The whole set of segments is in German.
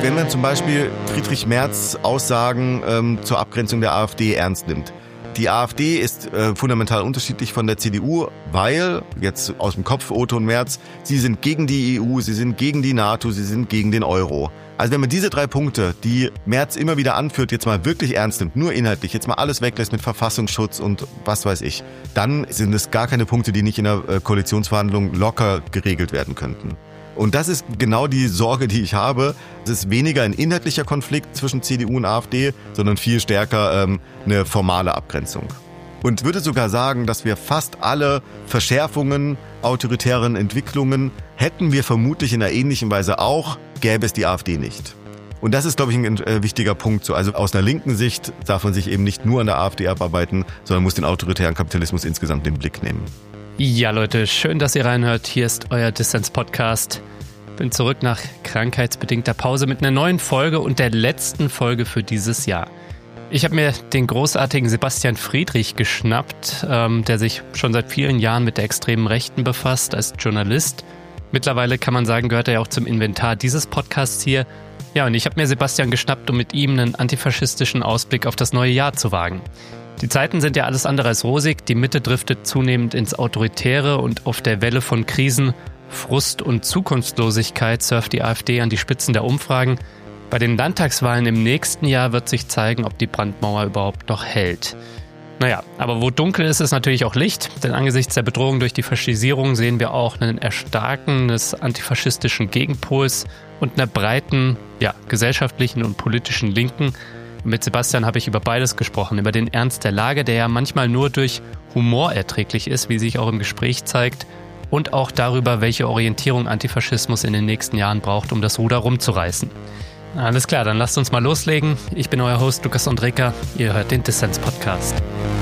wenn man zum Beispiel Friedrich Merz Aussagen zur Abgrenzung der AfD ernst nimmt. Die AfD ist fundamental unterschiedlich von der CDU, weil, jetzt aus dem Kopf Otto und Merz, sie sind gegen die EU, sie sind gegen die NATO, sie sind gegen den Euro. Also wenn man diese 3 Punkte, die Merz immer wieder anführt, jetzt mal wirklich ernst nimmt, nur inhaltlich, jetzt mal alles weglässt mit Verfassungsschutz und was weiß ich, dann sind es gar keine Punkte, die nicht in der Koalitionsverhandlung locker geregelt werden könnten. Und das ist genau die Sorge, die ich habe. Es ist weniger ein inhaltlicher Konflikt zwischen CDU und AfD, sondern viel stärker eine formale Abgrenzung. Und würde sogar sagen, dass wir fast alle Verschärfungen, autoritären Entwicklungen hätten wir vermutlich in einer ähnlichen Weise auch, gäbe es die AfD nicht. Und das ist, glaube ich, ein wichtiger Punkt. Also aus einer linken Sicht darf man sich eben nicht nur an der AfD abarbeiten, sondern muss den autoritären Kapitalismus insgesamt in den Blick nehmen. Ja, Leute, schön, dass ihr reinhört. Hier ist euer Dissens-Podcast. Bin zurück nach krankheitsbedingter Pause mit einer neuen Folge und der letzten Folge für dieses Jahr. Ich habe mir den großartigen Sebastian Friedrich geschnappt, der sich schon seit vielen Jahren mit der extremen Rechten befasst als Journalist. Mittlerweile kann man sagen, gehört er ja auch zum Inventar dieses Podcasts hier. Ja, und ich habe mir Sebastian geschnappt, um mit ihm einen antifaschistischen Ausblick auf das neue Jahr zu wagen. Die Zeiten sind ja alles andere als rosig, die Mitte driftet zunehmend ins Autoritäre und auf der Welle von Krisen, Frust und Zukunftslosigkeit surft die AfD an die Spitzen der Umfragen. Bei den Landtagswahlen im nächsten Jahr wird sich zeigen, ob die Brandmauer überhaupt noch hält. Naja, aber wo dunkel ist, ist natürlich auch Licht, denn angesichts der Bedrohung durch die Faschisierung sehen wir auch ein Erstarken des antifaschistischen Gegenpols und einer breiten, gesellschaftlichen und politischen Linken. Mit Sebastian habe ich über beides gesprochen, über den Ernst der Lage, der ja manchmal nur durch Humor erträglich ist, wie sich auch im Gespräch zeigt, und auch darüber, welche Orientierung Antifaschismus in den nächsten Jahren braucht, um das Ruder rumzureißen. Alles klar, dann lasst uns mal loslegen. Ich bin euer Host Lukas Andreka, ihr hört den Dissens-Podcast.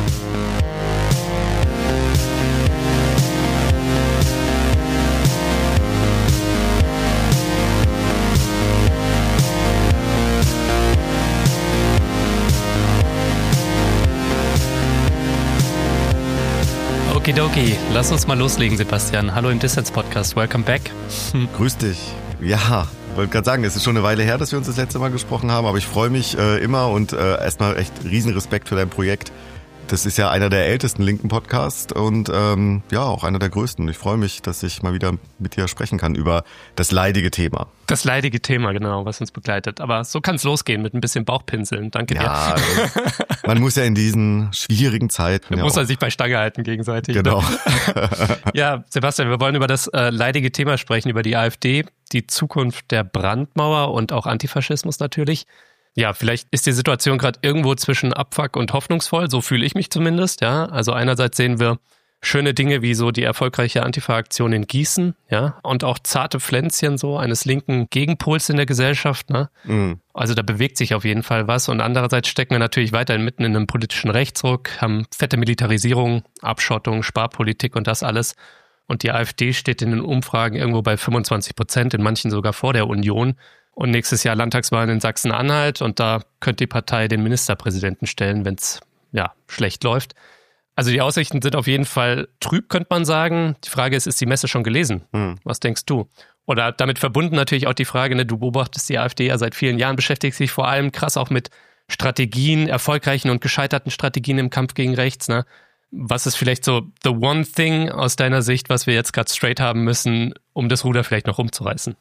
Okidoki, lass uns mal loslegen, Sebastian. Hallo im Dissens-Podcast, welcome back. Grüß dich. Ja, wollte gerade sagen, es ist schon eine Weile her, dass wir uns das letzte Mal gesprochen haben, aber ich freue mich immer und erstmal echt riesen Respekt für dein Projekt. Das ist ja einer der ältesten linken Podcasts und auch einer der größten. Ich freue mich, dass ich mal wieder mit dir sprechen kann über das leidige Thema. Das leidige Thema, genau, was uns begleitet. Aber so kann es losgehen mit ein bisschen Bauchpinseln. Danke dir. Ja, man muss ja in diesen schwierigen Zeiten... Man muss sich bei Stange halten gegenseitig. Genau. Ne? Ja, Sebastian, wir wollen über das leidige Thema sprechen, über die AfD, die Zukunft der Brandmauer und auch Antifaschismus natürlich. Ja, vielleicht ist die Situation gerade irgendwo zwischen Abfuck und hoffnungsvoll, so fühle ich mich zumindest, ja. Also einerseits sehen wir schöne Dinge wie so die erfolgreiche Antifa-Aktion in Gießen, ja, und auch zarte Pflänzchen so eines linken Gegenpols in der Gesellschaft, ne. Mhm. Also da bewegt sich auf jeden Fall was und andererseits stecken wir natürlich weiterhin mitten in einem politischen Rechtsruck, haben fette Militarisierung, Abschottung, Sparpolitik und das alles. Und die AfD steht in den Umfragen irgendwo bei 25%, in manchen sogar vor der Union. Und nächstes Jahr Landtagswahlen in Sachsen-Anhalt und da könnte die Partei den Ministerpräsidenten stellen, wenn es schlecht läuft. Also die Aussichten sind auf jeden Fall trüb, könnte man sagen. Die Frage ist die Messe schon gelesen? Was denkst du? Oder damit verbunden natürlich auch die Frage, ne, du beobachtest die AfD ja seit vielen Jahren, beschäftigst dich vor allem krass auch mit Strategien, erfolgreichen und gescheiterten Strategien im Kampf gegen rechts. Ne? Was ist vielleicht so the one thing aus deiner Sicht, was wir jetzt gerade straight haben müssen, um das Ruder vielleicht noch rumzureißen?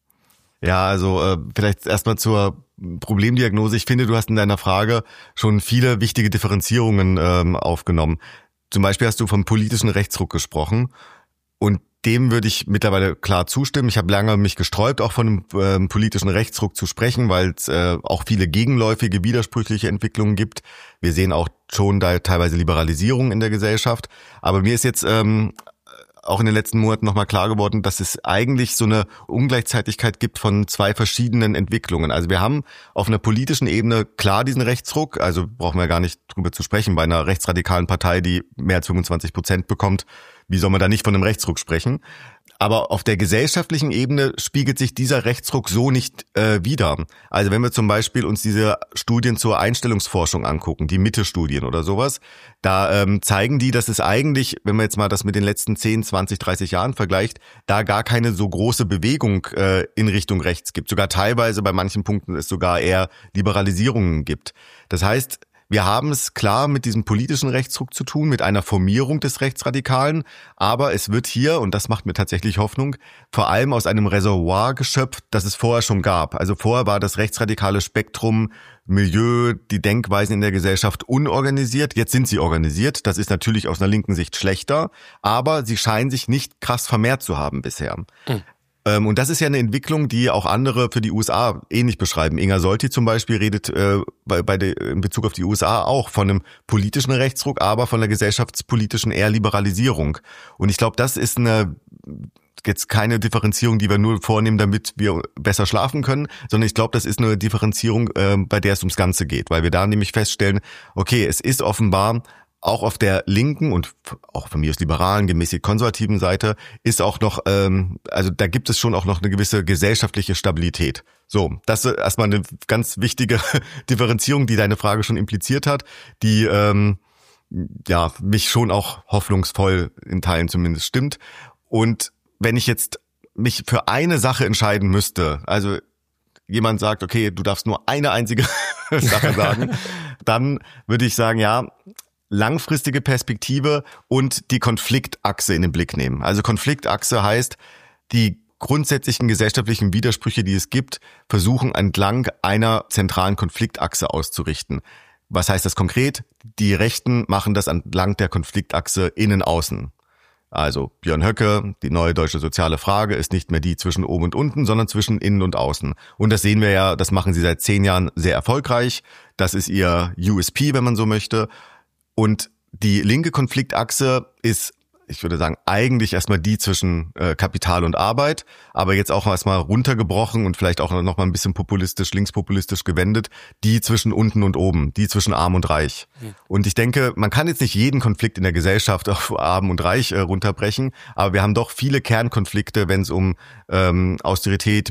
Ja, also vielleicht erstmal zur Problemdiagnose. Ich finde, du hast in deiner Frage schon viele wichtige Differenzierungen aufgenommen. Zum Beispiel hast du vom politischen Rechtsruck gesprochen und dem würde ich mittlerweile klar zustimmen. Ich habe lange mich gesträubt, auch von einem politischen Rechtsruck zu sprechen, weil es auch viele gegenläufige, widersprüchliche Entwicklungen gibt. Wir sehen auch schon da teilweise Liberalisierung in der Gesellschaft. Aber mir ist jetzt auch in den letzten Monaten nochmal klar geworden, dass es eigentlich so eine Ungleichzeitigkeit gibt von 2 verschiedenen Entwicklungen. Also wir haben auf einer politischen Ebene klar diesen Rechtsruck, also brauchen wir gar nicht drüber zu sprechen, bei einer rechtsradikalen Partei, die mehr als 25% bekommt, wie soll man da nicht von einem Rechtsruck sprechen? Aber auf der gesellschaftlichen Ebene spiegelt sich dieser Rechtsruck so nicht wider. Also wenn wir zum Beispiel uns diese Studien zur Einstellungsforschung angucken, die Mitte-Studien oder sowas, da zeigen die, dass es eigentlich, wenn man jetzt mal das mit den letzten 10, 20, 30 Jahren vergleicht, da gar keine so große Bewegung in Richtung rechts gibt. Sogar teilweise bei manchen Punkten es sogar eher Liberalisierungen gibt. Das heißt, wir haben es klar mit diesem politischen Rechtsruck zu tun, mit einer Formierung des Rechtsradikalen, aber es wird hier, und das macht mir tatsächlich Hoffnung, vor allem aus einem Reservoir geschöpft, das es vorher schon gab. Also vorher war das rechtsradikale Spektrum, Milieu, die Denkweisen in der Gesellschaft unorganisiert. Jetzt sind sie organisiert. Das ist natürlich aus einer linken Sicht schlechter, aber sie scheinen sich nicht krass vermehrt zu haben bisher. Und das ist ja eine Entwicklung, die auch andere für die USA ähnlich beschreiben. Inga Solti zum Beispiel redet in Bezug auf die USA auch von einem politischen Rechtsruck, aber von der gesellschaftspolitischen eher Liberalisierung. Und ich glaube, das ist jetzt keine Differenzierung, die wir nur vornehmen, damit wir besser schlafen können, sondern ich glaube, das ist eine Differenzierung, bei der es ums Ganze geht, weil wir da nämlich feststellen, okay, es ist offenbar auch auf der linken und auch von mir aus liberalen, gemäßigt konservativen Seite ist auch noch, also da gibt es schon auch noch eine gewisse gesellschaftliche Stabilität. So, das ist erstmal eine ganz wichtige Differenzierung, die deine Frage schon impliziert hat, die mich schon auch hoffnungsvoll in Teilen zumindest stimmt. Und wenn ich jetzt mich für eine Sache entscheiden müsste, also jemand sagt, okay, du darfst nur eine einzige Sache sagen, dann würde ich sagen, ja, langfristige Perspektive und die Konfliktachse in den Blick nehmen. Also Konfliktachse heißt, die grundsätzlichen gesellschaftlichen Widersprüche, die es gibt, versuchen entlang einer zentralen Konfliktachse auszurichten. Was heißt das konkret? Die Rechten machen das entlang der Konfliktachse Innen-Außen. Also Björn Höcke, die neue deutsche soziale Frage ist nicht mehr die zwischen oben und unten, sondern zwischen innen und außen. Und das sehen wir ja, das machen sie seit 10 Jahren sehr erfolgreich. Das ist ihr USP, wenn man so möchte. Und die linke Konfliktachse ist, ich würde sagen, eigentlich erstmal die zwischen Kapital und Arbeit, aber jetzt auch erstmal runtergebrochen und vielleicht auch noch mal ein bisschen populistisch, linkspopulistisch gewendet, die zwischen unten und oben, die zwischen Arm und Reich. Und ich denke, man kann jetzt nicht jeden Konflikt in der Gesellschaft auf Arm und Reich runterbrechen, aber wir haben doch viele Kernkonflikte, wenn es um Austerität,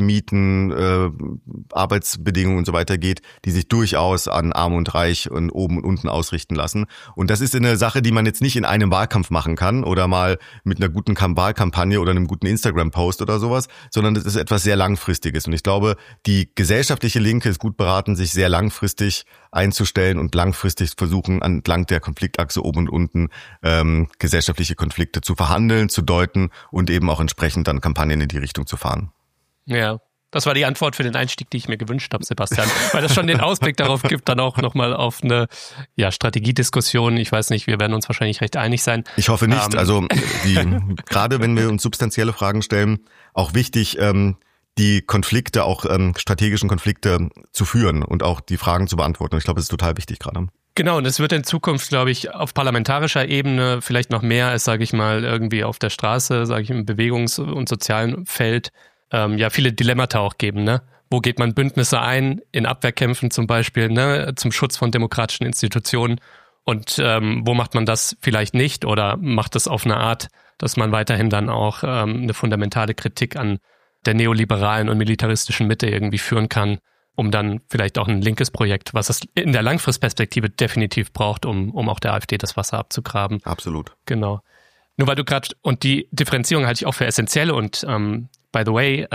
Mieten, Arbeitsbedingungen und so weiter geht, die sich durchaus an Arm und Reich und oben und unten ausrichten lassen. Und das ist eine Sache, die man jetzt nicht in einem Wahlkampf machen kann oder mal mit einer guten Wahlkampagne oder einem guten Instagram-Post oder sowas, sondern das ist etwas sehr Langfristiges. Und ich glaube, die gesellschaftliche Linke ist gut beraten, sich sehr langfristig einzustellen und langfristig versuchen, entlang der Konfliktachse oben und unten gesellschaftliche Konflikte zu verhandeln, zu deuten und eben auch entsprechend dann Kampagnen in die Richtung zu fahren. Ja. Das war die Antwort für den Einstieg, die ich mir gewünscht habe, Sebastian, weil das schon den Ausblick darauf gibt, dann auch nochmal auf eine Strategiediskussion. Ich weiß nicht, wir werden uns wahrscheinlich recht einig sein. Ich hoffe nicht. Also gerade wenn wir uns substanzielle Fragen stellen, auch wichtig, die Konflikte, auch strategischen Konflikte zu führen und auch die Fragen zu beantworten. Ich glaube, das ist total wichtig gerade. Genau, und es wird in Zukunft, glaube ich, auf parlamentarischer Ebene vielleicht noch mehr als, sage ich mal, irgendwie auf der Straße, sage ich, im Bewegungs- und sozialen Feld viele Dilemmata auch geben, ne? Wo geht man Bündnisse ein, in Abwehrkämpfen zum Beispiel, ne, zum Schutz von demokratischen Institutionen und wo macht man das vielleicht nicht oder macht es auf eine Art, dass man weiterhin dann auch eine fundamentale Kritik an der neoliberalen und militaristischen Mitte irgendwie führen kann, um dann vielleicht auch ein linkes Projekt, was es in der Langfristperspektive definitiv braucht, um auch der AfD das Wasser abzugraben. Absolut. Genau. Nur weil du gerade, und die Differenzierung halte ich auch für essentiell und by the way,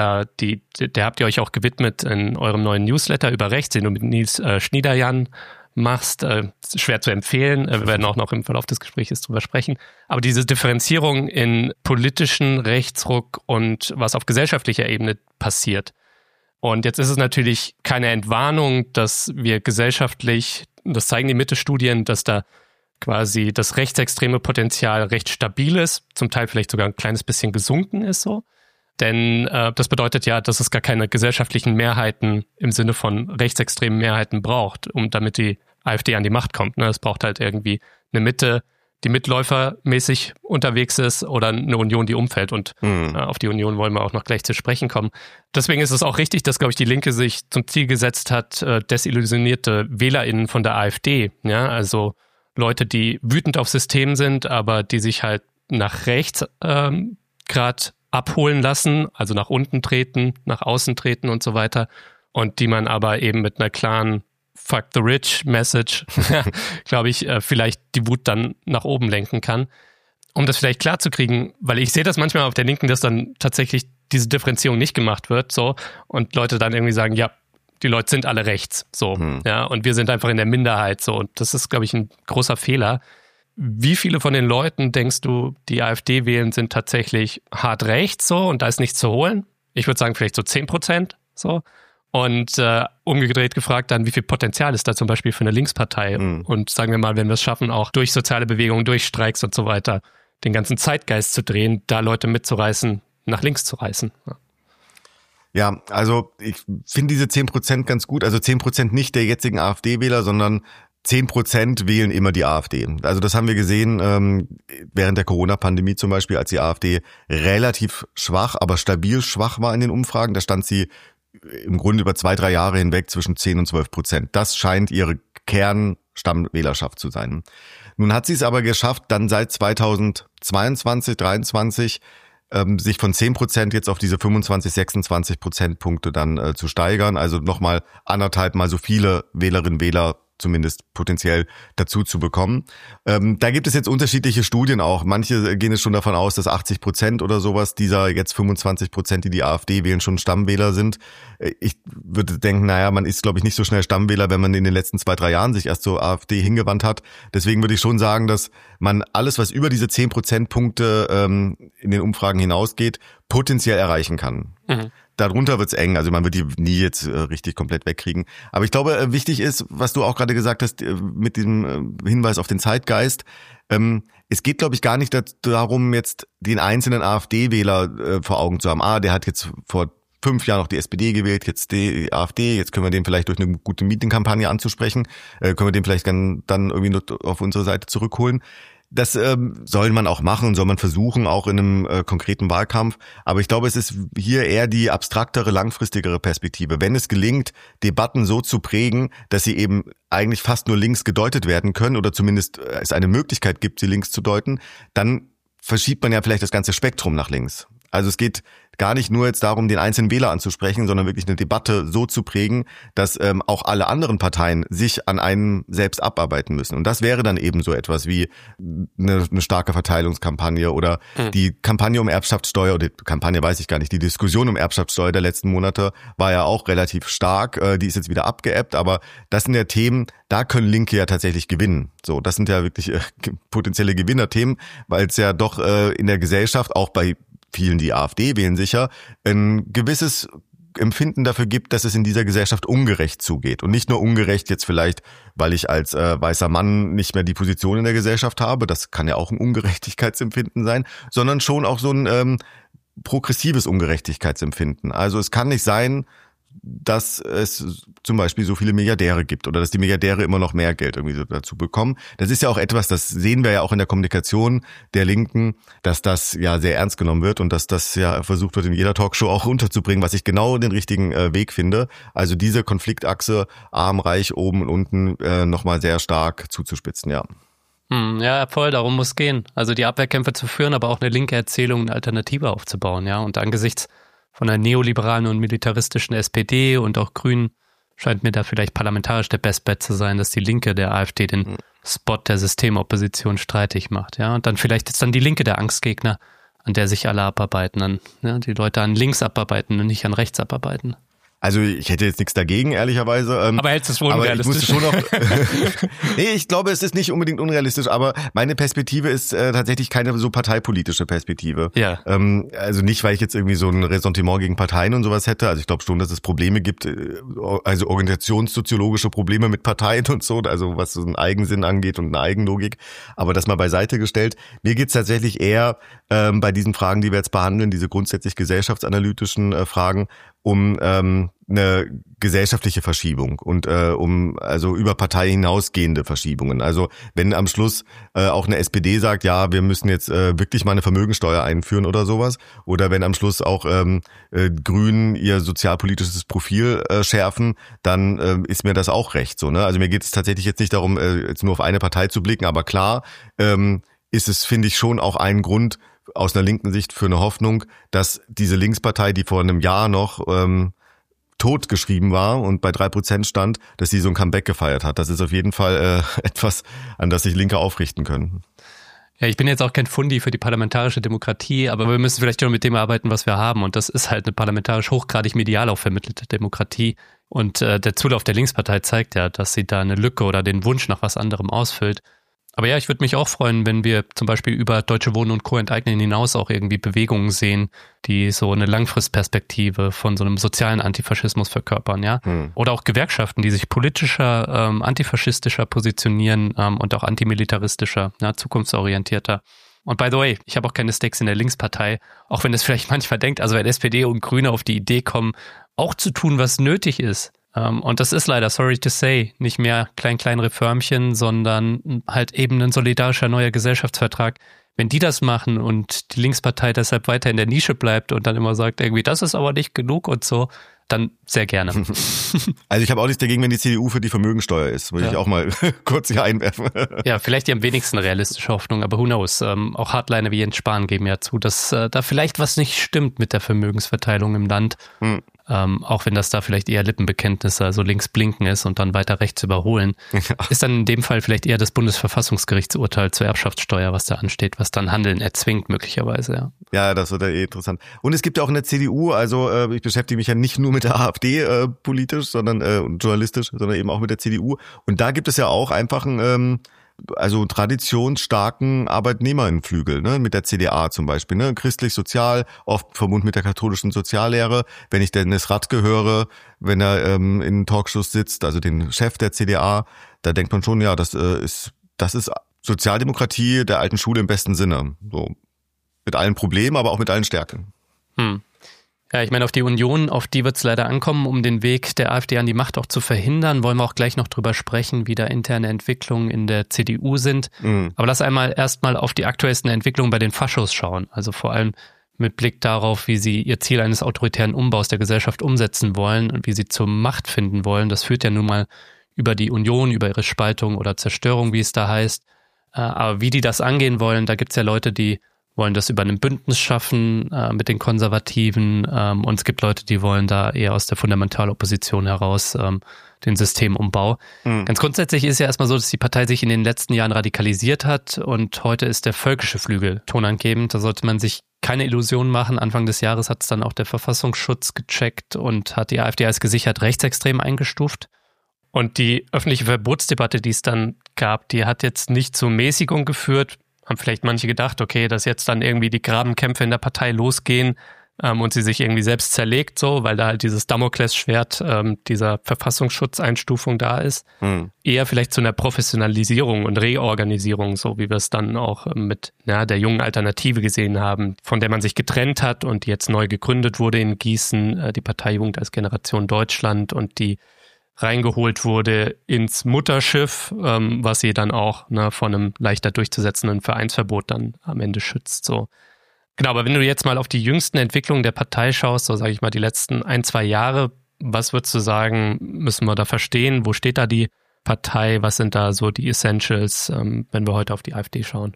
der habt ihr euch auch gewidmet in eurem neuen Newsletter über Rechts, den du mit Nils Schniederjan machst. Schwer zu empfehlen. Wir werden auch noch im Verlauf des Gesprächs drüber sprechen. Aber diese Differenzierung in politischen Rechtsruck und was auf gesellschaftlicher Ebene passiert. Und jetzt ist es natürlich keine Entwarnung, dass wir gesellschaftlich, das zeigen die Mitte-Studien, dass da quasi das rechtsextreme Potenzial recht stabil ist, zum Teil vielleicht sogar ein kleines bisschen gesunken ist so. Denn das bedeutet ja, dass es gar keine gesellschaftlichen Mehrheiten im Sinne von rechtsextremen Mehrheiten braucht, damit die AfD an die Macht kommt. Ne? Es braucht halt irgendwie eine Mitte, die mitläufermäßig unterwegs ist oder eine Union, die umfällt. Und auf die Union wollen wir auch noch gleich zu sprechen kommen. Deswegen ist es auch richtig, dass, glaube ich, die Linke sich zum Ziel gesetzt hat, desillusionierte WählerInnen von der AfD, ja, also Leute, die wütend auf System sind, aber die sich halt nach rechts gerade abholen lassen, also nach unten treten, nach außen treten und so weiter. Und die man aber eben mit einer klaren Fuck the Rich Message, glaube ich, vielleicht die Wut dann nach oben lenken kann. Um das vielleicht klar zu kriegen, weil ich sehe das manchmal auf der Linken, dass dann tatsächlich diese Differenzierung nicht gemacht wird, so, und Leute dann irgendwie sagen, ja, die Leute sind alle rechts, so, ja, und wir sind einfach in der Minderheit, so, und das ist, glaube ich, ein großer Fehler. Wie viele von den Leuten, denkst du, die AfD wählen, sind tatsächlich hart rechts, so, und da ist nichts zu holen? Ich würde sagen, vielleicht so 10%, so. Und umgedreht gefragt dann, wie viel Potenzial ist da zum Beispiel für eine Linkspartei? Und sagen wir mal, wenn wir es schaffen, auch durch soziale Bewegungen, durch Streiks und so weiter, den ganzen Zeitgeist zu drehen, da Leute mitzureißen, nach links zu reißen. Ja, also ich finde diese 10% ganz gut. Also 10% nicht der jetzigen AfD-Wähler, sondern 10% wählen immer die AfD. Also das haben wir gesehen während der Corona-Pandemie zum Beispiel, als die AfD relativ schwach, aber stabil schwach war in den Umfragen. Da stand sie im Grunde über 2-3 Jahre hinweg zwischen 10 und 12%. Das scheint ihre Kernstammwählerschaft zu sein. Nun hat sie es aber geschafft, dann seit 2022, 2023 sich von 10% jetzt auf diese 25, 26 Prozentpunkte dann zu steigern. Also nochmal 1,5 Mal so viele Wählerinnen und Wähler zumindest potenziell dazu zu bekommen. Da gibt es jetzt unterschiedliche Studien auch. Manche gehen es schon davon aus, dass 80% oder sowas dieser jetzt 25%, die die AfD wählen, schon Stammwähler sind. Ich würde denken, naja, man ist, glaube ich, nicht so schnell Stammwähler, wenn man in den letzten 2-3 Jahren sich erst zur AfD hingewandt hat. Deswegen würde ich schon sagen, dass man alles, was über diese 10 Prozentpunkte in den Umfragen hinausgeht, potenziell erreichen kann. Darunter wird's eng, also man wird die nie jetzt richtig komplett wegkriegen. Aber ich glaube, wichtig ist, was du auch gerade gesagt hast, mit dem Hinweis auf den Zeitgeist. Es geht, glaube ich, gar nicht darum, jetzt den einzelnen AfD-Wähler vor Augen zu haben. Der hat jetzt vor 5 Jahren noch die SPD gewählt, jetzt die AfD, jetzt können wir den vielleicht durch eine gute Meeting-Kampagne anzusprechen, können wir den vielleicht dann irgendwie auf unsere Seite zurückholen. Das soll man auch machen, soll man versuchen, auch in einem konkreten Wahlkampf. Aber ich glaube, es ist hier eher die abstraktere, langfristigere Perspektive. Wenn es gelingt, Debatten so zu prägen, dass sie eben eigentlich fast nur links gedeutet werden können oder zumindest es eine Möglichkeit gibt, sie links zu deuten, dann verschiebt man ja vielleicht das ganze Spektrum nach links. Also es geht gar nicht nur jetzt darum, den einzelnen Wähler anzusprechen, sondern wirklich eine Debatte so zu prägen, dass auch alle anderen Parteien sich an einem selbst abarbeiten müssen. Und das wäre dann eben so etwas wie eine starke Verteilungskampagne oder die Kampagne um Erbschaftssteuer, oder die Kampagne weiß ich gar nicht, die Diskussion um Erbschaftssteuer der letzten Monate war ja auch relativ stark. Die ist jetzt wieder abgeebbt, aber das sind ja Themen, da können Linke ja tatsächlich gewinnen. So, das sind ja wirklich potenzielle Gewinnerthemen, weil es ja doch in der Gesellschaft, auch bei vielen, die AfD wählen, sicher, ein gewisses Empfinden dafür gibt, dass es in dieser Gesellschaft ungerecht zugeht. Und nicht nur ungerecht jetzt vielleicht, weil ich als weißer Mann nicht mehr die Position in der Gesellschaft habe, das kann ja auch ein Ungerechtigkeitsempfinden sein, sondern schon auch so ein progressives Ungerechtigkeitsempfinden. Also es kann nicht sein, dass es zum Beispiel so viele Milliardäre gibt oder dass die Milliardäre immer noch mehr Geld irgendwie so dazu bekommen. Das ist ja auch etwas, das sehen wir ja auch in der Kommunikation der Linken, dass das ja sehr ernst genommen wird und dass das ja versucht wird, in jeder Talkshow auch unterzubringen, was ich genau den richtigen Weg finde. Also diese Konfliktachse arm, reich, oben und unten nochmal sehr stark zuzuspitzen, ja. Ja, voll, darum muss gehen. Also die Abwehrkämpfe zu führen, aber auch eine linke Erzählung, eine Alternative aufzubauen, ja. Und angesichts von einer neoliberalen und militaristischen SPD und auch Grünen scheint mir da vielleicht parlamentarisch der Best Bet zu sein, dass die Linke der AfD den Spot der Systemopposition streitig macht, ja. Und dann vielleicht ist dann die Linke der Angstgegner, an der sich alle abarbeiten, die Leute an links abarbeiten und nicht an rechts abarbeiten. Also ich hätte jetzt nichts dagegen, ehrlicherweise. Aber hältst du es wohl unrealistisch? Ich musste schon noch nee, ich glaube, es ist nicht unbedingt unrealistisch, aber meine Perspektive ist tatsächlich keine so parteipolitische Perspektive. Ja. Also nicht, weil ich jetzt irgendwie so ein Ressentiment gegen Parteien und sowas hätte. Also ich glaube schon, dass es Probleme gibt, also organisationssoziologische Probleme mit Parteien und so, also was so einen Eigensinn angeht und eine Eigenlogik. Aber das mal beiseite gestellt. Mir geht's tatsächlich eher bei diesen Fragen, die wir jetzt behandeln, diese grundsätzlich gesellschaftsanalytischen Fragen, um eine gesellschaftliche Verschiebung und um also über Partei hinausgehende Verschiebungen. Also wenn am Schluss auch eine SPD sagt, ja, wir müssen jetzt wirklich mal eine Vermögensteuer einführen oder sowas, oder wenn am Schluss auch Grünen ihr sozialpolitisches Profil schärfen, dann ist mir das auch recht so, ne? Also mir geht es tatsächlich jetzt nicht darum, jetzt nur auf eine Partei zu blicken, aber klar ist es, finde ich, schon auch ein Grund aus einer linken Sicht für eine Hoffnung, dass diese Linkspartei, die vor einem Jahr noch tot geschrieben war und bei 3% stand, dass sie so ein Comeback gefeiert hat. Das ist auf jeden Fall etwas, an das sich Linke aufrichten können. Ja, ich bin jetzt auch kein Fundi für die parlamentarische Demokratie, aber wir müssen vielleicht schon mit dem arbeiten, was wir haben. Und das ist halt eine parlamentarisch hochgradig medial auch vermittelte Demokratie. Und der Zulauf der Linkspartei zeigt ja, dass sie da eine Lücke oder den Wunsch nach was anderem ausfüllt. Aber ja, ich würde mich auch freuen, wenn wir zum Beispiel über Deutsche Wohnen und Co. enteignen hinaus auch irgendwie Bewegungen sehen, die so eine Langfristperspektive von so einem sozialen Antifaschismus verkörpern, ja. Oder auch Gewerkschaften, die sich politischer, antifaschistischer positionieren und auch antimilitaristischer, ja, zukunftsorientierter. Und by the way, ich habe auch keine Stakes in der Linkspartei, auch wenn es vielleicht manchmal denkt, also wenn SPD und Grüne auf die Idee kommen, auch zu tun, was nötig ist. Und das ist leider, sorry to say, nicht mehr klein Reformchen, sondern halt eben ein solidarischer neuer Gesellschaftsvertrag. Wenn die das machen und die Linkspartei deshalb weiter in der Nische bleibt und dann immer sagt irgendwie, das ist aber nicht genug und so, dann sehr gerne. Also ich habe auch nichts dagegen, wenn die CDU für die Vermögensteuer ist, würde ich auch mal kurz hier einwerfen. Ja, vielleicht die am wenigsten realistische Hoffnung, aber who knows. Auch Hardliner wie Jens Spahn geben ja zu, dass da vielleicht was nicht stimmt mit der Vermögensverteilung im Land. Auch wenn das da vielleicht eher Lippenbekenntnisse, also links blinken ist und dann weiter rechts überholen, ist dann in dem Fall vielleicht eher das Bundesverfassungsgerichtsurteil zur Erbschaftssteuer, was da ansteht, was dann Handeln erzwingt möglicherweise. Ja, das wird ja interessant. Und es gibt ja auch in der CDU, also ich beschäftige mich ja nicht nur mit der AfD politisch, sondern journalistisch, sondern eben auch mit der CDU. Und da gibt es ja auch einfach einen traditionsstarken Arbeitnehmerinnenflügel, ne, mit der CDA zum Beispiel, ne, christlich-sozial, oft verbunden mit der katholischen Soziallehre. Wenn ich Dennis Radke höre, wenn er in Talkshows sitzt, also den Chef der CDA, da denkt man schon, ja, das ist Sozialdemokratie der alten Schule im besten Sinne. So mit allen Problemen, aber auch mit allen Stärken. Ja, ich meine, auf die Union, auf die wird es leider ankommen, um den Weg der AfD an die Macht auch zu verhindern. Wollen wir auch gleich noch drüber sprechen, wie da interne Entwicklungen in der CDU sind. Aber lass erstmal auf die aktuellsten Entwicklungen bei den Faschos schauen. Also vor allem mit Blick darauf, wie sie ihr Ziel eines autoritären Umbaus der Gesellschaft umsetzen wollen und wie sie zur Macht finden wollen. Das führt ja nun mal über die Union, über ihre Spaltung oder Zerstörung, wie es da heißt. Aber wie die das angehen wollen, da gibt's ja Leute, die wollen das über ein Bündnis schaffen mit den Konservativen und es gibt Leute, die wollen da eher aus der Fundamentalopposition heraus den Systemumbau. Ganz grundsätzlich ist ja erstmal so, dass die Partei sich in den letzten Jahren radikalisiert hat und heute ist der völkische Flügel tonangebend. Da sollte man sich keine Illusionen machen. Anfang des Jahres hat es dann auch der Verfassungsschutz gecheckt und hat die AfD als gesichert rechtsextrem eingestuft. Und die öffentliche Verbotsdebatte, die es dann gab, die hat jetzt nicht zur Mäßigung geführt. Haben vielleicht manche gedacht, okay, dass jetzt dann irgendwie die Grabenkämpfe in der Partei losgehen und sie sich irgendwie selbst zerlegt, so, weil da halt dieses Damoklesschwert dieser Verfassungsschutzeinstufung da ist. Eher vielleicht zu einer Professionalisierung und Reorganisierung, so wie wir es dann auch mit der jungen Alternative gesehen haben, von der man sich getrennt hat und die jetzt neu gegründet wurde in Gießen, die Partei Jugend als Generation Deutschland und die reingeholt wurde ins Mutterschiff, was sie dann auch von einem leichter durchzusetzenden Vereinsverbot dann am Ende schützt. So. Genau, aber wenn du jetzt mal auf die jüngsten Entwicklungen der Partei schaust, so sage ich mal die letzten 1-2 Jahre, was würdest du sagen, müssen wir da verstehen? Wo steht da die Partei? Was sind da so die Essentials, wenn wir heute auf die AfD schauen?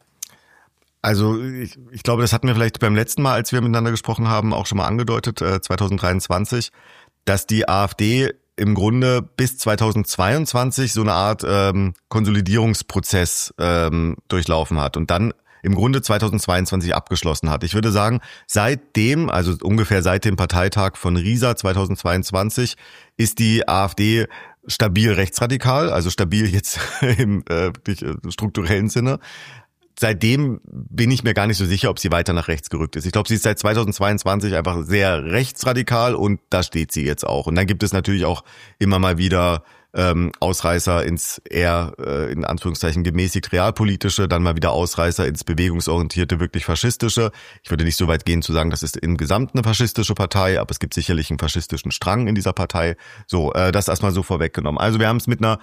Also ich glaube, das hatten wir vielleicht beim letzten Mal, als wir miteinander gesprochen haben, auch schon mal angedeutet, 2023, dass die AfD im Grunde bis 2022 so eine Art Konsolidierungsprozess durchlaufen hat und dann im Grunde 2022 abgeschlossen hat. Ich würde sagen, seitdem, also ungefähr seit dem Parteitag von Riesa 2022, ist die AfD stabil rechtsradikal, also stabil jetzt im strukturellen Sinne. Seitdem bin ich mir gar nicht so sicher, ob sie weiter nach rechts gerückt ist. Ich glaube, sie ist seit 2022 einfach sehr rechtsradikal und da steht sie jetzt auch. Und dann gibt es natürlich auch immer mal wieder Ausreißer ins eher, in Anführungszeichen, gemäßigt realpolitische, dann mal wieder Ausreißer ins bewegungsorientierte, wirklich faschistische. Ich würde nicht so weit gehen zu sagen, das ist im Gesamt eine faschistische Partei, aber es gibt sicherlich einen faschistischen Strang in dieser Partei. So, das erstmal so vorweggenommen. Also wir haben es mit einer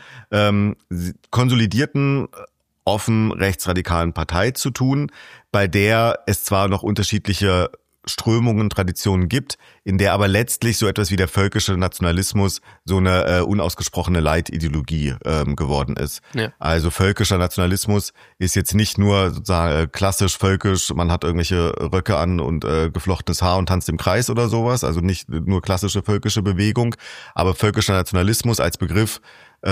konsolidierten, offen rechtsradikalen Partei zu tun, bei der es zwar noch unterschiedliche Strömungen, Traditionen gibt, in der aber letztlich so etwas wie der völkische Nationalismus so eine unausgesprochene Leitideologie geworden ist. Ja. Also völkischer Nationalismus ist jetzt nicht nur sozusagen klassisch völkisch, man hat irgendwelche Röcke an und geflochtenes Haar und tanzt im Kreis oder sowas, also nicht nur klassische völkische Bewegung, aber völkischer Nationalismus als Begriff,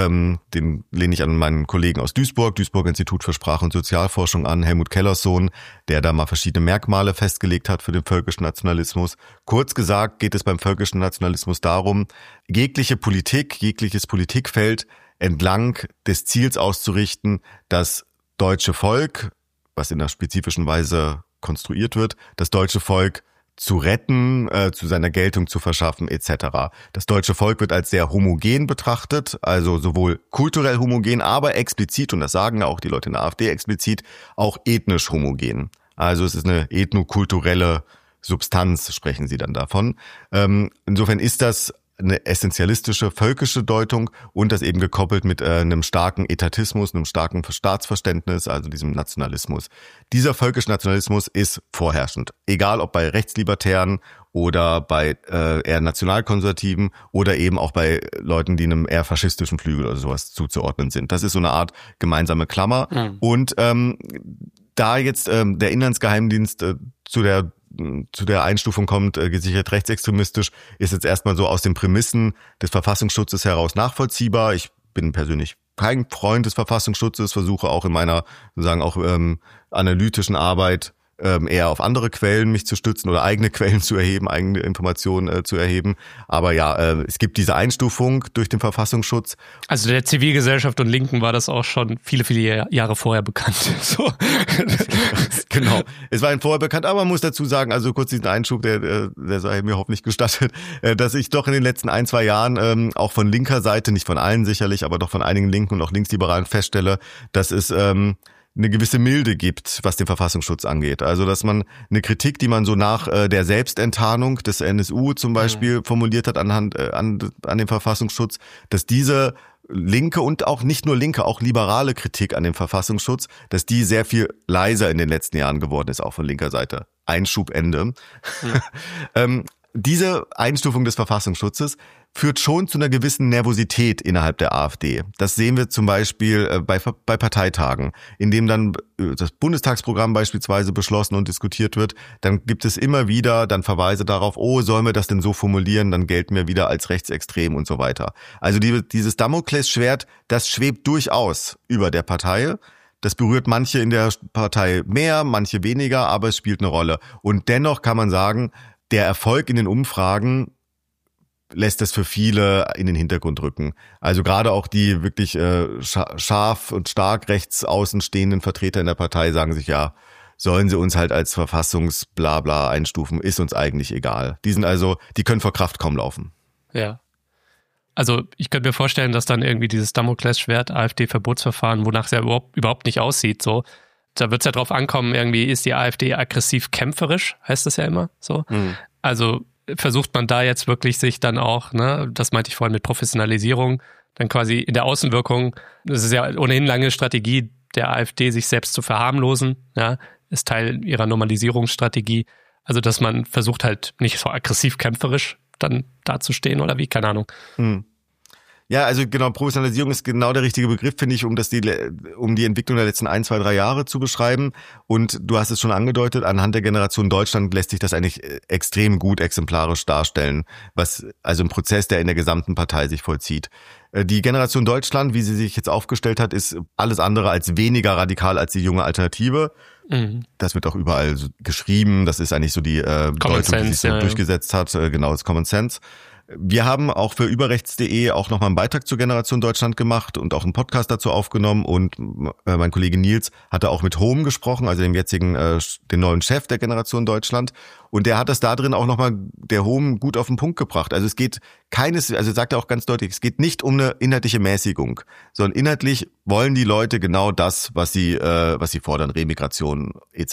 den lehne ich an meinen Kollegen aus Duisburg Institut für Sprach- und Sozialforschung an, Helmut Kellersohn, der da mal verschiedene Merkmale festgelegt hat für den völkischen Nationalismus. Kurz gesagt geht es beim völkischen Nationalismus darum, jegliche Politik, jegliches Politikfeld entlang des Ziels auszurichten, das deutsche Volk, was in einer spezifischen Weise konstruiert wird, das deutsche Volk zu retten, zu seiner Geltung zu verschaffen, etc. Das deutsche Volk wird als sehr homogen betrachtet, also sowohl kulturell homogen, aber explizit, und das sagen ja auch die Leute in der AfD explizit, auch ethnisch homogen. Also es ist eine ethnokulturelle Substanz, sprechen sie dann davon. Insofern ist das eine essentialistische völkische Deutung und das eben gekoppelt mit einem starken Etatismus, einem starken Staatsverständnis, also diesem Nationalismus. Dieser völkische Nationalismus ist vorherrschend, egal ob bei Rechtslibertären oder bei eher Nationalkonservativen oder eben auch bei Leuten, die einem eher faschistischen Flügel oder sowas zuzuordnen sind. Das ist so eine Art gemeinsame Klammer. Mhm. Und da jetzt der Inlandsgeheimdienst zu der Einstufung kommt, gesichert rechtsextremistisch, ist jetzt erstmal so aus den Prämissen des Verfassungsschutzes heraus nachvollziehbar. Ich bin persönlich kein Freund des Verfassungsschutzes, versuche auch in meiner sozusagen auch analytischen Arbeit eher auf andere Quellen mich zu stützen oder eigene Quellen zu erheben, eigene Informationen zu erheben. Aber ja, es gibt diese Einstufung durch den Verfassungsschutz. Also der Zivilgesellschaft und Linken war das auch schon viele, viele Jahre vorher bekannt. So. Genau, es war ihnen vorher bekannt, aber man muss dazu sagen, also kurz diesen Einschub, der sei mir hoffentlich gestattet, dass ich doch in den letzten 1-2 Jahren auch von linker Seite, nicht von allen sicherlich, aber doch von einigen Linken und auch Linksliberalen feststelle, dass es eine gewisse Milde gibt, was den Verfassungsschutz angeht. Also, dass man eine Kritik, die man so nach der Selbstenttarnung des NSU zum Beispiel formuliert hat an dem Verfassungsschutz, dass diese linke und auch nicht nur linke, auch liberale Kritik an dem Verfassungsschutz, dass die sehr viel leiser in den letzten Jahren geworden ist, auch von linker Seite. Einschub, Ende. Ja. Diese Einstufung des Verfassungsschutzes führt schon zu einer gewissen Nervosität innerhalb der AfD. Das sehen wir zum Beispiel bei Parteitagen, in dem dann das Bundestagsprogramm beispielsweise beschlossen und diskutiert wird. Dann gibt es immer wieder dann Verweise darauf, oh, sollen wir das denn so formulieren, dann gelten wir wieder als rechtsextrem und so weiter. Also dieses Damoklesschwert, das schwebt durchaus über der Partei. Das berührt manche in der Partei mehr, manche weniger, aber es spielt eine Rolle. Und dennoch kann man sagen, der Erfolg in den Umfragen lässt das für viele in den Hintergrund rücken. Also gerade auch die wirklich scharf und stark rechts außen stehenden Vertreter in der Partei sagen sich, ja, sollen sie uns halt als Verfassungsblabla einstufen, ist uns eigentlich egal. Die können vor Kraft kaum laufen. Ja. Also ich könnte mir vorstellen, dass dann irgendwie dieses Damoklesschwert AfD-Verbotsverfahren, wonach es ja überhaupt nicht aussieht, so, da wird es ja drauf ankommen, irgendwie ist die AfD aggressiv kämpferisch, heißt das ja immer so. Mhm. Also versucht man da jetzt wirklich sich dann auch, ne, das meinte ich vorhin mit Professionalisierung, dann quasi in der Außenwirkung, das ist ja ohnehin lange Strategie der AfD, sich selbst zu verharmlosen, ja, ist Teil ihrer Normalisierungsstrategie. Also dass man versucht halt nicht so aggressiv kämpferisch dann dazustehen oder wie, keine Ahnung. Mhm. Ja, also genau, Professionalisierung ist genau der richtige Begriff, finde ich, um die Entwicklung der letzten 1, 2, 3 Jahre zu beschreiben. Und du hast es schon angedeutet, anhand der Generation Deutschland lässt sich das eigentlich extrem gut exemplarisch darstellen, was also ein Prozess, der in der gesamten Partei sich vollzieht. Die Generation Deutschland, wie sie sich jetzt aufgestellt hat, ist alles andere als weniger radikal als die junge Alternative. Mhm. Das wird auch überall so geschrieben, das ist eigentlich so die Deutung, die sich so durchgesetzt hat, genau, das Common Sense. Wir haben auch für überrechts.de auch nochmal einen Beitrag zur Generation Deutschland gemacht und auch einen Podcast dazu aufgenommen und mein Kollege Nils hatte auch mit Hohm gesprochen, also dem jetzigen, den neuen Chef der Generation Deutschland, und der hat das da drin auch nochmal, der Hohm, gut auf den Punkt gebracht. Also es geht also sagt er auch ganz deutlich, es geht nicht um eine inhaltliche Mäßigung, sondern inhaltlich wollen die Leute genau das, was sie fordern, Remigration etc.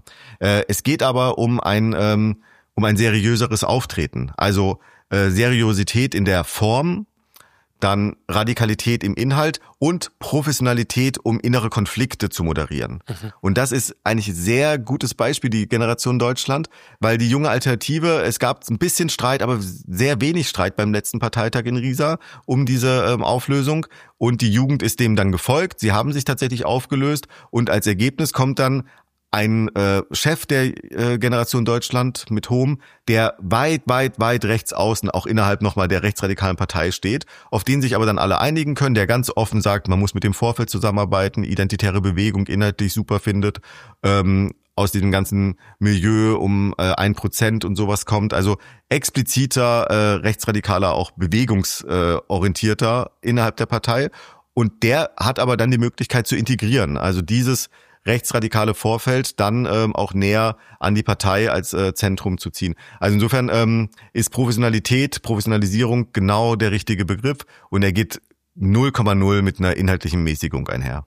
Es geht aber um ein seriöseres Auftreten, also Seriosität in der Form, dann Radikalität im Inhalt und Professionalität, um innere Konflikte zu moderieren. Und das ist eigentlich ein sehr gutes Beispiel, die Generation Deutschland, weil die junge Alternative, es gab ein bisschen Streit, aber sehr wenig Streit beim letzten Parteitag in Riesa um diese Auflösung. Und die Jugend ist dem dann gefolgt. Sie haben sich tatsächlich aufgelöst und als Ergebnis kommt dann ein Chef der Generation Deutschland mit Hohm, der weit rechts außen auch innerhalb nochmal der rechtsradikalen Partei steht, auf den sich aber dann alle einigen können, der ganz offen sagt, man muss mit dem Vorfeld zusammenarbeiten, identitäre Bewegung inhaltlich super findet, aus diesem ganzen Milieu um 1% und sowas kommt, also expliziter rechtsradikaler, auch bewegungsorientierter innerhalb der Partei und der hat aber dann die Möglichkeit zu integrieren, also dieses rechtsradikale Vorfeld dann auch näher an die Partei als Zentrum zu ziehen. Also insofern ist Professionalisierung genau der richtige Begriff und er geht 0,0 mit einer inhaltlichen Mäßigung einher.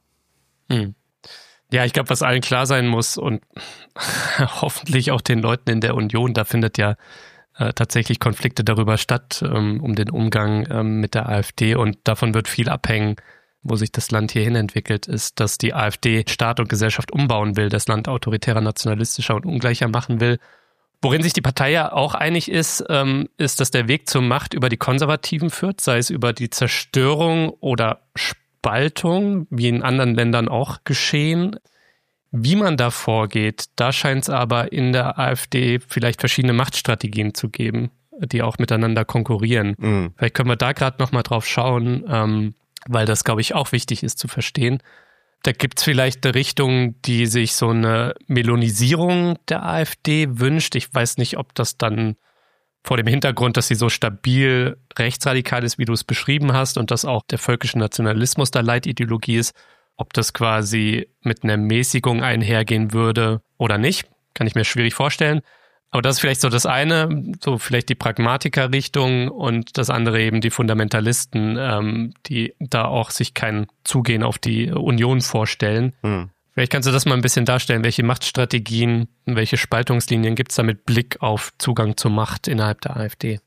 Ja, ich glaube, was allen klar sein muss und hoffentlich auch den Leuten in der Union, da findet ja tatsächlich Konflikte darüber statt, um den Umgang mit der AfD und davon wird viel abhängen, wo sich das Land hierhin entwickelt, ist, dass die AfD Staat und Gesellschaft umbauen will, das Land autoritärer, nationalistischer und ungleicher machen will. Worin sich die Partei ja auch einig ist, ist, dass der Weg zur Macht über die Konservativen führt, sei es über die Zerstörung oder Spaltung, wie in anderen Ländern auch geschehen. Wie man da vorgeht, da scheint es aber in der AfD vielleicht verschiedene Machtstrategien zu geben, die auch miteinander konkurrieren. Vielleicht können wir da gerade nochmal drauf schauen, weil das, glaube ich, auch wichtig ist zu verstehen. Da gibt es vielleicht eine Richtung, die sich so eine Melonisierung der AfD wünscht. Ich weiß nicht, ob das dann vor dem Hintergrund, dass sie so stabil rechtsradikal ist, wie du es beschrieben hast, und dass auch der völkische Nationalismus da Leitideologie ist, ob das quasi mit einer Mäßigung einhergehen würde oder nicht. Kann ich mir schwierig vorstellen. Aber das ist vielleicht so das eine, so vielleicht die Pragmatiker-Richtung und das andere eben die Fundamentalisten, die da auch sich kein Zugehen auf die Union vorstellen. Vielleicht kannst du das mal ein bisschen darstellen, welche Machtstrategien, welche Spaltungslinien gibt es da mit Blick auf Zugang zur Macht innerhalb der AfD?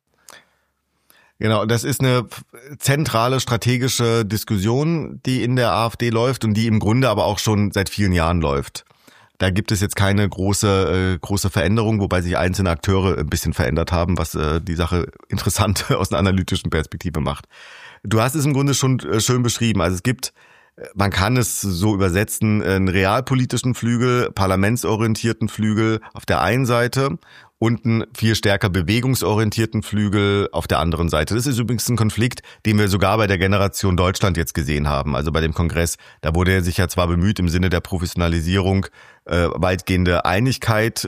Genau, das ist eine zentrale strategische Diskussion, die in der AfD läuft und die im Grunde aber auch schon seit vielen Jahren läuft. Da gibt es jetzt keine große Veränderung, wobei sich einzelne Akteure ein bisschen verändert haben, was die Sache interessant aus einer analytischen Perspektive macht. Du hast es im Grunde schon schön beschrieben. Also es gibt, man kann es so übersetzen, einen realpolitischen Flügel, parlamentsorientierten Flügel auf der einen Seite und einen viel stärker bewegungsorientierten Flügel auf der anderen Seite. Das ist übrigens ein Konflikt, den wir sogar bei der Generation Deutschland jetzt gesehen haben. Also bei dem Kongress, da wurde er sich ja zwar bemüht, im Sinne der Professionalisierung weitgehende Einigkeit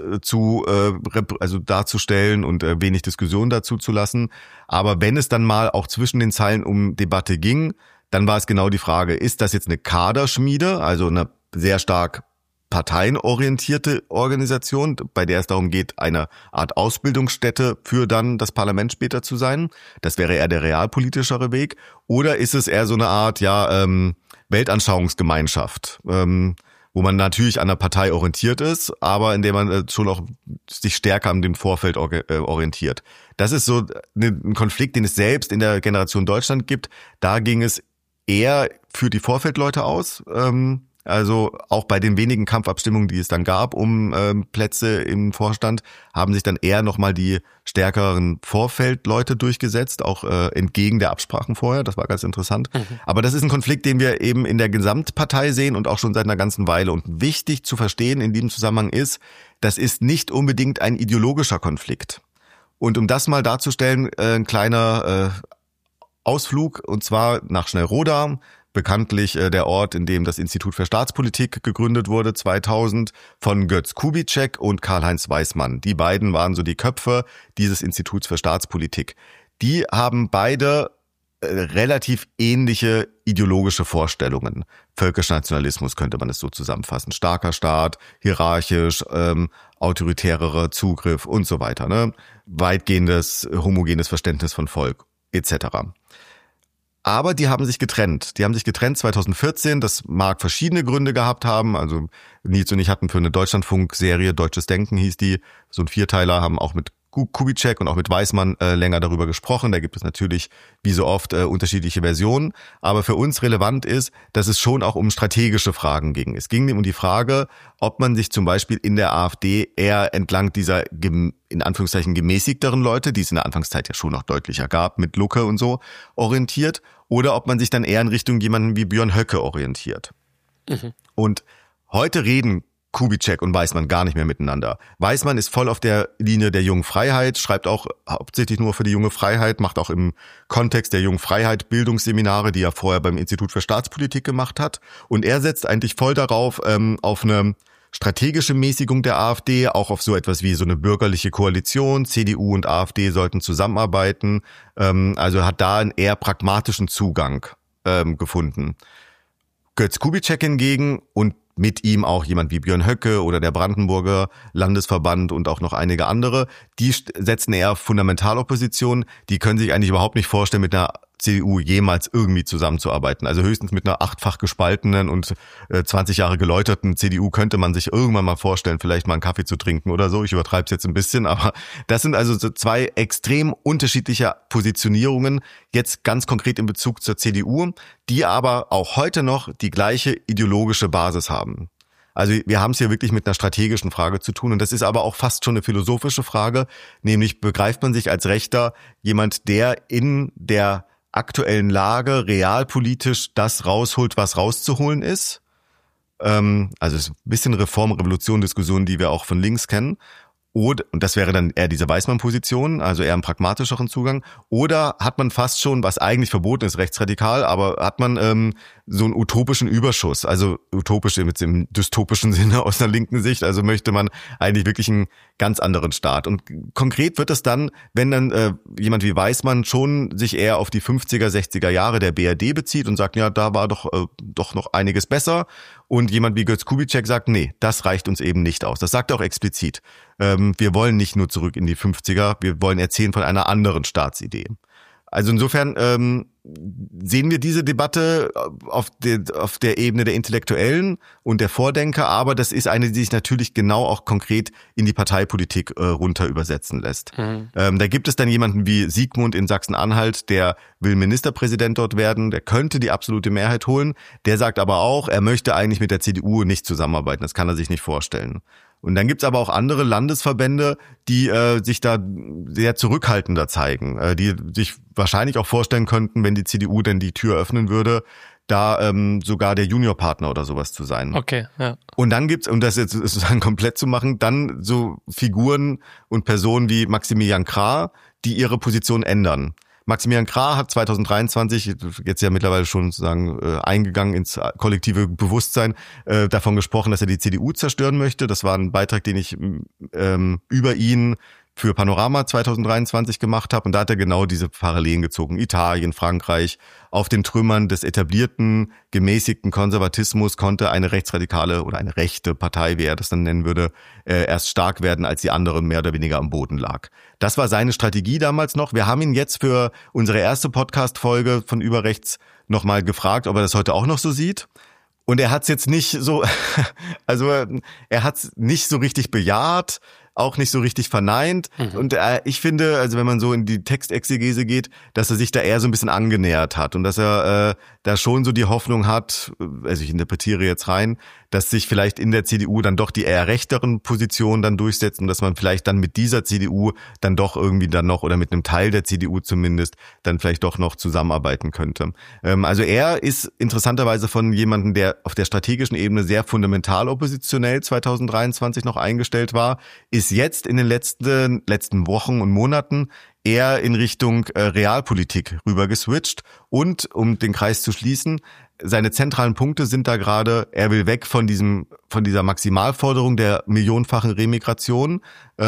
darzustellen und wenig Diskussion dazu zu lassen. Aber wenn es dann mal auch zwischen den Zeilen um Debatte ging, dann war es genau die Frage, ist das jetzt eine Kaderschmiede, also eine sehr stark parteienorientierte Organisation, bei der es darum geht, eine Art Ausbildungsstätte für dann das Parlament später zu sein. Das wäre eher der realpolitischere Weg. Oder ist es eher so eine Art Weltanschauungsgemeinschaft, wo man natürlich an der Partei orientiert ist, aber in der man schon auch sich stärker an dem Vorfeld orientiert. Das ist so ein Konflikt, den es selbst in der Generation Deutschland gibt. Da ging es eher für die Vorfeldleute aus. Also auch bei den wenigen Kampfabstimmungen, die es dann gab um Plätze im Vorstand, haben sich dann eher nochmal die stärkeren Vorfeldleute durchgesetzt, auch entgegen der Absprachen vorher. Das war ganz interessant. Aber das ist ein Konflikt, den wir eben in der Gesamtpartei sehen und auch schon seit einer ganzen Weile. Und wichtig zu verstehen in diesem Zusammenhang ist, das ist nicht unbedingt ein ideologischer Konflikt. Und um das mal darzustellen, ein kleiner Ausflug, und zwar nach Schnellroda, bekanntlich der Ort, in dem das Institut für Staatspolitik gegründet wurde, 2000, von Götz Kubitschek und Karl-Heinz Weismann. Die beiden waren so die Köpfe dieses Instituts für Staatspolitik. Die haben beide relativ ähnliche ideologische Vorstellungen. Völkischer Nationalismus könnte man es so zusammenfassen. Starker Staat, hierarchisch, autoritärere Zugriff und so weiter. Ne? Weitgehendes, homogenes Verständnis von Volk etc. Aber die haben sich getrennt. Die haben sich getrennt 2014. Das mag verschiedene Gründe gehabt haben. Also Nils und ich hatten für eine Deutschlandfunk-Serie, Deutsches Denken hieß die, so ein Vierteiler, haben auch mit Kubitschek und auch mit Weismann länger darüber gesprochen. Da gibt es natürlich, wie so oft, unterschiedliche Versionen. Aber für uns relevant ist, dass es schon auch um strategische Fragen ging. Es ging um die Frage, ob man sich zum Beispiel in der AfD eher entlang dieser in Anführungszeichen gemäßigteren Leute, die es in der Anfangszeit ja schon noch deutlicher gab, mit Lucke und so, orientiert, oder ob man sich dann eher in Richtung jemanden wie Björn Höcke orientiert. Mhm. Und heute reden Kubitschek und Weismann gar nicht mehr miteinander. Weismann ist voll auf der Linie der Jungen Freiheit, schreibt auch hauptsächlich nur für die Junge Freiheit, macht auch im Kontext der Jungen Freiheit Bildungsseminare, die er vorher beim Institut für Staatspolitik gemacht hat. Und er setzt eigentlich voll darauf, auf eine strategische Mäßigung der AfD, auch auf so etwas wie so eine bürgerliche Koalition. CDU und AfD sollten zusammenarbeiten. Also hat da einen eher pragmatischen Zugang gefunden. Götz Kubitschek hingegen und mit ihm auch jemand wie Björn Höcke oder der Brandenburger Landesverband und auch noch einige andere, die setzen eher Fundamentalopposition, die können sich eigentlich überhaupt nicht vorstellen, mit einer CDU jemals irgendwie zusammenzuarbeiten. Also höchstens mit einer 8-fach gespaltenen und 20 Jahre geläuterten CDU könnte man sich irgendwann mal vorstellen, vielleicht mal einen Kaffee zu trinken oder so. Ich übertreibe es jetzt ein bisschen, aber das sind also so zwei extrem unterschiedliche Positionierungen, jetzt ganz konkret in Bezug zur CDU, die aber auch heute noch die gleiche ideologische Basis haben. Also wir haben es hier wirklich mit einer strategischen Frage zu tun und das ist aber auch fast schon eine philosophische Frage, nämlich begreift man sich als Rechter jemand, der in der aktuellen Lage realpolitisch das rausholt, was rauszuholen ist. Also es ist ein bisschen Reform-Revolution-Diskussion, die wir auch von links kennen. Und das wäre dann eher diese Weismann-Position, also eher einen pragmatischeren Zugang. Oder hat man fast schon, was eigentlich verboten ist, rechtsradikal, aber hat man so einen utopischen Überschuss, also utopisch im dystopischen Sinne aus einer linken Sicht, also möchte man eigentlich wirklich einen ganz anderen Staat. Und konkret wird es dann, wenn dann jemand wie Weismann schon sich eher auf die 50er, 60er Jahre der BRD bezieht und sagt, ja, da war doch noch einiges besser. Und jemand wie Götz Kubitschek sagt, nee, das reicht uns eben nicht aus. Das sagt er auch explizit. Wir wollen nicht nur zurück in die 50er, wir wollen erzählen von einer anderen Staatsidee. Also insofern sehen wir diese Debatte auf der Ebene der Intellektuellen und der Vordenker, aber das ist eine, die sich natürlich genau auch konkret in die Parteipolitik runter übersetzen lässt. Mhm. Da gibt es dann jemanden wie Siegmund in Sachsen-Anhalt, der will Ministerpräsident dort werden, der könnte die absolute Mehrheit holen, der sagt aber auch, er möchte eigentlich mit der CDU nicht zusammenarbeiten, das kann er sich nicht vorstellen. Und dann gibt's aber auch andere Landesverbände, die sich da sehr zurückhaltender zeigen, die sich wahrscheinlich auch vorstellen könnten, wenn die CDU denn die Tür öffnen würde, da sogar der Juniorpartner oder sowas zu sein. Okay, ja. Und dann gibt's, um das jetzt sozusagen komplett zu machen, dann so Figuren und Personen wie Maximilian Krah, die ihre Position ändern. Maximilian Krah hat 2023, jetzt ja mittlerweile schon sozusagen eingegangen ins kollektive Bewusstsein, davon gesprochen, dass er die CDU zerstören möchte. Das war ein Beitrag, den ich über ihn für Panorama 2023 gemacht habe und da hat er genau diese Parallelen gezogen. Italien, Frankreich, auf den Trümmern des etablierten, gemäßigten Konservatismus konnte eine rechtsradikale oder eine rechte Partei, wie er das dann nennen würde, erst stark werden, als die andere mehr oder weniger am Boden lag. Das war seine Strategie damals noch. Wir haben ihn jetzt für unsere erste Podcast-Folge von Überrechts nochmal gefragt, ob er das heute auch noch so sieht. Und er hat es jetzt nicht so, also er hat es nicht so richtig bejaht, auch nicht so richtig verneint. Mhm. Und ich finde, also wenn man so in die Textexegese geht, dass er sich da eher so ein bisschen angenähert hat und dass er da schon so die Hoffnung hat, also ich interpretiere jetzt rein, dass sich vielleicht in der CDU dann doch die eher rechteren Positionen dann durchsetzen, dass man vielleicht dann mit dieser CDU dann doch irgendwie dann noch oder mit einem Teil der CDU zumindest dann vielleicht doch noch zusammenarbeiten könnte. Also er ist interessanterweise von jemandem, der auf der strategischen Ebene sehr fundamental oppositionell 2023 noch eingestellt war, ist jetzt in den letzten Wochen und Monaten eher in Richtung Realpolitik rüber geswitcht. Und um den Kreis zu schließen, seine zentralen Punkte sind da gerade, er will weg von dieser Maximalforderung der millionenfachen Remigration,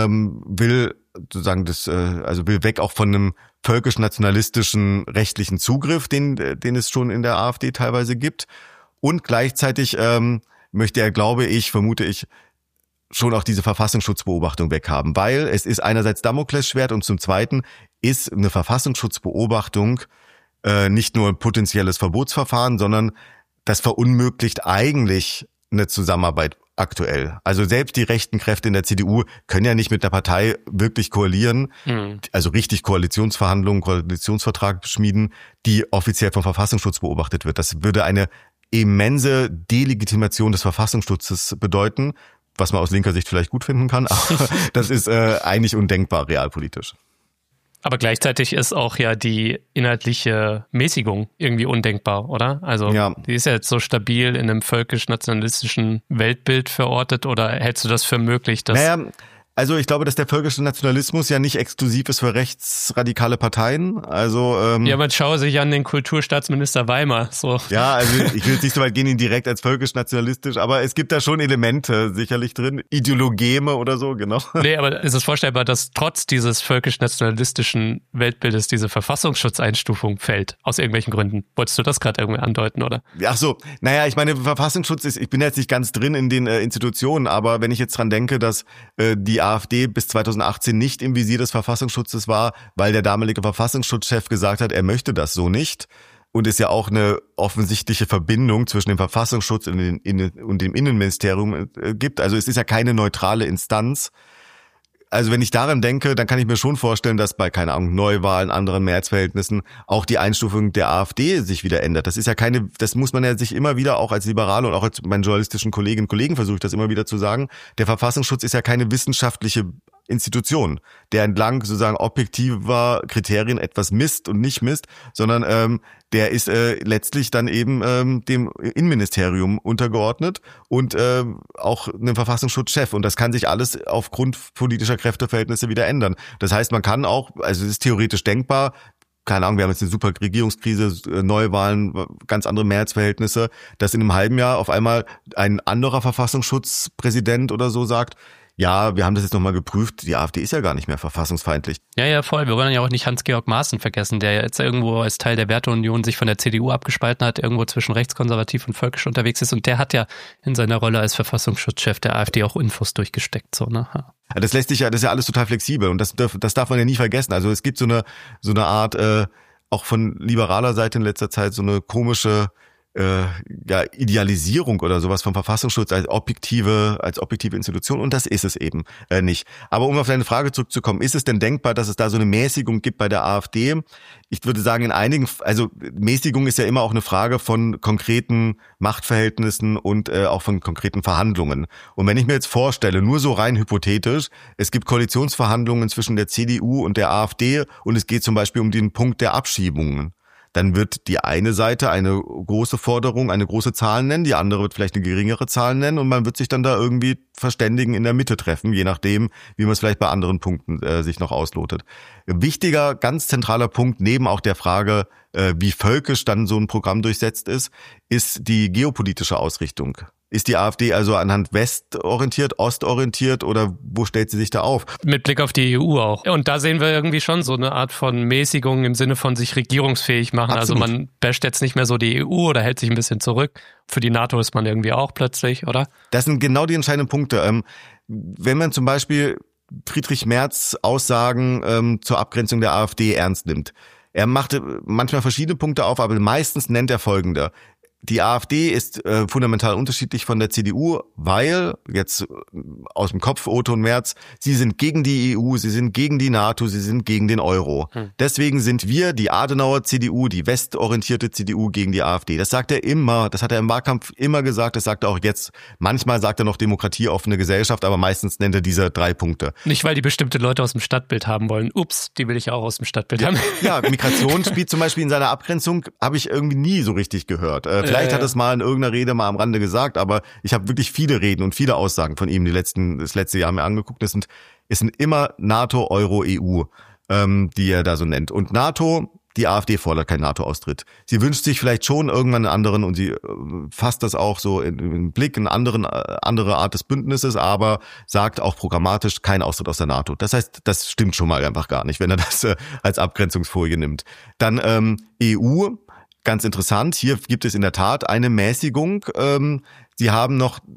will sozusagen will weg auch von einem völkisch-nationalistischen rechtlichen Zugriff, den es schon in der AfD teilweise gibt. Und gleichzeitig möchte er, vermute ich, schon auch diese Verfassungsschutzbeobachtung weghaben, weil es ist einerseits Damoklesschwert und zum Zweiten ist eine Verfassungsschutzbeobachtung nicht nur ein potenzielles Verbotsverfahren, sondern das verunmöglicht eigentlich eine Zusammenarbeit aktuell. Also selbst die rechten Kräfte in der CDU können ja nicht mit einer Partei wirklich koalieren, also richtig Koalitionsverhandlungen, Koalitionsvertrag schmieden, die offiziell vom Verfassungsschutz beobachtet wird. Das würde eine immense Delegitimation des Verfassungsschutzes bedeuten, was man aus linker Sicht vielleicht gut finden kann, aber das ist eigentlich undenkbar realpolitisch. Aber gleichzeitig ist auch ja die inhaltliche Mäßigung irgendwie undenkbar, oder? Also Die ist ja jetzt so stabil in einem völkisch-nationalistischen Weltbild verortet, oder hältst du das für möglich, dass... Also ich glaube, dass der völkische Nationalismus ja nicht exklusiv ist für rechtsradikale Parteien. Also ja, man schaue sich an den Kulturstaatsminister Weimar. So. Ja, also ich will jetzt nicht so weit gehen, ihn direkt als völkisch-nationalistisch, aber es gibt da schon Elemente sicherlich drin, Ideologeme oder so, genau. Nee, aber ist es vorstellbar, dass trotz dieses völkisch-nationalistischen Weltbildes diese Verfassungsschutzeinstufung fällt, aus irgendwelchen Gründen? Wolltest du das gerade irgendwie andeuten, oder? Ach so, naja, ich meine, Verfassungsschutz ist, ich bin jetzt nicht ganz drin in den Institutionen, aber wenn ich jetzt dran denke, dass die AfD bis 2018 nicht im Visier des Verfassungsschutzes war, weil der damalige Verfassungsschutzchef gesagt hat, er möchte das so nicht. Und es ja auch eine offensichtliche Verbindung zwischen dem Verfassungsschutz und dem Innenministerium gibt. Also es ist ja keine neutrale Instanz. Also wenn ich daran denke, dann kann ich mir schon vorstellen, dass bei, keine Ahnung, Neuwahlen, anderen Mehrheitsverhältnissen auch die Einstufung der AfD sich wieder ändert. Das ist ja das muss man ja sich immer wieder auch als Liberale und auch als meinen journalistischen Kolleginnen und Kollegen versuche ich das immer wieder zu sagen. Der Verfassungsschutz ist ja keine wissenschaftliche Institution, der entlang sozusagen objektiver Kriterien etwas misst und nicht misst, sondern der ist letztlich dann eben dem Innenministerium untergeordnet und auch einem Verfassungsschutzchef. Und das kann sich alles aufgrund politischer Kräfteverhältnisse wieder ändern. Das heißt, man kann auch, also es ist theoretisch denkbar, keine Ahnung, wir haben jetzt eine super Regierungskrise, Neuwahlen, ganz andere Mehrheitsverhältnisse, dass in einem halben Jahr auf einmal ein anderer Verfassungsschutzpräsident oder so sagt, ja, wir haben das jetzt nochmal geprüft, die AfD ist ja gar nicht mehr verfassungsfeindlich. Ja, voll. Wir wollen ja auch nicht Hans-Georg Maaßen vergessen, der jetzt irgendwo als Teil der Werteunion sich von der CDU abgespalten hat, irgendwo zwischen rechtskonservativ und völkisch unterwegs ist. Und der hat ja in seiner Rolle als Verfassungsschutzchef der AfD auch Infos durchgesteckt. So, ne? Ja. Das lässt sich ja, das ist ja alles total flexibel und das darf man ja nie vergessen. Also es gibt so eine Art, auch von liberaler Seite in letzter Zeit so eine komische Idealisierung oder sowas vom Verfassungsschutz als objektive Institution, und das ist es eben nicht. Aber um auf deine Frage zurückzukommen, ist es denn denkbar, dass es da so eine Mäßigung gibt bei der AfD? Ich würde sagen, also Mäßigung ist ja immer auch eine Frage von konkreten Machtverhältnissen und auch von konkreten Verhandlungen. Und wenn ich mir jetzt vorstelle, nur so rein hypothetisch, es gibt Koalitionsverhandlungen zwischen der CDU und der AfD und es geht zum Beispiel um den Punkt der Abschiebungen, dann wird die eine Seite eine große Forderung, eine große Zahl nennen, die andere wird vielleicht eine geringere Zahl nennen und man wird sich dann da irgendwie verständigen, in der Mitte treffen, je nachdem, wie man es vielleicht bei anderen Punkten sich noch auslotet. Wichtiger, ganz zentraler Punkt, neben auch der Frage, wie völkisch dann so ein Programm durchsetzt ist die geopolitische Ausrichtung. Ist die AfD also anhand westorientiert, ostorientiert oder wo stellt sie sich da auf? Mit Blick auf die EU auch. Und da sehen wir irgendwie schon so eine Art von Mäßigung im Sinne von sich regierungsfähig machen. Absolut. Also man basht jetzt nicht mehr so die EU oder hält sich ein bisschen zurück. Für die NATO ist man irgendwie auch plötzlich, oder? Das sind genau die entscheidenden Punkte. Wenn man zum Beispiel Friedrich Merz Aussagen zur Abgrenzung der AfD ernst nimmt. Er machte manchmal verschiedene Punkte auf, aber meistens nennt er folgende. Die AfD ist fundamental unterschiedlich von der CDU, weil, jetzt aus dem Kopf Otto und Merz, sie sind gegen die EU, sie sind gegen die NATO, sie sind gegen den Euro. Deswegen sind wir, die Adenauer CDU, die westorientierte CDU, gegen die AfD. Das sagt er immer, das hat er im Wahlkampf immer gesagt, das sagt er auch jetzt. Manchmal sagt er noch demokratieoffene Gesellschaft, aber meistens nennt er diese 3 Punkte. Nicht, weil die bestimmte Leute aus dem Stadtbild haben wollen. Ups, die will ich auch aus dem Stadtbild haben. Ja, Migration spielt zum Beispiel in seiner Abgrenzung, habe ich irgendwie nie so richtig gehört. Vielleicht hat es mal in irgendeiner Rede mal am Rande gesagt, aber ich habe wirklich viele Reden und viele Aussagen von ihm das letzte Jahr mir angeguckt. Es sind immer NATO, Euro, EU, die er da so nennt. Und NATO, die AfD fordert keinen NATO-Austritt. Sie wünscht sich vielleicht schon irgendwann einen anderen und sie fasst das auch so in Blick, eine andere Art des Bündnisses, aber sagt auch programmatisch kein Austritt aus der NATO. Das heißt, das stimmt schon mal einfach gar nicht, wenn er das als Abgrenzungsfolie nimmt. Dann EU. Ganz interessant, hier gibt es in der Tat eine Mäßigung. Sie haben noch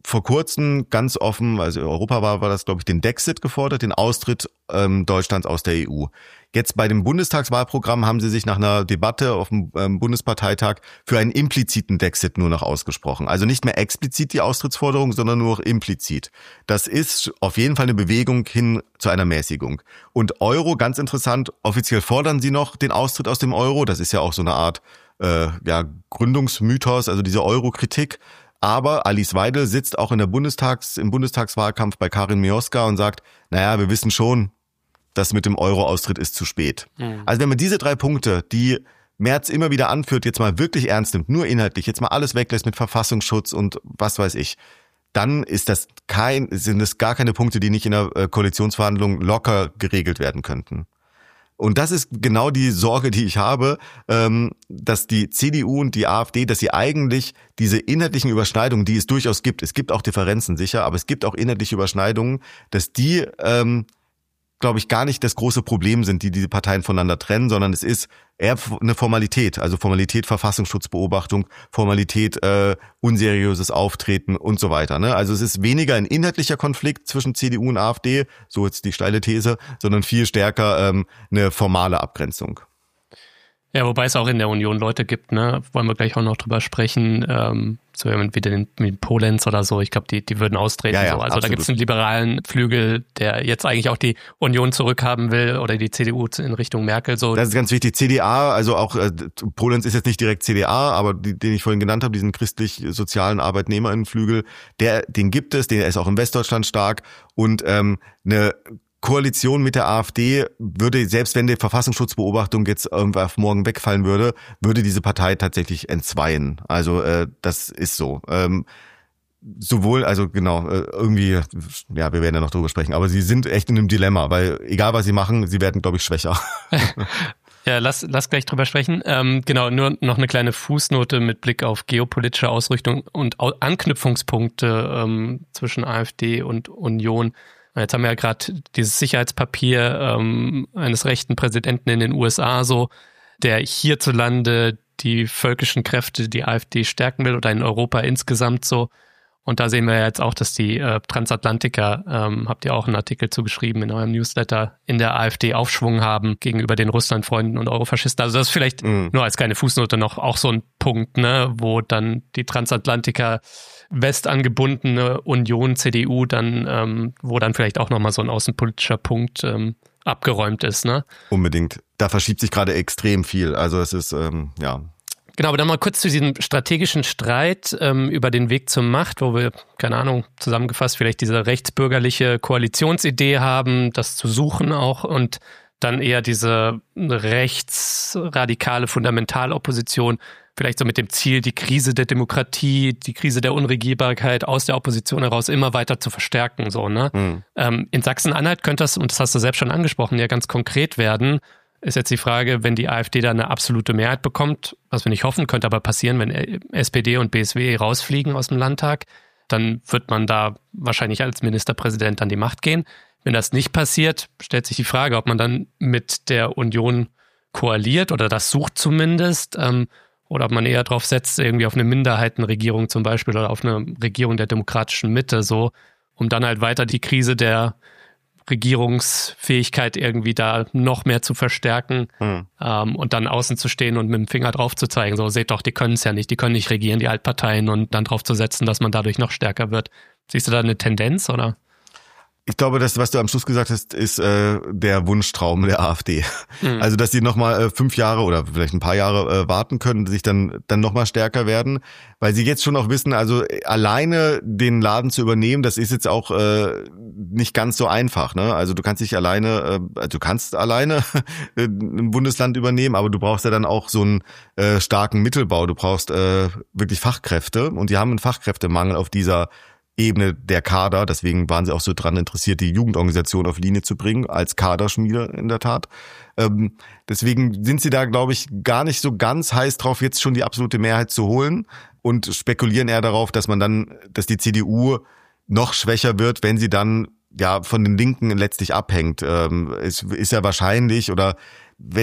vor kurzem ganz offen, also Europawahl war das, glaube ich, den Dexit gefordert, den Austritt Deutschlands aus der EU. Jetzt bei dem Bundestagswahlprogramm haben sie sich nach einer Debatte auf dem Bundesparteitag für einen impliziten Dexit nur noch ausgesprochen. Also nicht mehr explizit die Austrittsforderung, sondern nur noch implizit. Das ist auf jeden Fall eine Bewegung hin zu einer Mäßigung. Und Euro, ganz interessant, offiziell fordern sie noch den Austritt aus dem Euro. Das ist ja auch so eine Art Gründungsmythos, also diese Euro-Kritik. Aber Alice Weidel sitzt auch im Bundestagswahlkampf bei Karin Mioska und sagt, naja, wir wissen schon, das mit dem Euro-Austritt ist zu spät. Mhm. Also wenn man diese 3 Punkte, die Merz immer wieder anführt, jetzt mal wirklich ernst nimmt, nur inhaltlich, jetzt mal alles weglässt mit Verfassungsschutz und was weiß ich, dann sind das gar keine Punkte, die nicht in der Koalitionsverhandlung locker geregelt werden könnten. Und das ist genau die Sorge, die ich habe, dass die CDU und die AfD, dass sie eigentlich diese inhaltlichen Überschneidungen, die es durchaus gibt, es gibt auch Differenzen sicher, aber es gibt auch inhaltliche Überschneidungen, dass die, glaube ich, gar nicht das große Problem sind, die diese Parteien voneinander trennen, sondern es ist eher eine Formalität, also Formalität Verfassungsschutzbeobachtung, Formalität unseriöses Auftreten und so weiter. Ne? Also es ist weniger ein inhaltlicher Konflikt zwischen CDU und AfD, so jetzt die steile These, sondern viel stärker eine formale Abgrenzung. Ja, wobei es auch in der Union Leute gibt, ne, wollen wir gleich auch noch drüber sprechen, so jemand wie den Polenz oder so, ich glaube, die würden austreten. Ja, so. Also absolut. Da gibt es einen liberalen Flügel, der jetzt eigentlich auch die Union zurückhaben will oder die CDU in Richtung Merkel. So. Das ist ganz wichtig. CDA, also auch Polenz ist jetzt nicht direkt CDA, aber den ich vorhin genannt habe, diesen christlich-sozialen Arbeitnehmerinnenflügel, den gibt es, der ist auch in Westdeutschland stark und eine Koalition mit der AfD würde, selbst wenn die Verfassungsschutzbeobachtung jetzt irgendwann auf morgen wegfallen würde diese Partei tatsächlich entzweien. Also das ist so. Sowohl, also genau, irgendwie, ja, wir werden ja noch drüber sprechen, aber sie sind echt in einem Dilemma, weil egal was sie machen, sie werden, glaube ich, schwächer. Ja, lass gleich drüber sprechen. Genau, nur noch eine kleine Fußnote mit Blick auf geopolitische Ausrichtung und Anknüpfungspunkte zwischen AfD und Union. Jetzt haben wir ja gerade dieses Sicherheitspapier eines rechten Präsidenten in den USA, so, der hierzulande die völkischen Kräfte, die AfD stärken will oder in Europa insgesamt so. Und da sehen wir ja jetzt auch, dass die Transatlantiker, habt ihr auch einen Artikel zugeschrieben in eurem Newsletter, in der AfD Aufschwung haben gegenüber den Russlandfreunden und Eurofaschisten. Also das ist vielleicht nur als kleine Fußnote noch auch so ein Punkt, ne, wo dann die Transatlantiker westangebundene Union, CDU, dann, wo dann vielleicht auch nochmal so ein außenpolitischer Punkt abgeräumt ist, ne? Unbedingt. Da verschiebt sich gerade extrem viel. Also es ist, ja. Genau, aber dann mal kurz zu diesem strategischen Streit über den Weg zur Macht, wo wir, keine Ahnung, zusammengefasst vielleicht diese rechtsbürgerliche Koalitionsidee haben, das zu suchen auch und dann eher diese rechtsradikale Fundamentalopposition, vielleicht so mit dem Ziel, die Krise der Demokratie, die Krise der Unregierbarkeit aus der Opposition heraus immer weiter zu verstärken. So, ne? In Sachsen-Anhalt könnte das, und das hast du selbst schon angesprochen, ja ganz konkret werden. Ist jetzt die Frage, wenn die AfD da eine absolute Mehrheit bekommt, was wir nicht hoffen, könnte aber passieren, wenn SPD und BSW rausfliegen aus dem Landtag, dann wird man da wahrscheinlich als Ministerpräsident an die Macht gehen. Wenn das nicht passiert, stellt sich die Frage, ob man dann mit der Union koaliert oder das sucht zumindest, oder ob man eher drauf setzt, irgendwie auf eine Minderheitenregierung zum Beispiel oder auf eine Regierung der demokratischen Mitte, so, um dann halt weiter die Krise der Regierungsfähigkeit irgendwie da noch mehr zu verstärken und dann außen zu stehen und mit dem Finger drauf zu zeigen, so, seht doch, die können es ja nicht, die können nicht regieren, die Altparteien, und dann drauf zu setzen, dass man dadurch noch stärker wird. Siehst du da eine Tendenz, oder? Ich glaube, das, was du am Schluss gesagt hast, ist der Wunschtraum der AfD. Also, dass sie nochmal 5 Jahre oder vielleicht ein paar Jahre warten können, sich dann nochmal stärker werden, weil sie jetzt schon auch wissen, also alleine den Laden zu übernehmen, das ist jetzt auch nicht ganz so einfach. Ne? Also du kannst alleine ein Bundesland übernehmen, aber du brauchst ja dann auch so einen starken Mittelbau. Du brauchst wirklich Fachkräfte, und die haben einen Fachkräftemangel auf dieser Ebene der Kader, deswegen waren sie auch so dran interessiert, die Jugendorganisation auf Linie zu bringen, als Kaderschmiede in der Tat. Deswegen sind sie da, glaube ich, gar nicht so ganz heiß drauf, jetzt schon die absolute Mehrheit zu holen, und spekulieren eher darauf, dass die CDU noch schwächer wird, wenn sie dann ja von den Linken letztlich abhängt. Es ist ja wahrscheinlich, oder wenn jetzt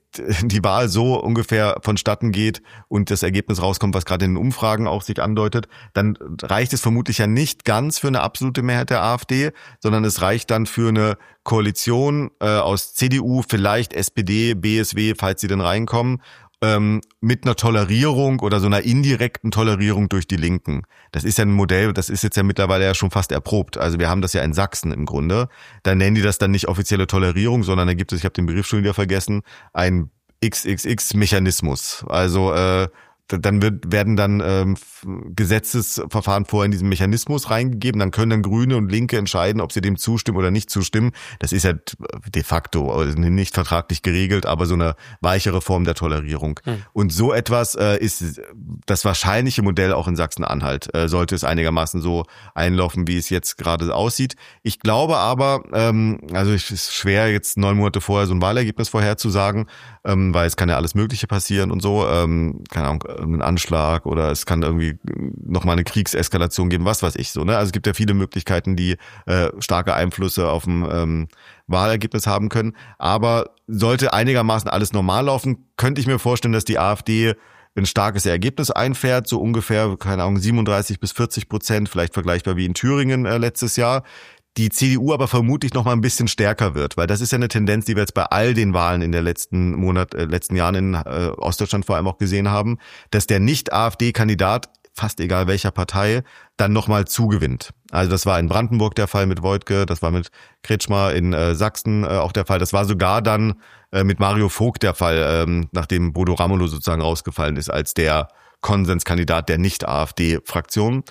die Wahl so ungefähr vonstatten geht und das Ergebnis rauskommt, was gerade in den Umfragen auch sich andeutet, dann reicht es vermutlich ja nicht ganz für eine absolute Mehrheit der AfD, sondern es reicht dann für eine Koalition aus CDU, vielleicht SPD, BSW, falls sie denn reinkommen, mit einer Tolerierung oder so einer indirekten Tolerierung durch die Linken. Das ist ja ein Modell, das ist jetzt ja mittlerweile ja schon fast erprobt. Also wir haben das ja in Sachsen im Grunde. Da nennen die das dann nicht offizielle Tolerierung, sondern da gibt es, ich habe den Begriff schon wieder vergessen, ein XXX-Mechanismus. Also dann werden dann Gesetzesverfahren vorher in diesen Mechanismus reingegeben, dann können dann Grüne und Linke entscheiden, ob sie dem zustimmen oder nicht zustimmen. Das ist ja de facto nicht vertraglich geregelt, aber so eine weichere Form der Tolerierung. Und so etwas ist das wahrscheinliche Modell auch in Sachsen-Anhalt, sollte es einigermaßen so einlaufen, wie es jetzt gerade aussieht. Ich glaube aber, also es ist schwer jetzt 9 Monate vorher so ein Wahlergebnis vorherzusagen, weil es kann ja alles Mögliche passieren und so, keine Ahnung, irgendein Anschlag oder es kann irgendwie nochmal eine Kriegseskalation geben, was weiß ich so, ne? Also es gibt ja viele Möglichkeiten, die starke Einflüsse auf ein Wahlergebnis haben können. Aber sollte einigermaßen alles normal laufen, könnte ich mir vorstellen, dass die AfD ein starkes Ergebnis einfährt, so ungefähr, keine Ahnung, 37-40%, vielleicht vergleichbar wie in Thüringen letztes Jahr. Die CDU aber vermutlich noch mal ein bisschen stärker wird, weil das ist ja eine Tendenz, die wir jetzt bei all den Wahlen in der letzten Jahren in Ostdeutschland vor allem auch gesehen haben, dass der Nicht-AfD-Kandidat, fast egal welcher Partei, dann noch mal zugewinnt. Also das war in Brandenburg der Fall mit Woidke, das war mit Kretschmer in Sachsen auch der Fall, das war sogar dann mit Mario Vogt der Fall, nachdem Bodo Ramelow sozusagen rausgefallen ist als der Konsenskandidat der Nicht-AfD-Fraktion.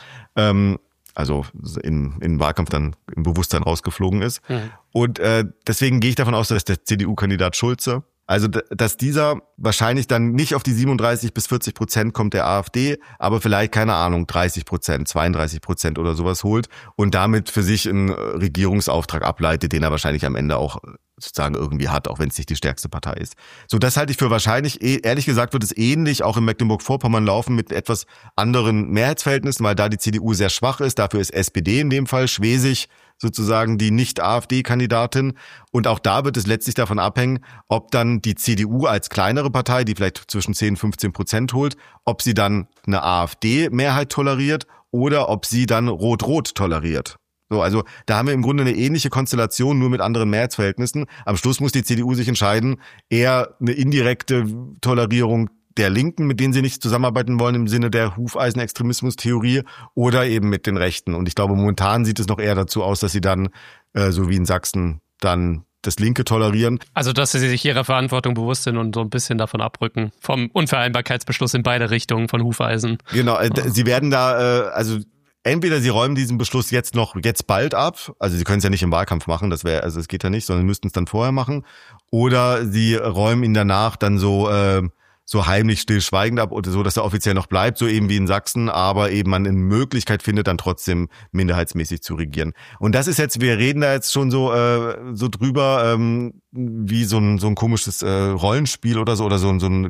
Also in Wahlkampf dann im Bewusstsein rausgeflogen ist. Und deswegen gehe ich davon aus, dass der CDU-Kandidat Schulze, also dass dieser wahrscheinlich dann nicht auf die 37-40% kommt der AfD, aber vielleicht, keine Ahnung, 30%, 32% oder sowas holt und damit für sich einen Regierungsauftrag ableitet, den er wahrscheinlich am Ende auch sozusagen irgendwie hat, auch wenn es nicht die stärkste Partei ist. So, das halte ich für wahrscheinlich. Ehrlich gesagt wird es ähnlich auch in Mecklenburg-Vorpommern laufen mit etwas anderen Mehrheitsverhältnissen, weil da die CDU sehr schwach ist. Dafür ist SPD in dem Fall, Schwesig sozusagen die Nicht-AfD-Kandidatin. Und auch da wird es letztlich davon abhängen, ob dann die CDU als kleinere Partei, die vielleicht zwischen 10-15% holt, ob sie dann eine AfD-Mehrheit toleriert oder ob sie dann Rot-Rot toleriert. So, also da haben wir im Grunde eine ähnliche Konstellation, nur mit anderen Mehrheitsverhältnissen. Am Schluss muss die CDU sich entscheiden, eher eine indirekte Tolerierung der Linken, mit denen sie nicht zusammenarbeiten wollen im Sinne der Hufeisen-Extremismus-Theorie oder eben mit den Rechten. Und ich glaube, momentan sieht es noch eher dazu aus, dass sie dann, so wie in Sachsen, dann das Linke tolerieren. Also, dass sie sich ihrer Verantwortung bewusst sind und so ein bisschen davon abrücken. Vom Unvereinbarkeitsbeschluss in beide Richtungen von Hufeisen. Genau, sie werden da, also entweder sie räumen diesen Beschluss jetzt bald ab, also sie können es ja nicht im Wahlkampf machen, also es geht ja nicht, sondern müssten es dann vorher machen, oder sie räumen ihn danach dann so heimlich stillschweigend ab oder so, dass er offiziell noch bleibt, so eben wie in Sachsen, aber eben man eine Möglichkeit findet, dann trotzdem minderheitsmäßig zu regieren. Und das ist jetzt, wir reden da jetzt schon so drüber, wie so ein komisches Rollenspiel oder so, oder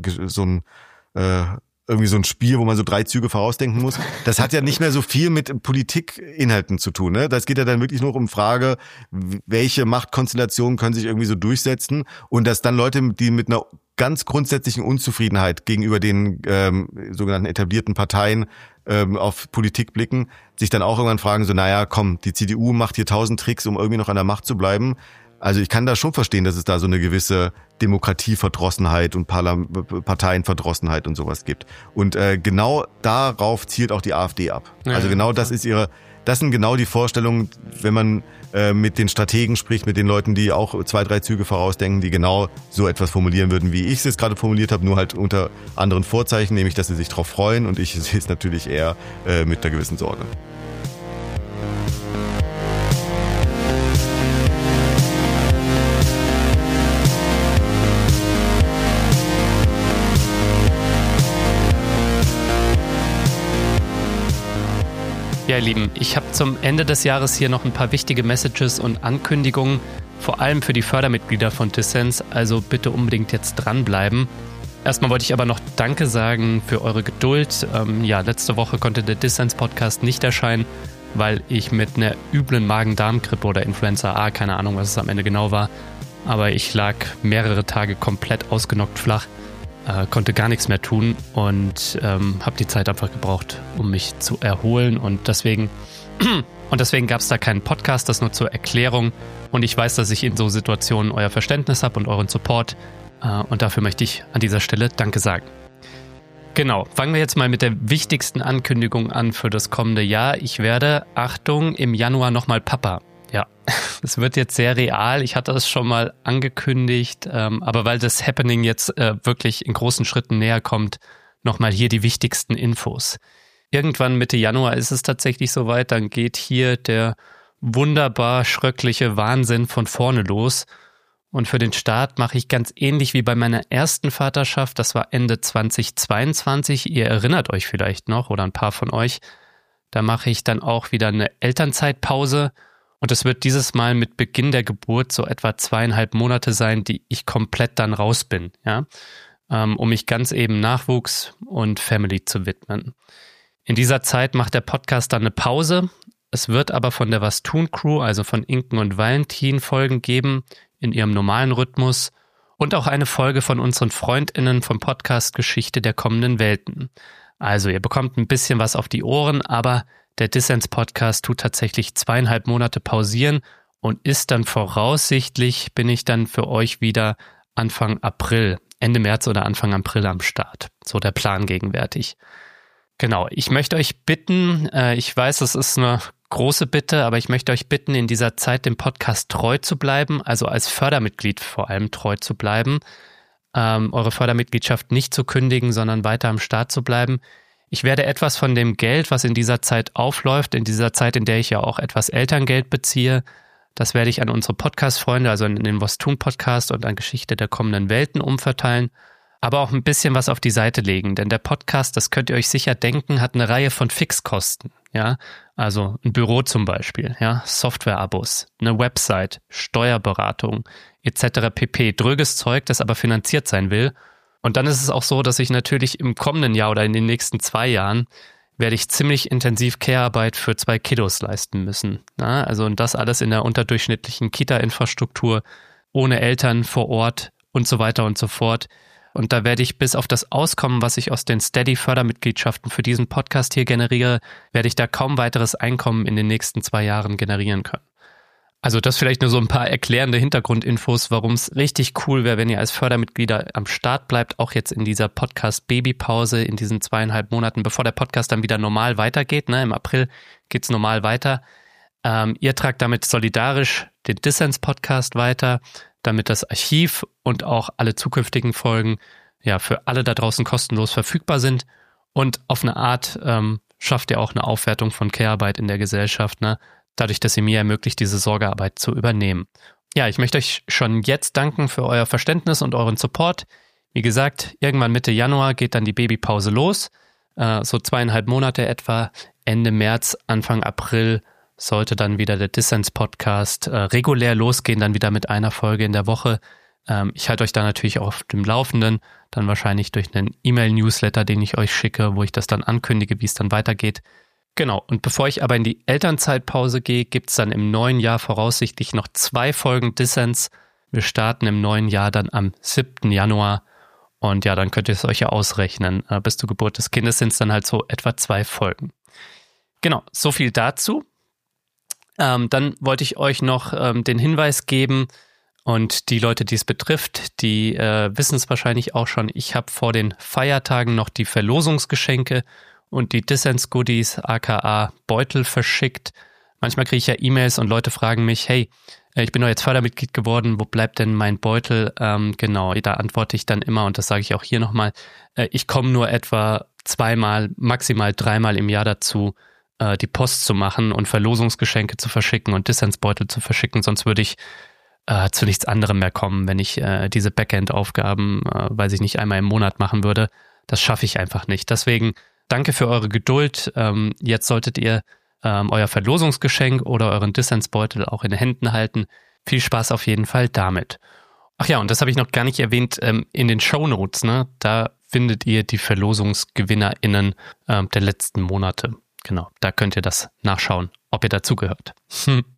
irgendwie so ein Spiel, wo man so 3 Züge vorausdenken muss. Das hat ja nicht mehr so viel mit Politikinhalten zu tun, ne? Das geht ja dann wirklich nur um Frage, welche Machtkonstellationen können sich irgendwie so durchsetzen und dass dann Leute, die mit einer ganz grundsätzlichen Unzufriedenheit gegenüber den sogenannten etablierten Parteien auf Politik blicken, sich dann auch irgendwann fragen, so, naja, komm, die CDU macht hier 1000 Tricks, um irgendwie noch an der Macht zu bleiben. Also ich kann da schon verstehen, dass es da so eine gewisse Demokratieverdrossenheit und Parteienverdrossenheit und sowas gibt. Und genau darauf zielt auch die AfD ab. Ja, also genau das sind genau die Vorstellungen, wenn man mit den Strategen spricht, mit den Leuten, die auch 2, 3 Züge vorausdenken, die genau so etwas formulieren würden, wie ich es jetzt gerade formuliert habe, nur halt unter anderen Vorzeichen, nämlich, dass sie sich drauf freuen, und ich sehe es natürlich eher mit einer gewissen Sorge. Ja, ihr Lieben, ich habe zum Ende des Jahres hier noch ein paar wichtige Messages und Ankündigungen, vor allem für die Fördermitglieder von Dissens, also bitte unbedingt jetzt dranbleiben. Erstmal wollte ich aber noch Danke sagen für eure Geduld. Letzte Woche konnte der Dissens-Podcast nicht erscheinen, weil ich mit einer üblen Magen-Darm-Grippe oder Influenza A, keine Ahnung, was es am Ende genau war, aber ich lag mehrere Tage komplett ausgenockt flach, konnte gar nichts mehr tun und habe die Zeit einfach gebraucht, um mich zu erholen und deswegen gab es da keinen Podcast, das nur zur Erklärung und ich weiß, dass ich in so Situationen euer Verständnis habe und euren Support und dafür möchte ich an dieser Stelle Danke sagen. Genau, fangen wir jetzt mal mit der wichtigsten Ankündigung an für das kommende Jahr. Ich werde, Achtung, im Januar nochmal Papa. Ja, es wird jetzt sehr real. Ich hatte es schon mal angekündigt, aber weil das Happening jetzt wirklich in großen Schritten näher kommt, nochmal hier die wichtigsten Infos. Irgendwann Mitte Januar ist es tatsächlich soweit, dann geht hier der wunderbar schröckliche Wahnsinn von vorne los. Und für den Start mache ich ganz ähnlich wie bei meiner ersten Vaterschaft, das war Ende 2022, ihr erinnert euch vielleicht noch oder ein paar von euch, da mache ich dann auch wieder eine Elternzeitpause. Und es wird dieses Mal mit Beginn der Geburt so etwa 2,5 Monate sein, die ich komplett dann raus bin, ja, um mich ganz eben Nachwuchs und Family zu widmen. In dieser Zeit macht der Podcast dann eine Pause. Es wird aber von der Was tun Crew, also von Inken und Valentin, Folgen geben in ihrem normalen Rhythmus und auch eine Folge von unseren FreundInnen vom Podcast Geschichte der kommenden Welten. Also ihr bekommt ein bisschen was auf die Ohren, aber der Dissens-Podcast tut tatsächlich 2,5 Monate pausieren und ist dann voraussichtlich, bin ich dann für euch wieder Anfang April, Ende März oder Anfang April am Start. So der Plan gegenwärtig. Genau, ich möchte euch bitten, ich weiß, es ist eine große Bitte, aber ich möchte euch bitten, in dieser Zeit dem Podcast treu zu bleiben, also als Fördermitglied vor allem treu zu bleiben, eure Fördermitgliedschaft nicht zu kündigen, sondern weiter am Start zu bleiben. Ich werde etwas von dem Geld, was in dieser Zeit aufläuft, in dieser Zeit, in der ich ja auch etwas Elterngeld beziehe, das werde ich an unsere Podcast-Freunde, also in den Was tun Podcast und an Geschichte der kommenden Welten umverteilen, aber auch ein bisschen was auf die Seite legen, denn der Podcast, das könnt ihr euch sicher denken, hat eine Reihe von Fixkosten, ja, also ein Büro zum Beispiel, ja, Software-Abos, eine Website, Steuerberatung etc. pp. Dröges Zeug, das aber finanziert sein will. Und dann ist es auch so, dass ich natürlich im kommenden Jahr oder in den nächsten 2 Jahren werde ich ziemlich intensiv Care-Arbeit für 2 Kiddos leisten müssen. Ja, also und das alles in der unterdurchschnittlichen Kita-Infrastruktur, ohne Eltern vor Ort und so weiter und so fort. Und da werde ich bis auf das Auskommen, was ich aus den Steady-Fördermitgliedschaften für diesen Podcast hier generiere, werde ich da kaum weiteres Einkommen in den nächsten 2 Jahren generieren können. Also das vielleicht nur so ein paar erklärende Hintergrundinfos, warum es richtig cool wäre, wenn ihr als Fördermitglieder am Start bleibt, auch jetzt in dieser Podcast-Babypause, in diesen 2,5 Monaten, bevor der Podcast dann wieder normal weitergeht. Ne? Im April geht's normal weiter. Ihr tragt damit solidarisch den Dissens-Podcast weiter, damit das Archiv und auch alle zukünftigen Folgen ja für alle da draußen kostenlos verfügbar sind. Und auf eine Art schafft ihr auch eine Aufwertung von Care-Arbeit in der Gesellschaft, ne? Dadurch, dass ihr mir ermöglicht, diese Sorgearbeit zu übernehmen. Ja, ich möchte euch schon jetzt danken für euer Verständnis und euren Support. Wie gesagt, irgendwann Mitte Januar geht dann die Babypause los. So 2,5 Monate etwa. Ende März, Anfang April sollte dann wieder der Dissens-Podcast regulär losgehen, dann wieder mit einer Folge in der Woche. Ich halte euch da natürlich auch auf dem Laufenden, dann wahrscheinlich durch einen E-Mail-Newsletter, den ich euch schicke, wo ich das dann ankündige, wie es dann weitergeht. Genau, und bevor ich aber in die Elternzeitpause gehe, gibt es dann im neuen Jahr voraussichtlich noch 2 Folgen Dissens. Wir starten im neuen Jahr dann am 7. Januar und ja, dann könnt ihr es euch ja ausrechnen. Bis zur Geburt des Kindes sind es dann halt so etwa 2 Folgen. Genau, so viel dazu. Dann wollte ich euch noch den Hinweis geben und die Leute, die es betrifft, die wissen es wahrscheinlich auch schon. Ich habe vor den Feiertagen noch die Verlosungsgeschenke und die Dissens-Goodies, aka Beutel, verschickt. Manchmal kriege ich ja E-Mails und Leute fragen mich, hey, ich bin doch jetzt Fördermitglied geworden, wo bleibt denn mein Beutel? Genau, da antworte ich dann immer, und das sage ich auch hier nochmal, ich komme nur etwa 2-mal, maximal 3-mal im Jahr dazu, die Post zu machen und Verlosungsgeschenke zu verschicken und Dissens-Beutel zu verschicken, sonst würde ich zu nichts anderem mehr kommen, wenn ich diese Backend-Aufgaben, weiß ich nicht, einmal im Monat machen würde. Das schaffe ich einfach nicht. Deswegen danke für eure Geduld. Jetzt solltet ihr euer Verlosungsgeschenk oder euren Dissens-Beutel auch in den Händen halten. Viel Spaß auf jeden Fall damit. Ach ja, und das habe ich noch gar nicht erwähnt, in den Shownotes, ne? Da findet ihr die VerlosungsgewinnerInnen der letzten Monate. Genau, da könnt ihr das nachschauen, ob ihr dazugehört. Und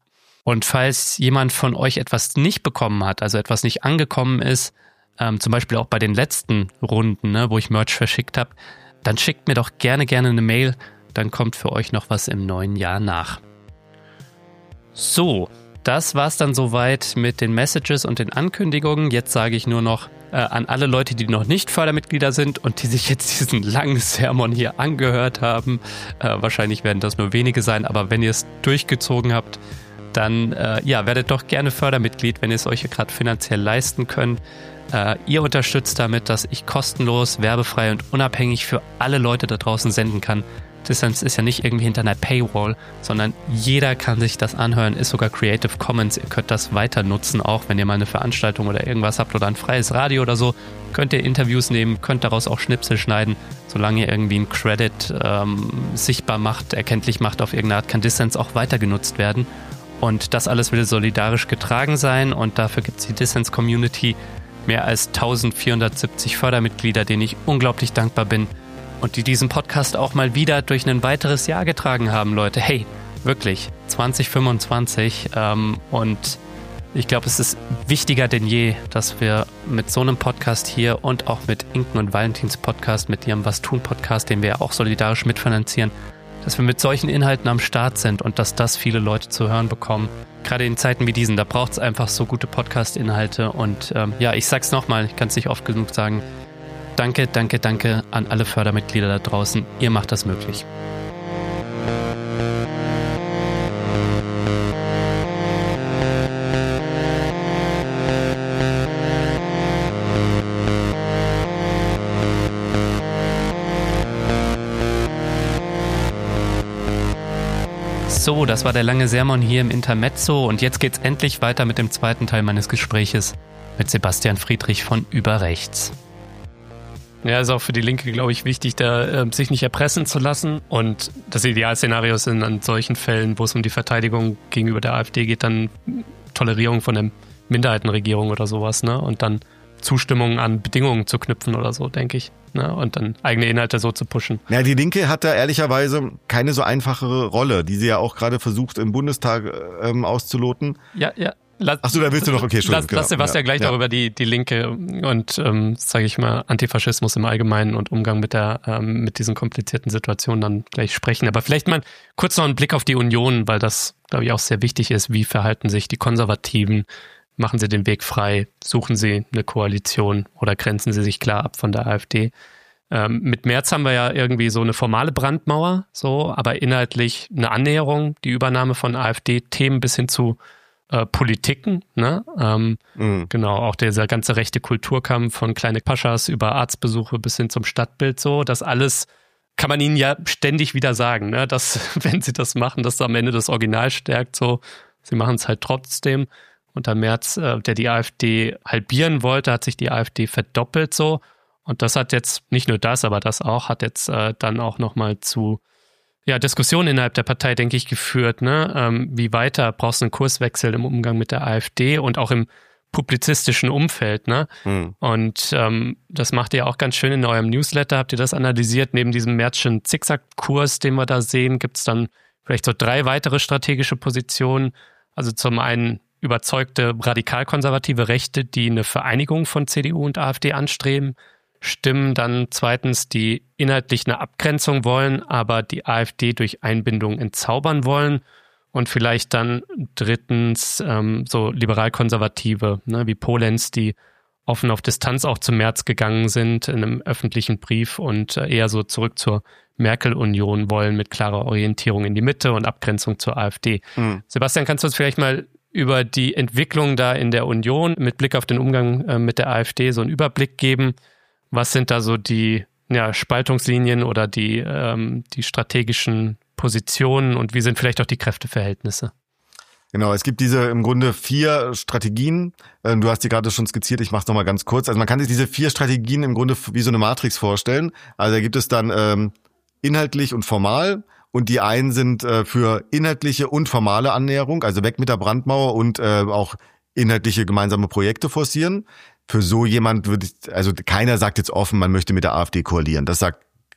Und falls jemand von euch etwas nicht bekommen hat, also etwas nicht angekommen ist, zum Beispiel auch bei den letzten Runden, ne, wo ich Merch verschickt habe, dann schickt mir doch gerne eine Mail, dann kommt für euch noch was im neuen Jahr nach. So, das war's dann soweit mit den Messages und den Ankündigungen. Jetzt sage ich nur noch an alle Leute, die noch nicht Fördermitglieder sind und die sich jetzt diesen langen Sermon hier angehört haben. Wahrscheinlich werden das nur wenige sein, aber wenn ihr es durchgezogen habt, dann werdet doch gerne Fördermitglied, wenn ihr es euch gerade finanziell leisten könnt. Ihr unterstützt damit, dass ich kostenlos, werbefrei und unabhängig für alle Leute da draußen senden kann. Dissens ist ja nicht irgendwie hinter einer Paywall, sondern jeder kann sich das anhören, ist sogar Creative Commons. Ihr könnt das weiter nutzen, auch wenn ihr mal eine Veranstaltung oder irgendwas habt oder ein freies Radio oder so. Könnt ihr Interviews nehmen, könnt daraus auch Schnipsel schneiden. Solange ihr irgendwie einen Credit sichtbar macht, erkenntlich macht auf irgendeine Art, kann Dissens auch weiter genutzt werden. Und das alles will solidarisch getragen sein und dafür gibt es die Dissens Community. Mehr als 1470 Fördermitglieder, denen ich unglaublich dankbar bin. Und die diesen Podcast auch mal wieder durch ein weiteres Jahr getragen haben, Leute. Hey, wirklich, 2025. Und ich glaube, es ist wichtiger denn je, dass wir mit so einem Podcast hier und auch mit Inken und Valentins Podcast, mit ihrem Was tun Podcast, den wir ja auch solidarisch mitfinanzieren, dass wir mit solchen Inhalten am Start sind und dass das viele Leute zu hören bekommen. Gerade in Zeiten wie diesen, da braucht es einfach so gute Podcast-Inhalte. Und ich sag's nochmal, ich kann es nicht oft genug sagen, danke an alle Fördermitglieder da draußen. Ihr macht das möglich. So, das war der lange Sermon hier im Intermezzo und jetzt geht's endlich weiter mit dem zweiten Teil meines Gespräches mit Sebastian Friedrich von Überrechts. Ja, ist auch für die Linke, glaube ich, wichtig, da sich nicht erpressen zu lassen. Und das Idealszenario sind an solchen Fällen, wo es um die Verteidigung gegenüber der AfD geht, dann Tolerierung von der Minderheitenregierung oder sowas, ne? Und dann Zustimmung an Bedingungen zu knüpfen oder so, denke ich. Ne? Und dann eigene Inhalte so zu pushen. Ja, die Linke hat da ehrlicherweise keine so einfachere Rolle, die sie ja auch gerade versucht im Bundestag auszuloten. Ja. Achso, da willst du noch, okay, Entschuldigung. Lass Sebastian gleich noch über die Linke und, sage ich mal, Antifaschismus im Allgemeinen und Umgang mit diesen komplizierten Situationen dann gleich sprechen. Aber vielleicht mal kurz noch einen Blick auf die Union, weil das, glaube ich, auch sehr wichtig ist. Wie verhalten sich die Konservativen? Machen sie den Weg frei? Suchen sie eine Koalition oder grenzen sie sich klar ab von der AfD? Mit Merz haben wir ja irgendwie so eine formale Brandmauer, so, aber inhaltlich eine Annäherung, die Übernahme von AfD-Themen bis hin zu Politiken, ne? Genau, auch dieser ganze rechte Kulturkampf von kleine Paschas über Arztbesuche bis hin zum Stadtbild, so, das alles kann man ihnen ja ständig wieder sagen, ne? Dass, wenn sie das machen, dass am Ende das Original stärkt, so, sie machen es halt trotzdem. Unter Merz, der die AfD halbieren wollte, hat sich die AfD verdoppelt, so, und das hat jetzt, nicht nur das, aber das auch, hat jetzt dann auch nochmal zu Diskussionen innerhalb der Partei, denke ich, geführt, ne? Wie weiter brauchst du einen Kurswechsel im Umgang mit der AfD und auch im publizistischen Umfeld, ne? Und das macht ihr auch ganz schön in eurem Newsletter, habt ihr das analysiert. Neben diesem Märzchen Zickzack-Kurs, den wir da sehen, gibt es dann vielleicht so 3 weitere strategische Positionen. Also zum einen überzeugte radikal-konservative Rechte, die eine Vereinigung von CDU und AfD anstreben, Stimmen dann zweitens, die inhaltlich eine Abgrenzung wollen, aber die AfD durch Einbindung entzaubern wollen, und vielleicht dann drittens so liberal-konservative, ne, wie Polenz, die offen auf Distanz auch zu Merz gegangen sind in einem öffentlichen Brief und eher so zurück zur Merkel-Union wollen mit klarer Orientierung in die Mitte und Abgrenzung zur AfD. Sebastian, kannst du uns vielleicht mal über die Entwicklung da in der Union mit Blick auf den Umgang mit der AfD so einen Überblick geben? Was sind da so die Spaltungslinien oder die strategischen Positionen und wie sind vielleicht auch die Kräfteverhältnisse? Genau, es gibt diese im Grunde 4 Strategien. Du hast die gerade schon skizziert, ich mache es nochmal ganz kurz. Also man kann sich diese 4 Strategien im Grunde wie so eine Matrix vorstellen. Also da gibt es dann inhaltlich und formal, und die einen sind für inhaltliche und formale Annäherung, also weg mit der Brandmauer und auch inhaltliche gemeinsame Projekte forcieren. Für so jemand also keiner sagt jetzt offen, man möchte mit der AfD koalieren. Das sagt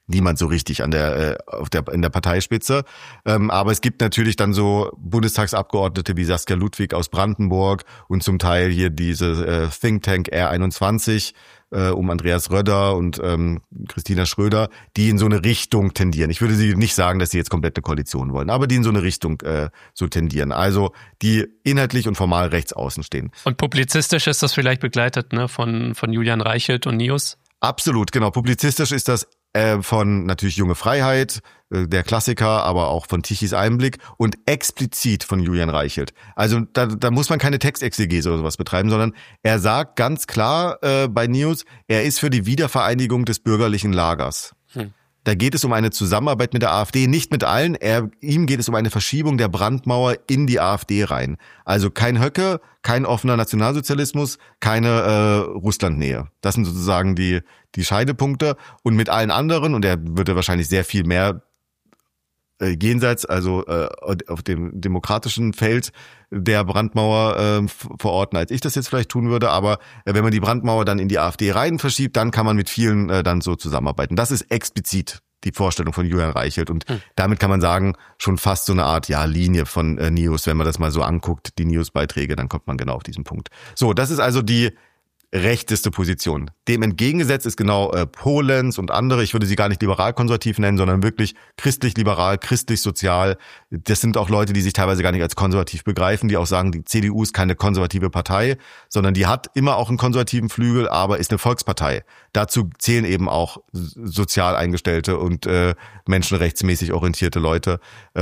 niemand so richtig in der Parteispitze. Aber es gibt natürlich dann so Bundestagsabgeordnete wie Saskia Ludwig aus Brandenburg und zum Teil hier diese Think Tank R21 um Andreas Röder und Christina Schröder, die in so eine Richtung tendieren. Ich würde sie nicht sagen, dass sie jetzt komplette Koalition wollen, aber die in so eine Richtung so tendieren. Also die inhaltlich und formal rechts außen stehen. Und publizistisch ist das vielleicht begleitet, ne, von Julian Reichelt und NIOS? Absolut, genau. Publizistisch ist das von natürlich Junge Freiheit, der Klassiker, aber auch von Tichys Einblick und explizit von Julian Reichelt. Also da muss man keine Textexegese oder sowas betreiben, sondern er sagt ganz klar bei NIOS, er ist für die Wiedervereinigung des bürgerlichen Lagers. Da geht es um eine Zusammenarbeit mit der AfD, nicht mit allen. Ihm geht es um eine Verschiebung der Brandmauer in die AfD rein. Also kein Höcke, kein offener Nationalsozialismus, keine Russlandnähe. Das sind sozusagen die Scheidepunkte. Und mit allen anderen, und er würde wahrscheinlich sehr viel mehr jenseits, also auf dem demokratischen Feld der Brandmauer verorten, als ich das jetzt vielleicht tun würde. Aber wenn man die Brandmauer dann in die AfD rein verschiebt, dann kann man mit vielen dann so zusammenarbeiten. Das ist explizit die Vorstellung von Julian Reichelt. Und damit kann man sagen, schon fast so eine Art Linie von NIOS. Wenn man das mal so anguckt, die NIOS-Beiträge, dann kommt man genau auf diesen Punkt. So, das ist also die rechteste Position. Dem entgegengesetzt ist genau Polenz und andere, ich würde sie gar nicht liberal-konservativ nennen, sondern wirklich christlich-liberal, christlich-sozial. Das sind auch Leute, die sich teilweise gar nicht als konservativ begreifen, die auch sagen, die CDU ist keine konservative Partei, sondern die hat immer auch einen konservativen Flügel, aber ist eine Volkspartei. Dazu zählen eben auch sozial eingestellte und menschenrechtsmäßig orientierte Leute.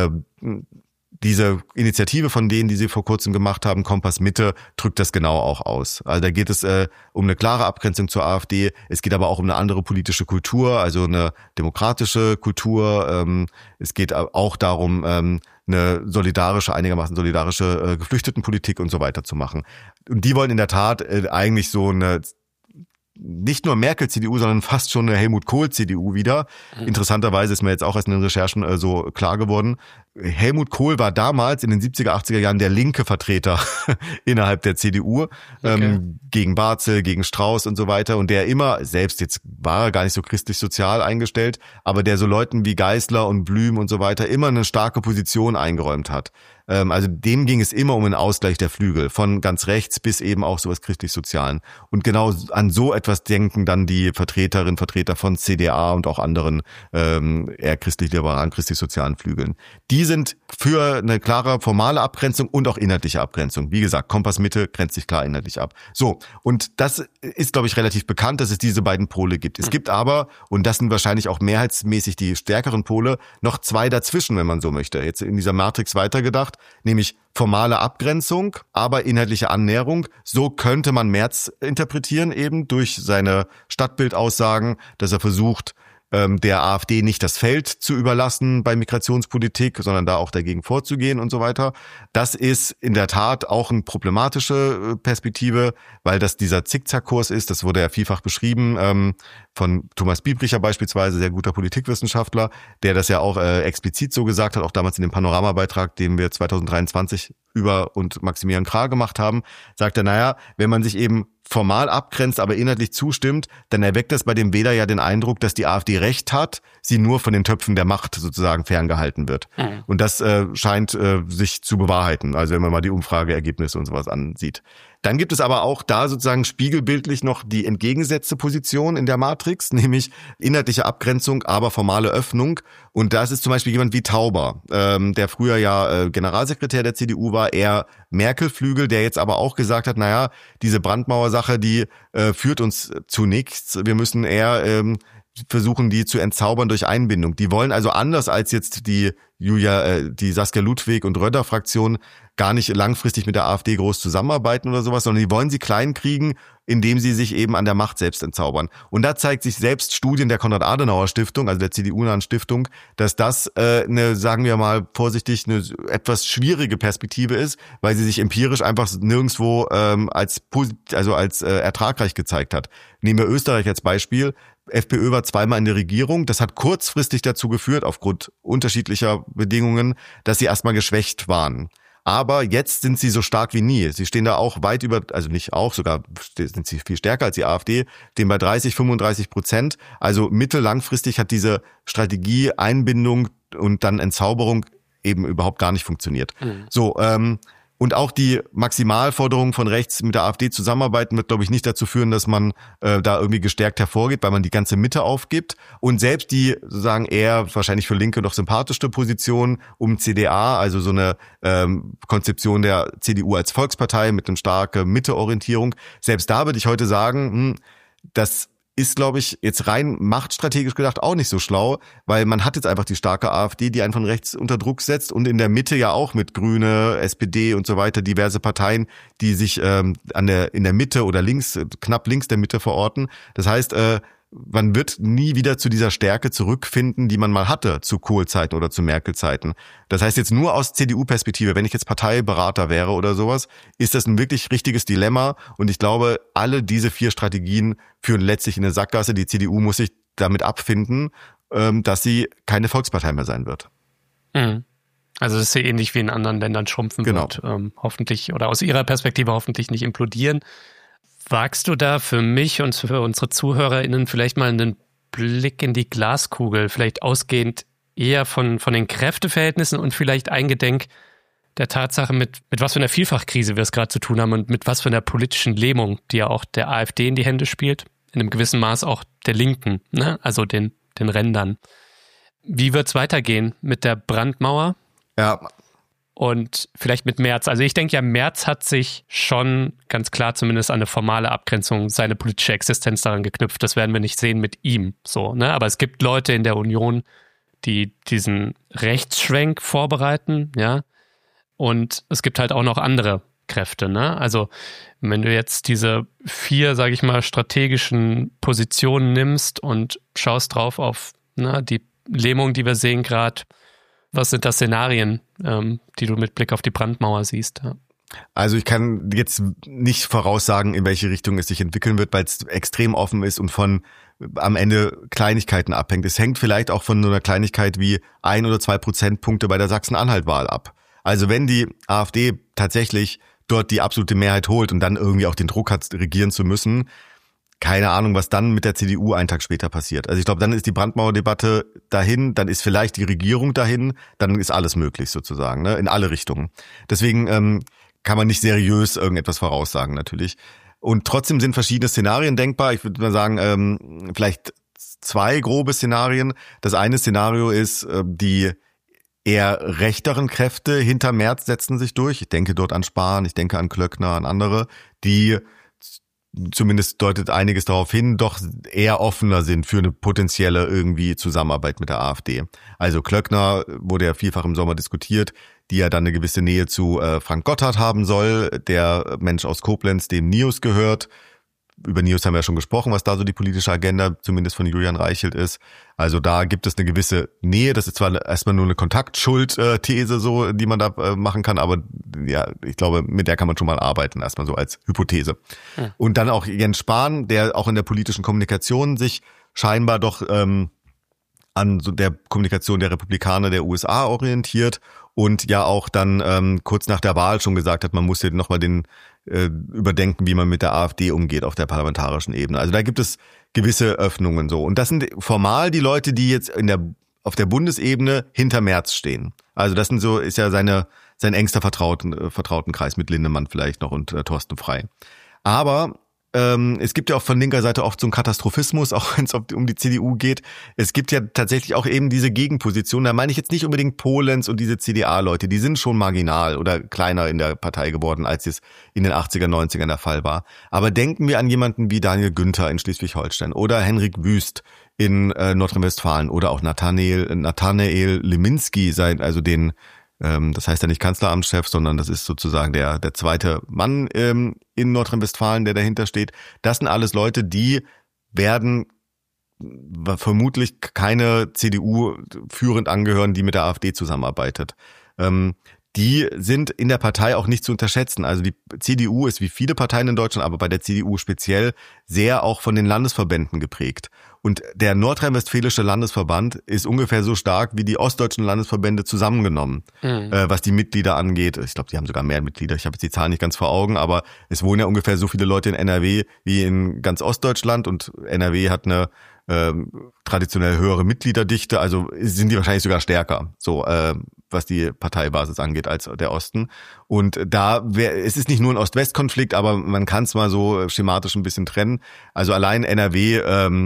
Diese Initiative von denen, die sie vor kurzem gemacht haben, Kompass Mitte, drückt das genau auch aus. Also da geht es um eine klare Abgrenzung zur AfD. Es geht aber auch um eine andere politische Kultur, also eine demokratische Kultur. Es geht auch darum, eine einigermaßen solidarische Geflüchtetenpolitik und so weiter zu machen. Und die wollen in der Tat eigentlich so eine nicht nur Merkel-CDU, sondern fast schon eine Helmut-Kohl-CDU wieder. Interessanterweise ist mir jetzt auch erst in den Recherchen so klar geworden. Helmut Kohl war damals in den 70er, 80er Jahren der linke Vertreter innerhalb der CDU, gegen Barzel, gegen Strauß und so weiter. Und der immer, selbst jetzt war er gar nicht so christlich-sozial eingestellt, aber der so Leuten wie Geisler und Blüm und so weiter immer eine starke Position eingeräumt hat. Also dem ging es immer um einen Ausgleich der Flügel, von ganz rechts bis eben auch sowas christlich-sozialen. Und genau an so etwas denken dann die Vertreterinnen, Vertreter von CDA und auch anderen eher christlich-liberalen, christlich-sozialen Flügeln. Die sind für eine klare formale Abgrenzung und auch inhaltliche Abgrenzung. Wie gesagt, Kompass Mitte grenzt sich klar inhaltlich ab. So, und das ist, glaube ich, relativ bekannt, dass es diese beiden Pole gibt. Es gibt aber, und das sind wahrscheinlich auch mehrheitsmäßig die stärkeren Pole, noch zwei dazwischen, wenn man so möchte. Jetzt in dieser Matrix weitergedacht, nämlich formale Abgrenzung, aber inhaltliche Annäherung. So könnte man Merz interpretieren, eben durch seine Stadtbildaussagen, dass er versucht, der AfD nicht das Feld zu überlassen bei Migrationspolitik, sondern da auch dagegen vorzugehen und so weiter. Das ist in der Tat auch eine problematische Perspektive, weil das dieser Zickzackkurs ist. Das wurde ja vielfach beschrieben von Thomas Biebricher beispielsweise, sehr guter Politikwissenschaftler, der das ja auch explizit so gesagt hat, auch damals in dem Panoramabeitrag, den wir 2023 über und Maximilian Krah gemacht haben, sagt er, naja, wenn man sich eben formal abgrenzt, aber inhaltlich zustimmt, dann erweckt das bei dem Wähler ja den Eindruck, dass die AfD recht hat, sie nur von den Töpfen der Macht sozusagen ferngehalten wird. Und das scheint sich zu bewahrheiten, also wenn man mal die Umfrageergebnisse und sowas ansieht. Dann gibt es aber auch da sozusagen spiegelbildlich noch die entgegengesetzte Position in der Matrix, nämlich inhaltliche Abgrenzung, aber formale Öffnung. Und das ist zum Beispiel jemand wie Tauber, der früher ja Generalsekretär der CDU war, eher Merkel-Flügel, der jetzt aber auch gesagt hat, naja, diese Brandmauer-Sache, die führt uns zu nichts. Wir müssen eher versuchen, die zu entzaubern durch Einbindung. Die wollen also anders als jetzt die Saskia Ludwig und Röder-Fraktion gar nicht langfristig mit der AfD groß zusammenarbeiten oder sowas, sondern die wollen sie klein kriegen, indem sie sich eben an der Macht selbst entzaubern. Und da zeigt sich selbst Studien der Konrad-Adenauer-Stiftung, also der CDU-nahen Stiftung, dass das eine, sagen wir mal vorsichtig, eine etwas schwierige Perspektive ist, weil sie sich empirisch einfach nirgendwo als ertragreich gezeigt hat. Nehmen wir Österreich als Beispiel. FPÖ war zweimal in der Regierung. Das hat kurzfristig dazu geführt, aufgrund unterschiedlicher Bedingungen, dass sie erstmal geschwächt waren. Aber jetzt sind sie so stark wie nie. Sie stehen da auch weit über, also nicht auch, sogar sind sie viel stärker als die AfD, stehen bei 30-35%. Also mittellangfristig hat diese Strategie Einbindung und dann Entzauberung eben überhaupt gar nicht funktioniert. So, und auch die Maximalforderung von rechts mit der AfD zusammenarbeiten wird, glaube ich, nicht dazu führen, dass man da irgendwie gestärkt hervorgeht, weil man die ganze Mitte aufgibt. Und selbst die sozusagen eher wahrscheinlich für Linke noch sympathischste Position um CDA, also so eine Konzeption der CDU als Volkspartei mit einer starken Mitteorientierung, selbst da würde ich heute sagen, das ist, glaube ich, jetzt rein machtstrategisch gedacht auch nicht so schlau, weil man hat jetzt einfach die starke AfD, die einen von rechts unter Druck setzt und in der Mitte ja auch mit Grüne, SPD und so weiter, diverse Parteien, die sich in der Mitte oder links, knapp links der Mitte verorten. Das heißt, man wird nie wieder zu dieser Stärke zurückfinden, die man mal hatte zu Kohl-Zeiten oder zu Merkel-Zeiten. Das heißt jetzt nur aus CDU-Perspektive, wenn ich jetzt Parteiberater wäre oder sowas, ist das ein wirklich richtiges Dilemma. Und ich glaube, alle diese 4 Strategien führen letztlich in eine Sackgasse. Die CDU muss sich damit abfinden, dass sie keine Volkspartei mehr sein wird. Also das ist ja ähnlich wie in anderen Ländern schrumpfen wird. Hoffentlich, oder aus ihrer Perspektive hoffentlich nicht implodieren. Wagst du da für mich und für unsere ZuhörerInnen vielleicht mal einen Blick in die Glaskugel, vielleicht ausgehend eher von den Kräfteverhältnissen und vielleicht eingedenk der Tatsache, mit was für einer Vielfachkrise wir es gerade zu tun haben und mit was für einer politischen Lähmung, die ja auch der AfD in die Hände spielt, in einem gewissen Maß auch der Linken, ne? Also den Rändern. Wie wird es weitergehen mit der Brandmauer? Ja. Und vielleicht mit Merz. Also ich denke ja, Merz hat sich schon ganz klar zumindest an eine formale Abgrenzung seine politische Existenz daran geknüpft. Das werden wir nicht sehen mit ihm. So, ne? Aber es gibt Leute in der Union, die diesen Rechtsschwenk vorbereiten, ja. Und es gibt halt auch noch andere Kräfte, ne? Also wenn du jetzt diese 4, sage ich mal, strategischen Positionen nimmst und schaust drauf auf die Lähmung, die wir sehen gerade, was sind das Szenarien, die du mit Blick auf die Brandmauer siehst? Ja. Also ich kann jetzt nicht voraussagen, in welche Richtung es sich entwickeln wird, weil es extrem offen ist und von am Ende Kleinigkeiten abhängt. Es hängt vielleicht auch von so einer Kleinigkeit wie 1 oder 2 Prozentpunkte bei der Sachsen-Anhalt-Wahl ab. Also wenn die AfD tatsächlich dort die absolute Mehrheit holt und dann irgendwie auch den Druck hat, regieren zu müssen, keine Ahnung, was dann mit der CDU einen Tag später passiert. Also ich glaube, dann ist die Brandmauerdebatte dahin, dann ist vielleicht die Regierung dahin, dann ist alles möglich sozusagen, ne, in alle Richtungen. Deswegen kann man nicht seriös irgendetwas voraussagen natürlich. Und trotzdem sind verschiedene Szenarien denkbar. Ich würde mal sagen, vielleicht 2 grobe Szenarien. Das eine Szenario ist, die eher rechteren Kräfte hinter Merz setzen sich durch. Ich denke dort an Spahn, ich denke an Klöckner, an andere, die zumindest deutet einiges darauf hin, doch eher offener sind für eine potenzielle irgendwie Zusammenarbeit mit der AfD. Also Klöckner wurde ja vielfach im Sommer diskutiert, die ja dann eine gewisse Nähe zu Frank Gotthard haben soll, der Mensch aus Koblenz, dem NIOS gehört. Über NIOS haben wir ja schon gesprochen, was da so die politische Agenda zumindest von Julian Reichelt ist. Also da gibt es eine gewisse Nähe. Das ist zwar erstmal nur eine Kontaktschuld-These, so, die man da machen kann, aber ja, ich glaube, mit der kann man schon mal arbeiten, erstmal so als Hypothese. Ja. Und dann auch Jens Spahn, der auch in der politischen Kommunikation sich scheinbar doch an so der Kommunikation der Republikaner der USA orientiert und ja auch dann kurz nach der Wahl schon gesagt hat, man muss hier nochmal überdenken, wie man mit der AfD umgeht auf der parlamentarischen Ebene. Also da gibt es gewisse Öffnungen so. Und das sind formal die Leute, die jetzt auf der Bundesebene hinter Merz stehen. Also das ist ja sein engster Vertrautenkreis mit Lindemann vielleicht noch und Thorsten Frey. Aber es gibt ja auch von linker Seite oft so einen Katastrophismus, auch wenn es um die CDU geht. Es gibt ja tatsächlich auch eben diese Gegenposition. Da meine ich jetzt nicht unbedingt Polenz und diese CDA-Leute. Die sind schon marginal oder kleiner in der Partei geworden, als es in den 80er, 90ern der Fall war. Aber denken wir an jemanden wie Daniel Günther in Schleswig-Holstein oder Henrik Wüst in Nordrhein-Westfalen oder auch Nathanael Leminski, also den das heißt ja nicht Kanzleramtschef, sondern das ist sozusagen der zweite Mann in Nordrhein-Westfalen, der dahinter steht. Das sind alles Leute, die werden vermutlich keine CDU führend angehören, die mit der AfD zusammenarbeitet. die sind in der Partei auch nicht zu unterschätzen. Also die CDU ist wie viele Parteien in Deutschland, aber bei der CDU speziell sehr auch von den Landesverbänden geprägt. Und der nordrhein-westfälische Landesverband ist ungefähr so stark wie die ostdeutschen Landesverbände zusammengenommen, was die Mitglieder angeht. Ich glaube, die haben sogar mehr Mitglieder. Ich habe jetzt die Zahlen nicht ganz vor Augen, aber es wohnen ja ungefähr so viele Leute in NRW wie in ganz Ostdeutschland und NRW hat eine traditionell höhere Mitgliederdichte, also sind die wahrscheinlich sogar stärker, so was die Parteibasis angeht, als der Osten. Und es ist nicht nur ein Ost-West-Konflikt, aber man kann es mal so schematisch ein bisschen trennen. Also allein NRW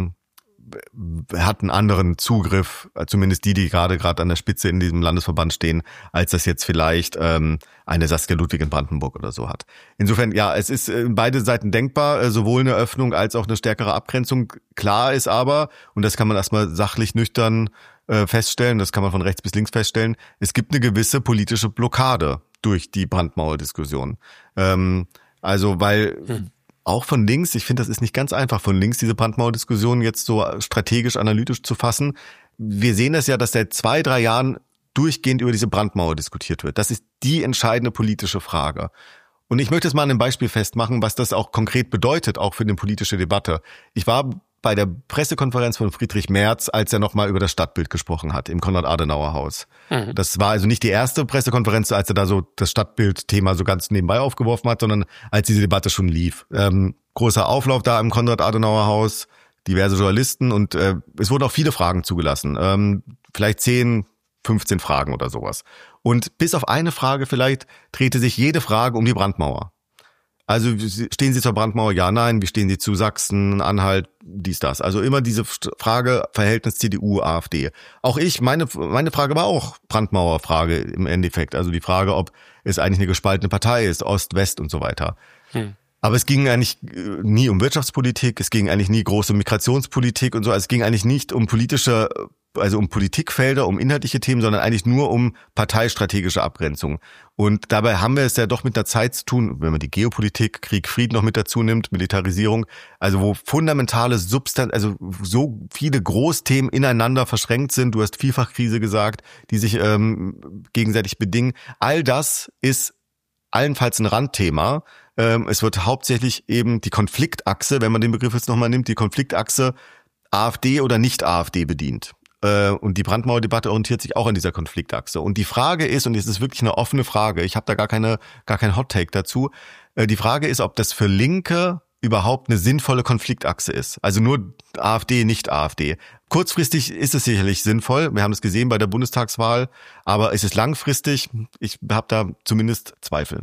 hat einen anderen Zugriff, zumindest die gerade an der Spitze in diesem Landesverband stehen, als das jetzt vielleicht eine Saskia Ludwig in Brandenburg oder so hat. Insofern, ja, es ist beide Seiten denkbar, sowohl eine Öffnung als auch eine stärkere Abgrenzung. Klar ist aber, und das kann man erstmal sachlich nüchtern feststellen, das kann man von rechts bis links feststellen, es gibt eine gewisse politische Blockade durch die Brandmauer-Diskussion. Also weil auch von links, ich finde, das ist nicht ganz einfach, von links diese Brandmauer-Diskussion jetzt so strategisch, analytisch zu fassen. Wir sehen das ja, dass seit 2-3 Jahren durchgehend über diese Brandmauer diskutiert wird. Das ist die entscheidende politische Frage. Und ich möchte es mal an einem Beispiel festmachen, was das auch konkret bedeutet, auch für eine politische Debatte. Ich war bei der Pressekonferenz von Friedrich Merz, als er nochmal über das Stadtbild gesprochen hat, im Konrad-Adenauer-Haus. Das war also nicht die erste Pressekonferenz, als er da so das Stadtbild-Thema so ganz nebenbei aufgeworfen hat, sondern als diese Debatte schon lief. Großer Auflauf da im Konrad-Adenauer-Haus, diverse Journalisten und es wurden auch viele Fragen zugelassen. Vielleicht 10, 15 Fragen oder sowas. Und bis auf eine Frage vielleicht drehte sich jede Frage um die Brandmauer. Also stehen Sie zur Brandmauer? Ja, nein. Wie stehen Sie zu Sachsen, Anhalt, dies, das? Also immer diese Frage, Verhältnis CDU, AfD. Auch meine Frage war auch Brandmauerfrage im Endeffekt. Also die Frage, ob es eigentlich eine gespaltene Partei ist, Ost, West und so weiter. Aber es ging eigentlich nie um Wirtschaftspolitik, es ging eigentlich nie große Migrationspolitik und so. Es ging eigentlich nicht um um Politikfelder, um inhaltliche Themen, sondern eigentlich nur um parteistrategische Abgrenzung. Und dabei haben wir es ja doch mit der Zeit zu tun, wenn man die Geopolitik, Krieg, Frieden noch mit dazu nimmt, Militarisierung, also wo fundamentale also so viele Großthemen ineinander verschränkt sind. Du hast Vielfachkrise gesagt, die sich gegenseitig bedingen. All das ist allenfalls ein Randthema. Es wird hauptsächlich eben die Konfliktachse, wenn man den Begriff jetzt nochmal nimmt, die Konfliktachse AfD oder nicht AfD bedient. Und die Brandmauerdebatte orientiert sich auch an dieser Konfliktachse. Und die Frage ist, und es ist wirklich eine offene Frage, ich habe da gar kein Hot-Take dazu, die Frage ist, ob das für Linke überhaupt eine sinnvolle Konfliktachse ist. Also nur AfD, nicht AfD. Kurzfristig ist es sicherlich sinnvoll, wir haben es gesehen bei der Bundestagswahl, aber ist es langfristig? Ich habe da zumindest Zweifel.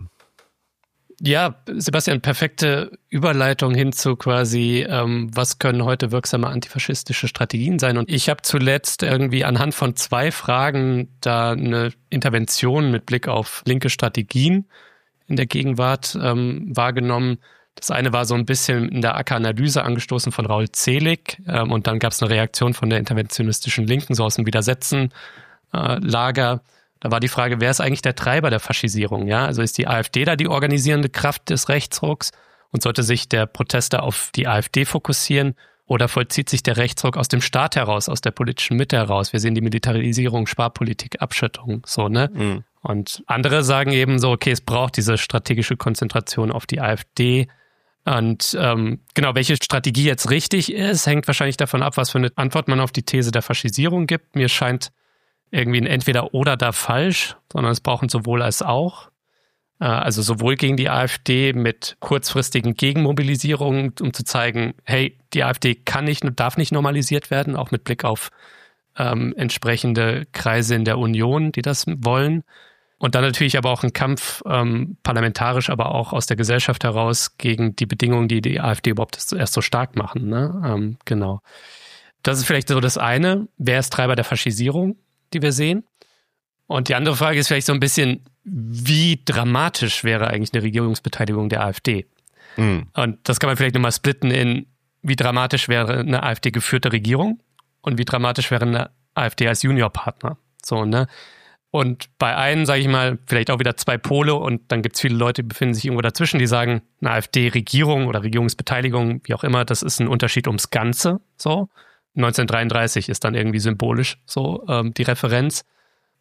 Ja, Sebastian, perfekte Überleitung hin zu quasi, was können heute wirksame antifaschistische Strategien sein? Und ich habe zuletzt irgendwie anhand von 2 Fragen da eine Intervention mit Blick auf linke Strategien in der Gegenwart wahrgenommen. Das eine war so ein bisschen in der Acker-Analyse angestoßen von Raul Zelig und dann gab es eine Reaktion von der interventionistischen Linken, so aus dem Widersetzen-Lager. Da war die Frage, wer ist eigentlich der Treiber der Faschisierung? Ja, also ist die AfD da die organisierende Kraft des Rechtsrucks und sollte sich der Protester auf die AfD fokussieren oder vollzieht sich der Rechtsruck aus dem Staat heraus, aus der politischen Mitte heraus? Wir sehen die Militarisierung, Sparpolitik, Abschottung, so, ne? Und andere sagen eben so, okay, es braucht diese strategische Konzentration auf die AfD. Und genau, welche Strategie jetzt richtig ist, hängt wahrscheinlich davon ab, was für eine Antwort man auf die These der Faschisierung gibt. Mir scheint irgendwie ein Entweder-Oder da falsch, sondern es braucht ein sowohl als auch. Also sowohl gegen die AfD mit kurzfristigen Gegenmobilisierungen, um zu zeigen, hey, die AfD kann nicht und darf nicht normalisiert werden, auch mit Blick auf entsprechende Kreise in der Union, die das wollen. Und dann natürlich aber auch ein Kampf parlamentarisch, aber auch aus der Gesellschaft heraus gegen die Bedingungen, die die AfD überhaupt erst so stark machen. Ne? Genau. Das ist vielleicht so das eine. Wer ist Treiber der Faschisierung, die wir sehen? Und die andere Frage ist vielleicht so ein bisschen, wie dramatisch wäre eigentlich eine Regierungsbeteiligung der AfD? Und das kann man vielleicht nochmal splitten in, wie dramatisch wäre eine AfD-geführte Regierung und wie dramatisch wäre eine AfD als Juniorpartner. So, ne? Und bei einem, sage ich mal, vielleicht auch wieder 2 Pole und dann gibt es viele Leute, die befinden sich irgendwo dazwischen, die sagen, eine AfD-Regierung oder Regierungsbeteiligung, wie auch immer, das ist ein Unterschied ums Ganze. So 1933 ist dann irgendwie symbolisch so die Referenz.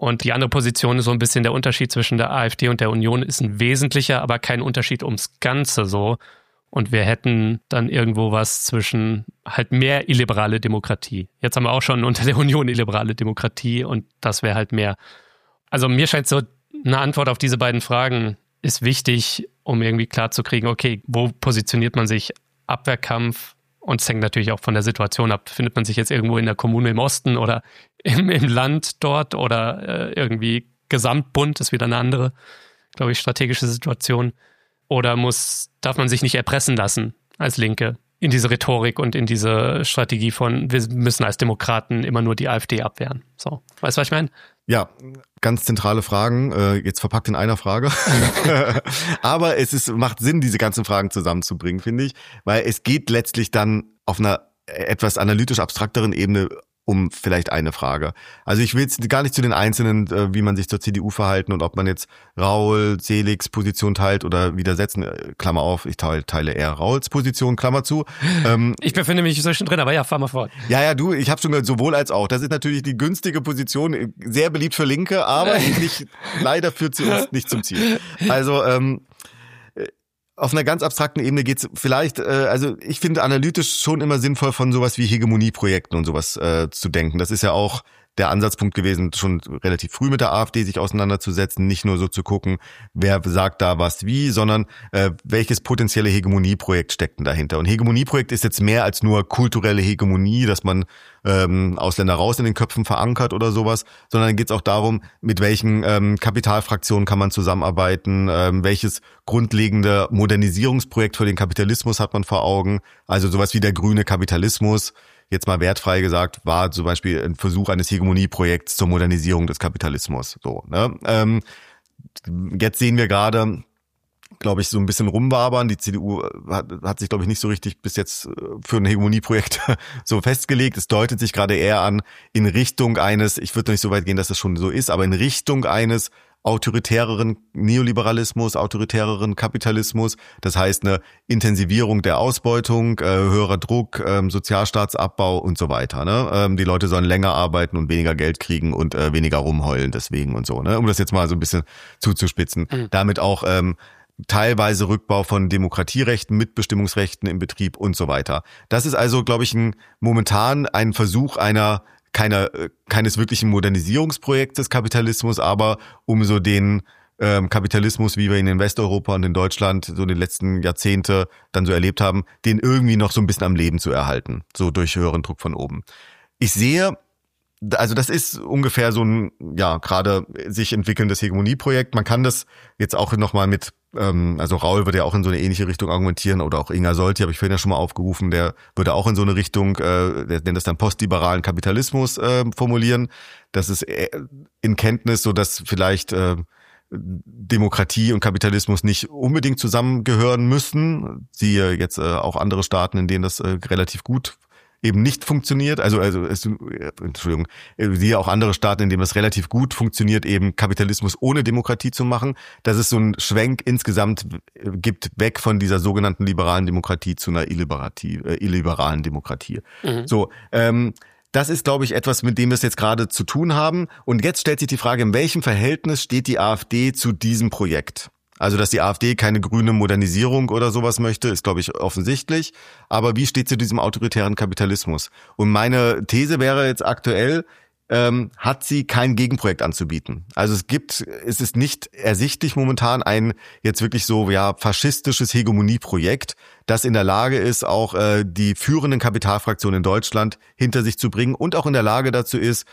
Und die andere Position ist so ein bisschen der Unterschied zwischen der AfD und der Union ist ein wesentlicher, aber kein Unterschied ums Ganze so. Und wir hätten dann irgendwo was zwischen halt mehr illiberale Demokratie. Jetzt haben wir auch schon unter der Union illiberale Demokratie und das wäre halt mehr. Also mir scheint so, eine Antwort auf diese beiden Fragen ist wichtig, um irgendwie klarzukriegen, okay, wo positioniert man sich? Abwehrkampf, und es hängt natürlich auch von der Situation ab. Findet man sich jetzt irgendwo in der Kommune im Osten oder im Land dort oder irgendwie Gesamtbund, ist wieder eine andere, glaube ich, strategische Situation. Oder darf man sich nicht erpressen lassen als Linke in diese Rhetorik und in diese Strategie von, wir müssen als Demokraten immer nur die AfD abwehren. So, weißt du, was ich meine? Ja, ganz zentrale Fragen, jetzt verpackt in einer Frage. Aber macht Sinn, diese ganzen Fragen zusammenzubringen, finde ich, weil es geht letztlich dann auf einer etwas analytisch abstrakteren Ebene um vielleicht eine Frage. Also ich will jetzt gar nicht zu den Einzelnen, wie man sich zur CDU verhalten und ob man jetzt Raul, Seligs Position teilt oder widersetzen, Klammer auf, ich teile eher Rauls Position, Klammer zu. Ich befinde mich so schon drin, aber ja, fahr mal fort. Ja, ich habe schon gehört, sowohl als auch. Das ist natürlich die günstige Position, sehr beliebt für Linke, aber leider führt sie uns nicht zum Ziel. Also auf einer ganz abstrakten Ebene geht's vielleicht, also ich finde analytisch schon immer sinnvoll, von sowas wie Hegemonieprojekten und sowas zu denken. Das ist ja auch der Ansatzpunkt gewesen, schon relativ früh mit der AfD sich auseinanderzusetzen, nicht nur so zu gucken, wer sagt da was wie, sondern welches potenzielle Hegemonieprojekt steckt denn dahinter. Und Hegemonieprojekt ist jetzt mehr als nur kulturelle Hegemonie, dass man Ausländer raus in den Köpfen verankert oder sowas, sondern geht es auch darum, mit welchen Kapitalfraktionen kann man zusammenarbeiten, welches grundlegende Modernisierungsprojekt für den Kapitalismus hat man vor Augen, also sowas wie der grüne Kapitalismus, jetzt mal wertfrei gesagt, war zum Beispiel ein Versuch eines Hegemonieprojekts zur Modernisierung des Kapitalismus. So, ne? Jetzt sehen wir gerade, glaube ich, so ein bisschen rumwabern. Die CDU hat sich, glaube ich, nicht so richtig bis jetzt für ein Hegemonieprojekt so festgelegt. Es deutet sich gerade eher an in Richtung eines, ich würde nicht so weit gehen, dass das schon so ist, aber in Richtung eines autoritäreren Neoliberalismus, autoritäreren Kapitalismus. Das heißt eine Intensivierung der Ausbeutung, höherer Druck, Sozialstaatsabbau und so weiter. Ne? Die Leute sollen länger arbeiten und weniger Geld kriegen und weniger rumheulen deswegen und so. Ne? Um das jetzt mal so ein bisschen zuzuspitzen. Damit auch teilweise Rückbau von Demokratierechten, Mitbestimmungsrechten im Betrieb und so weiter. Das ist also, glaube ich, momentan ein Versuch keines wirklichen Modernisierungsprojekts des Kapitalismus, aber um so den Kapitalismus, wie wir ihn in Westeuropa und in Deutschland so in den letzten Jahrzehnte dann so erlebt haben, den irgendwie noch so ein bisschen am Leben zu erhalten, so durch höheren Druck von oben. Ich sehe, also das ist ungefähr so ein, ja, gerade sich entwickelndes Hegemonieprojekt. Man kann das jetzt auch nochmal mit, also Raul würde ja auch in so eine ähnliche Richtung argumentieren oder auch Inga Solti, habe ich vorhin ja schon mal aufgerufen, der würde auch in so eine Richtung, der nennt das dann postliberalen Kapitalismus formulieren. Das ist in Kenntnis so, dass vielleicht Demokratie und Kapitalismus nicht unbedingt zusammengehören müssen. Siehe jetzt auch andere Staaten, in denen das relativ gut eben nicht funktioniert, Entschuldigung, siehe auch andere Staaten, in denen es relativ gut funktioniert, eben Kapitalismus ohne Demokratie zu machen, dass es so einen Schwenk insgesamt gibt, weg von dieser sogenannten liberalen Demokratie zu einer illiberalen Demokratie. So, das ist, glaube ich, etwas, mit dem wir es jetzt gerade zu tun haben. Und jetzt stellt sich die Frage, in welchem Verhältnis steht die AfD zu diesem Projekt? Also, dass die AfD keine grüne Modernisierung oder sowas möchte, ist, glaube ich, offensichtlich. Aber wie steht sie zu diesem autoritären Kapitalismus? Und meine These wäre jetzt aktuell, hat sie kein Gegenprojekt anzubieten. Also es ist nicht ersichtlich momentan ein jetzt wirklich so faschistisches Hegemonieprojekt, das in der Lage ist, auch die führenden Kapitalfraktionen in Deutschland hinter sich zu bringen und auch in der Lage dazu ist,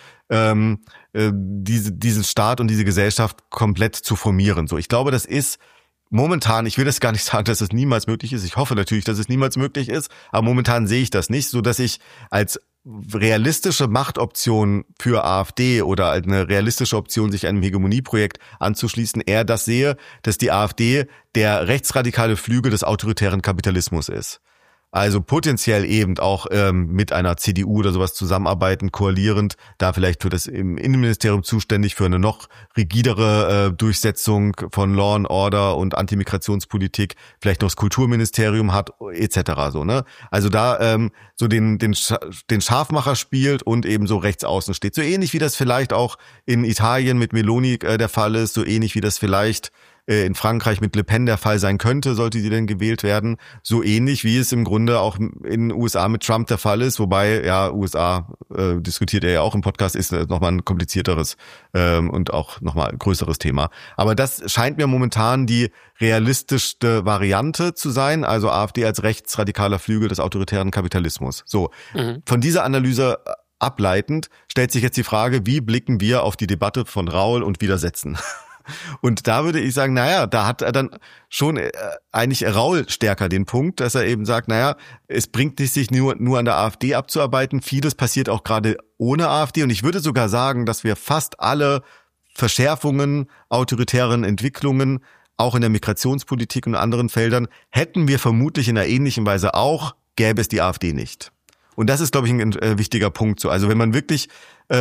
diesen Staat und diese Gesellschaft komplett zu formieren. So, ich glaube, das ist momentan, ich will das gar nicht sagen, dass es niemals möglich ist. Ich hoffe natürlich, dass es niemals möglich ist, aber momentan sehe ich das nicht, so dass ich als realistische Machtoption für AfD oder eine realistische Option, sich einem Hegemonieprojekt anzuschließen, eher das sehe, dass die AfD der rechtsradikale Flügel des autoritären Kapitalismus ist. Also potenziell eben auch mit einer CDU oder sowas zusammenarbeiten, koalierend, da vielleicht für das im Innenministerium zuständig für eine noch rigidere Durchsetzung von Law and Order und Antimigrationspolitik, vielleicht noch das Kulturministerium hat, etc. so, ne? Also da so den Scharfmacher spielt und eben so rechts außen steht. So ähnlich wie das vielleicht auch in Italien mit Meloni der Fall ist, so ähnlich wie das vielleicht in Frankreich mit Le Pen der Fall sein könnte, sollte sie denn gewählt werden, so ähnlich wie es im Grunde auch in den USA mit Trump der Fall ist, wobei, ja, USA diskutiert er ja auch im Podcast, ist nochmal ein komplizierteres und auch nochmal größeres Thema. Aber das scheint mir momentan die realistischste Variante zu sein, also AfD als rechtsradikaler Flügel des autoritären Kapitalismus. So, von dieser Analyse ableitend stellt sich jetzt die Frage, wie blicken wir auf die Debatte von Raul und Widersetzen? Und da würde ich sagen, naja, da hat er dann schon eigentlich Raul stärker den Punkt, dass er eben sagt, naja, es bringt nicht, sich nur an der AfD abzuarbeiten. Vieles passiert auch gerade ohne AfD. Und ich würde sogar sagen, dass wir fast alle Verschärfungen, autoritären Entwicklungen, auch in der Migrationspolitik und anderen Feldern, hätten wir vermutlich in einer ähnlichen Weise auch, gäbe es die AfD nicht. Und das ist, glaube ich, ein wichtiger Punkt. So, also wenn man wirklich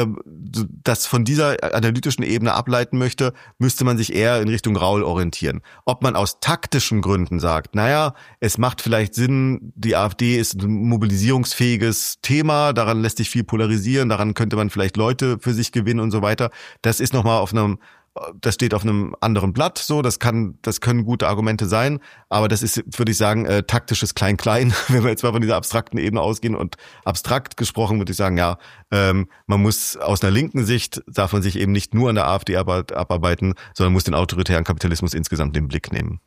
das von dieser analytischen Ebene ableiten möchte, müsste man sich eher in Richtung Raul orientieren. Ob man aus taktischen Gründen sagt, naja, es macht vielleicht Sinn, die AfD ist ein mobilisierungsfähiges Thema, daran lässt sich viel polarisieren, daran könnte man vielleicht Leute für sich gewinnen und so weiter. Das ist nochmal das steht auf einem anderen Blatt, so, das können gute Argumente sein, aber das ist, würde ich sagen, taktisches Klein-Klein, wenn wir jetzt mal von dieser abstrakten Ebene ausgehen, und abstrakt gesprochen würde ich sagen, ja, man muss aus einer linken Sicht, darf man sich eben nicht nur an der AfD abarbeiten, sondern muss den autoritären Kapitalismus insgesamt in den Blick nehmen.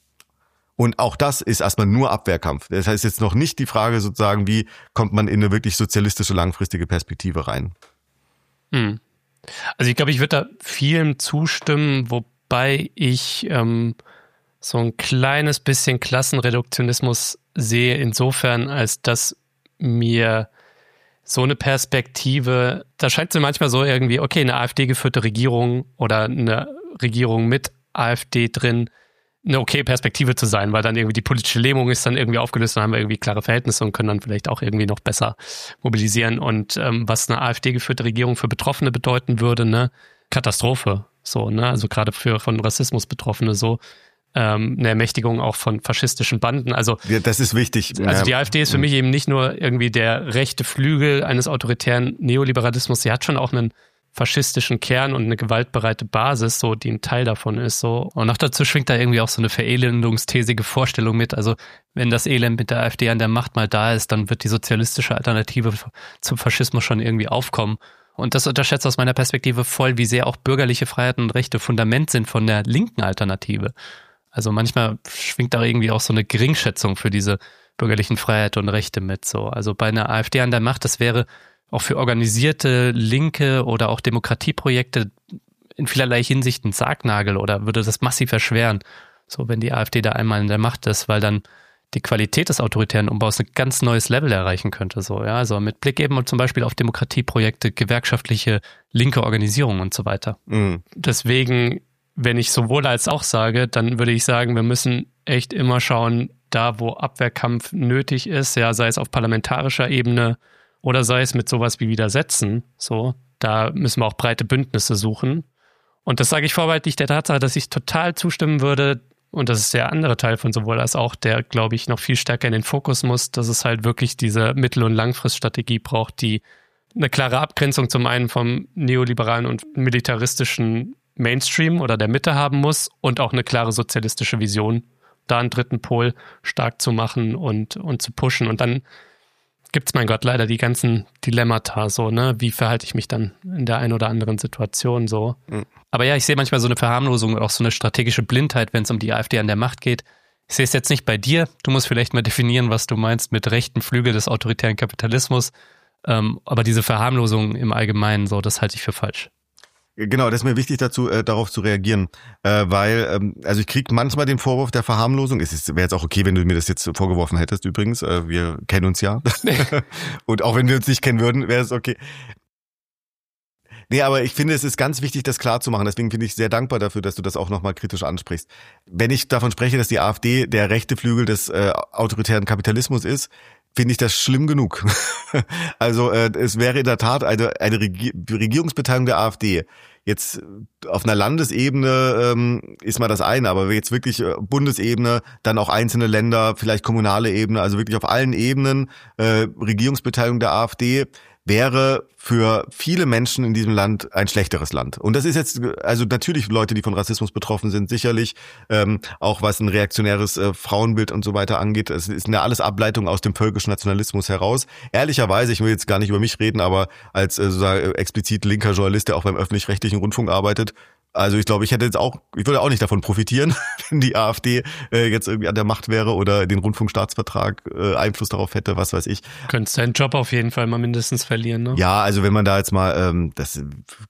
Und auch das ist erstmal nur Abwehrkampf. Das heißt jetzt noch nicht die Frage sozusagen, wie kommt man in eine wirklich sozialistische langfristige Perspektive rein. Also ich glaube, ich würde da vielem zustimmen, wobei ich so ein kleines bisschen Klassenreduktionismus sehe, insofern, als dass mir so eine Perspektive, da scheint es mir manchmal so irgendwie, okay, eine AfD-geführte Regierung oder eine Regierung mit AfD drin, eine okay Perspektive zu sein, weil dann irgendwie die politische Lähmung ist dann irgendwie aufgelöst, dann haben wir irgendwie klare Verhältnisse und können dann vielleicht auch irgendwie noch besser mobilisieren. Und was eine AfD-geführte Regierung für Betroffene bedeuten würde, ne, Katastrophe, so, ne, also gerade für von Rassismus Betroffene so, eine Ermächtigung auch von faschistischen Banden. Also ja, das ist wichtig. Also die AfD ist für mich eben nicht nur irgendwie der rechte Flügel eines autoritären Neoliberalismus, sie hat schon auch einen faschistischen Kern und eine gewaltbereite Basis, so, die ein Teil davon ist, so. Und noch dazu schwingt da irgendwie auch so eine verelendungstäsige Vorstellung mit. Also, wenn das Elend mit der AfD an der Macht mal da ist, dann wird die sozialistische Alternative zum Faschismus schon irgendwie aufkommen. Und das unterschätzt aus meiner Perspektive voll, wie sehr auch bürgerliche Freiheiten und Rechte Fundament sind von der linken Alternative. Also manchmal schwingt da irgendwie auch so eine Geringschätzung für diese bürgerlichen Freiheiten und Rechte mit, so. Also bei einer AfD an der Macht, das wäre auch für organisierte linke oder auch Demokratieprojekte in vielerlei Hinsicht ein Sargnagel oder würde das massiv erschweren, so wenn die AfD da einmal in der Macht ist, weil dann die Qualität des autoritären Umbaus ein ganz neues Level erreichen könnte, so, ja, also mit Blick eben zum Beispiel auf Demokratieprojekte, gewerkschaftliche linke Organisierung und so weiter. Deswegen, wenn ich sowohl als auch sage, dann würde ich sagen, wir müssen echt immer schauen, da wo Abwehrkampf nötig ist, ja, sei es auf parlamentarischer Ebene oder sei es mit sowas wie Widersetzen, so, da müssen wir auch breite Bündnisse suchen. Und das sage ich vorbehaltlich der Tatsache, dass ich total zustimmen würde, und das ist der andere Teil von sowohl als auch, der, glaube ich, noch viel stärker in den Fokus muss, dass es halt wirklich diese Mittel- und Langfriststrategie braucht, die eine klare Abgrenzung zum einen vom neoliberalen und militaristischen Mainstream oder der Mitte haben muss und auch eine klare sozialistische Vision, da einen dritten Pol stark zu machen und zu pushen. Und dann gibt's, mein Gott, leider die ganzen Dilemmata, so, ne? Wie verhalte ich mich dann in der einen oder anderen Situation, so? Aber ja, ich sehe manchmal so eine Verharmlosung und auch so eine strategische Blindheit, wenn es um die AfD an der Macht geht. Ich sehe es jetzt nicht bei dir. Du musst vielleicht mal definieren, was du meinst mit rechten Flügel des autoritären Kapitalismus. Aber diese Verharmlosung im Allgemeinen, so, das halte ich für falsch. Genau, das ist mir wichtig dazu, darauf zu reagieren, weil, also ich kriege manchmal den Vorwurf der Verharmlosung. Wäre jetzt auch okay, wenn du mir das jetzt vorgeworfen hättest übrigens. Wir kennen uns ja. Und auch wenn wir uns nicht kennen würden, wäre es okay. Nee, aber ich finde, es ist ganz wichtig, das klar zu machen. Deswegen bin ich sehr dankbar dafür, dass du das auch nochmal kritisch ansprichst. Wenn ich davon spreche, dass die AfD der rechte Flügel des autoritären Kapitalismus ist, finde ich das schlimm genug. Also es wäre in der Tat eine Regierungsbeteiligung der AfD. Jetzt auf einer Landesebene ist mal das eine, aber jetzt wirklich Bundesebene, dann auch einzelne Länder, vielleicht kommunale Ebene, also wirklich auf allen Ebenen Regierungsbeteiligung der AfD wäre für viele Menschen in diesem Land ein schlechteres Land. Und das ist jetzt, also natürlich Leute, die von Rassismus betroffen sind, sicherlich, auch was ein reaktionäres Frauenbild und so weiter angeht. Es ist ja alles Ableitung aus dem völkischen Nationalismus heraus. Ehrlicherweise, ich will jetzt gar nicht über mich reden, aber als sozusagen explizit linker Journalist, der auch beim öffentlich-rechtlichen Rundfunk arbeitet, also ich glaube, ich würde auch nicht davon profitieren, wenn die AfD jetzt irgendwie an der Macht wäre oder den Rundfunkstaatsvertrag Einfluss darauf hätte, was weiß ich. Könntest deinen Job auf jeden Fall mal mindestens verlieren, ne? Ja, also wenn man da jetzt mal, das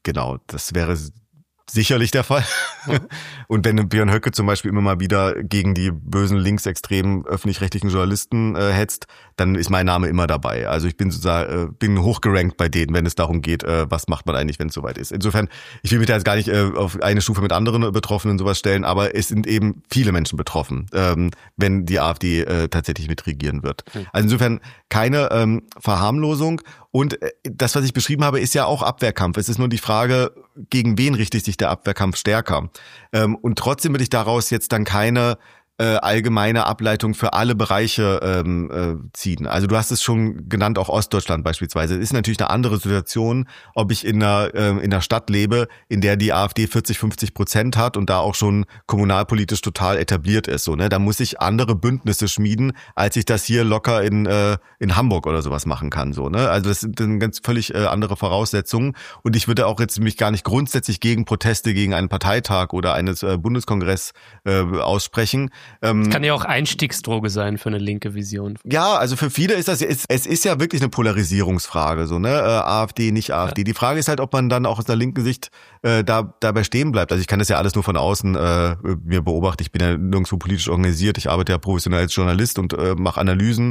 wäre sicherlich der Fall. Mhm. Und wenn Björn Höcke zum Beispiel immer mal wieder gegen die bösen linksextremen öffentlich-rechtlichen Journalisten hetzt, dann ist mein Name immer dabei. Also ich bin sozusagen bin hochgerankt bei denen, wenn es darum geht, was macht man eigentlich, wenn es soweit ist. Insofern, ich will mich da jetzt gar nicht auf eine Stufe mit anderen Betroffenen sowas stellen, aber es sind eben viele Menschen betroffen, wenn die AfD tatsächlich mitregieren wird. Mhm. Also insofern keine Verharmlosung. Und das, was ich beschrieben habe, ist ja auch Abwehrkampf. Es ist nur die Frage, gegen wen richtet sich der Abwehrkampf stärker? Und trotzdem würde ich daraus jetzt dann keine allgemeine Ableitung für alle Bereiche ziehen. Also du hast es schon genannt, auch Ostdeutschland beispielsweise. Es ist natürlich eine andere Situation, ob ich in einer Stadt lebe, in der die AfD 40-50% hat und da auch schon kommunalpolitisch total etabliert ist. So, ne? Da muss ich andere Bündnisse schmieden, als ich das hier locker in Hamburg oder sowas machen kann. So, ne? Also das sind dann ganz völlig andere Voraussetzungen. Und ich würde auch jetzt mich gar nicht grundsätzlich gegen Proteste gegen einen Parteitag oder eines Bundeskongress aussprechen. Das kann ja auch Einstiegsdroge sein für eine linke Vision. Ja, also für viele ist es ist ja wirklich eine Polarisierungsfrage, so, ne? AfD, nicht AfD. Ja. Die Frage ist halt, ob man dann auch aus der linken Sicht dabei stehen bleibt. Also ich kann das ja alles nur von außen mir beobachten. Ich bin ja nirgendwo politisch organisiert. Ich arbeite ja professionell als Journalist und mache Analysen.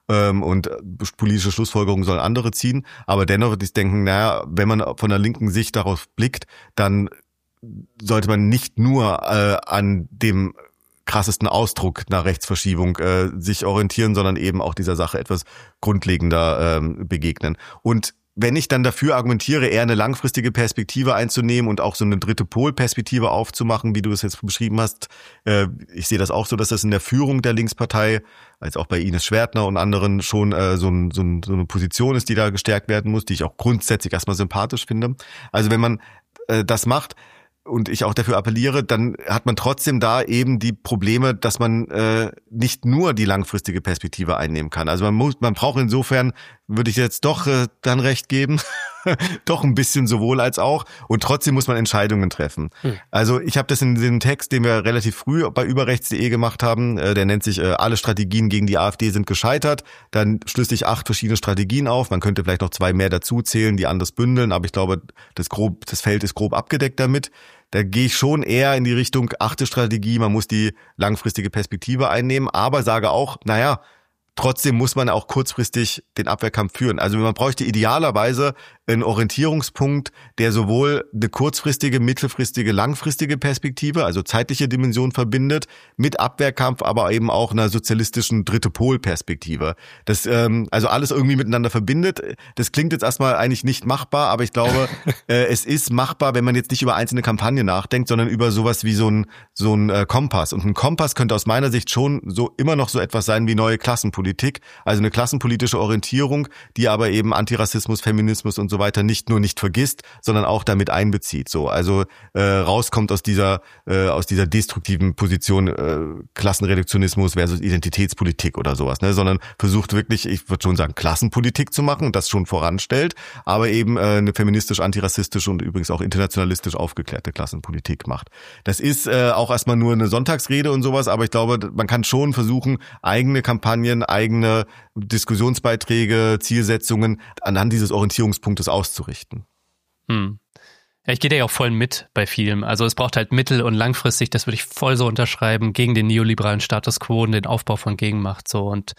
Und politische Schlussfolgerungen sollen andere ziehen. Aber dennoch würde ich denken, naja, wenn man von der linken Sicht darauf blickt, dann sollte man nicht nur an dem krassesten Ausdruck nach Rechtsverschiebung sich orientieren, sondern eben auch dieser Sache etwas grundlegender begegnen. Und wenn ich dann dafür argumentiere, eher eine langfristige Perspektive einzunehmen und auch so eine dritte Polperspektive aufzumachen, wie du es jetzt beschrieben hast, ich sehe das auch so, dass das in der Führung der Linkspartei, als auch bei Ines Schwertner und anderen schon so eine Position ist, die da gestärkt werden muss, die ich auch grundsätzlich erstmal sympathisch finde. Also wenn man das macht, und ich auch dafür appelliere, dann hat man trotzdem da eben die Probleme, dass man nicht nur die langfristige Perspektive einnehmen kann. Also man braucht insofern, würde ich jetzt doch dann recht geben, doch ein bisschen sowohl als auch. Und trotzdem muss man Entscheidungen treffen. Also ich habe das in dem Text, den wir relativ früh bei überrechts.de gemacht haben, der nennt sich alle Strategien gegen die AfD sind gescheitert. Dann schlüsse ich 8 verschiedene Strategien auf. Man könnte vielleicht noch 2 mehr dazu zählen, die anders bündeln. Aber ich glaube, das Feld ist grob abgedeckt damit. Da gehe ich schon eher in die Richtung 8. Strategie. Man muss die langfristige Perspektive einnehmen. Aber sage auch, naja, trotzdem muss man auch kurzfristig den Abwehrkampf führen. Also man bräuchte idealerweise einen Orientierungspunkt, der sowohl eine kurzfristige, mittelfristige, langfristige Perspektive, also zeitliche Dimension verbindet, mit Abwehrkampf, aber eben auch einer sozialistischen dritte Pol-Perspektive. Das also alles irgendwie miteinander verbindet. Das klingt jetzt erstmal eigentlich nicht machbar, aber ich glaube, es ist machbar, wenn man jetzt nicht über einzelne Kampagnen nachdenkt, sondern über sowas wie so ein Kompass. Und ein Kompass könnte aus meiner Sicht schon so immer noch so etwas sein wie neue Klassenpolitik, also eine klassenpolitische Orientierung, die aber eben Antirassismus, Feminismus und so weiter nicht vergisst, sondern auch damit einbezieht. So, also rauskommt aus dieser destruktiven Position Klassenreduktionismus versus Identitätspolitik oder sowas, ne, sondern versucht wirklich, ich würde schon sagen, Klassenpolitik zu machen und das schon voranstellt, aber eben eine feministisch, antirassistische und übrigens auch internationalistisch aufgeklärte Klassenpolitik macht. Das ist auch erstmal nur eine Sonntagsrede und sowas, aber ich glaube, man kann schon versuchen, eigene Kampagnen, eigene Diskussionsbeiträge, Zielsetzungen anhand dieses Orientierungspunktes auszurichten. Ja, ich gehe da ja auch voll mit bei vielem. Also es braucht halt mittel- und langfristig, das würde ich voll so unterschreiben, gegen den neoliberalen Status quo und den Aufbau von Gegenmacht so. Und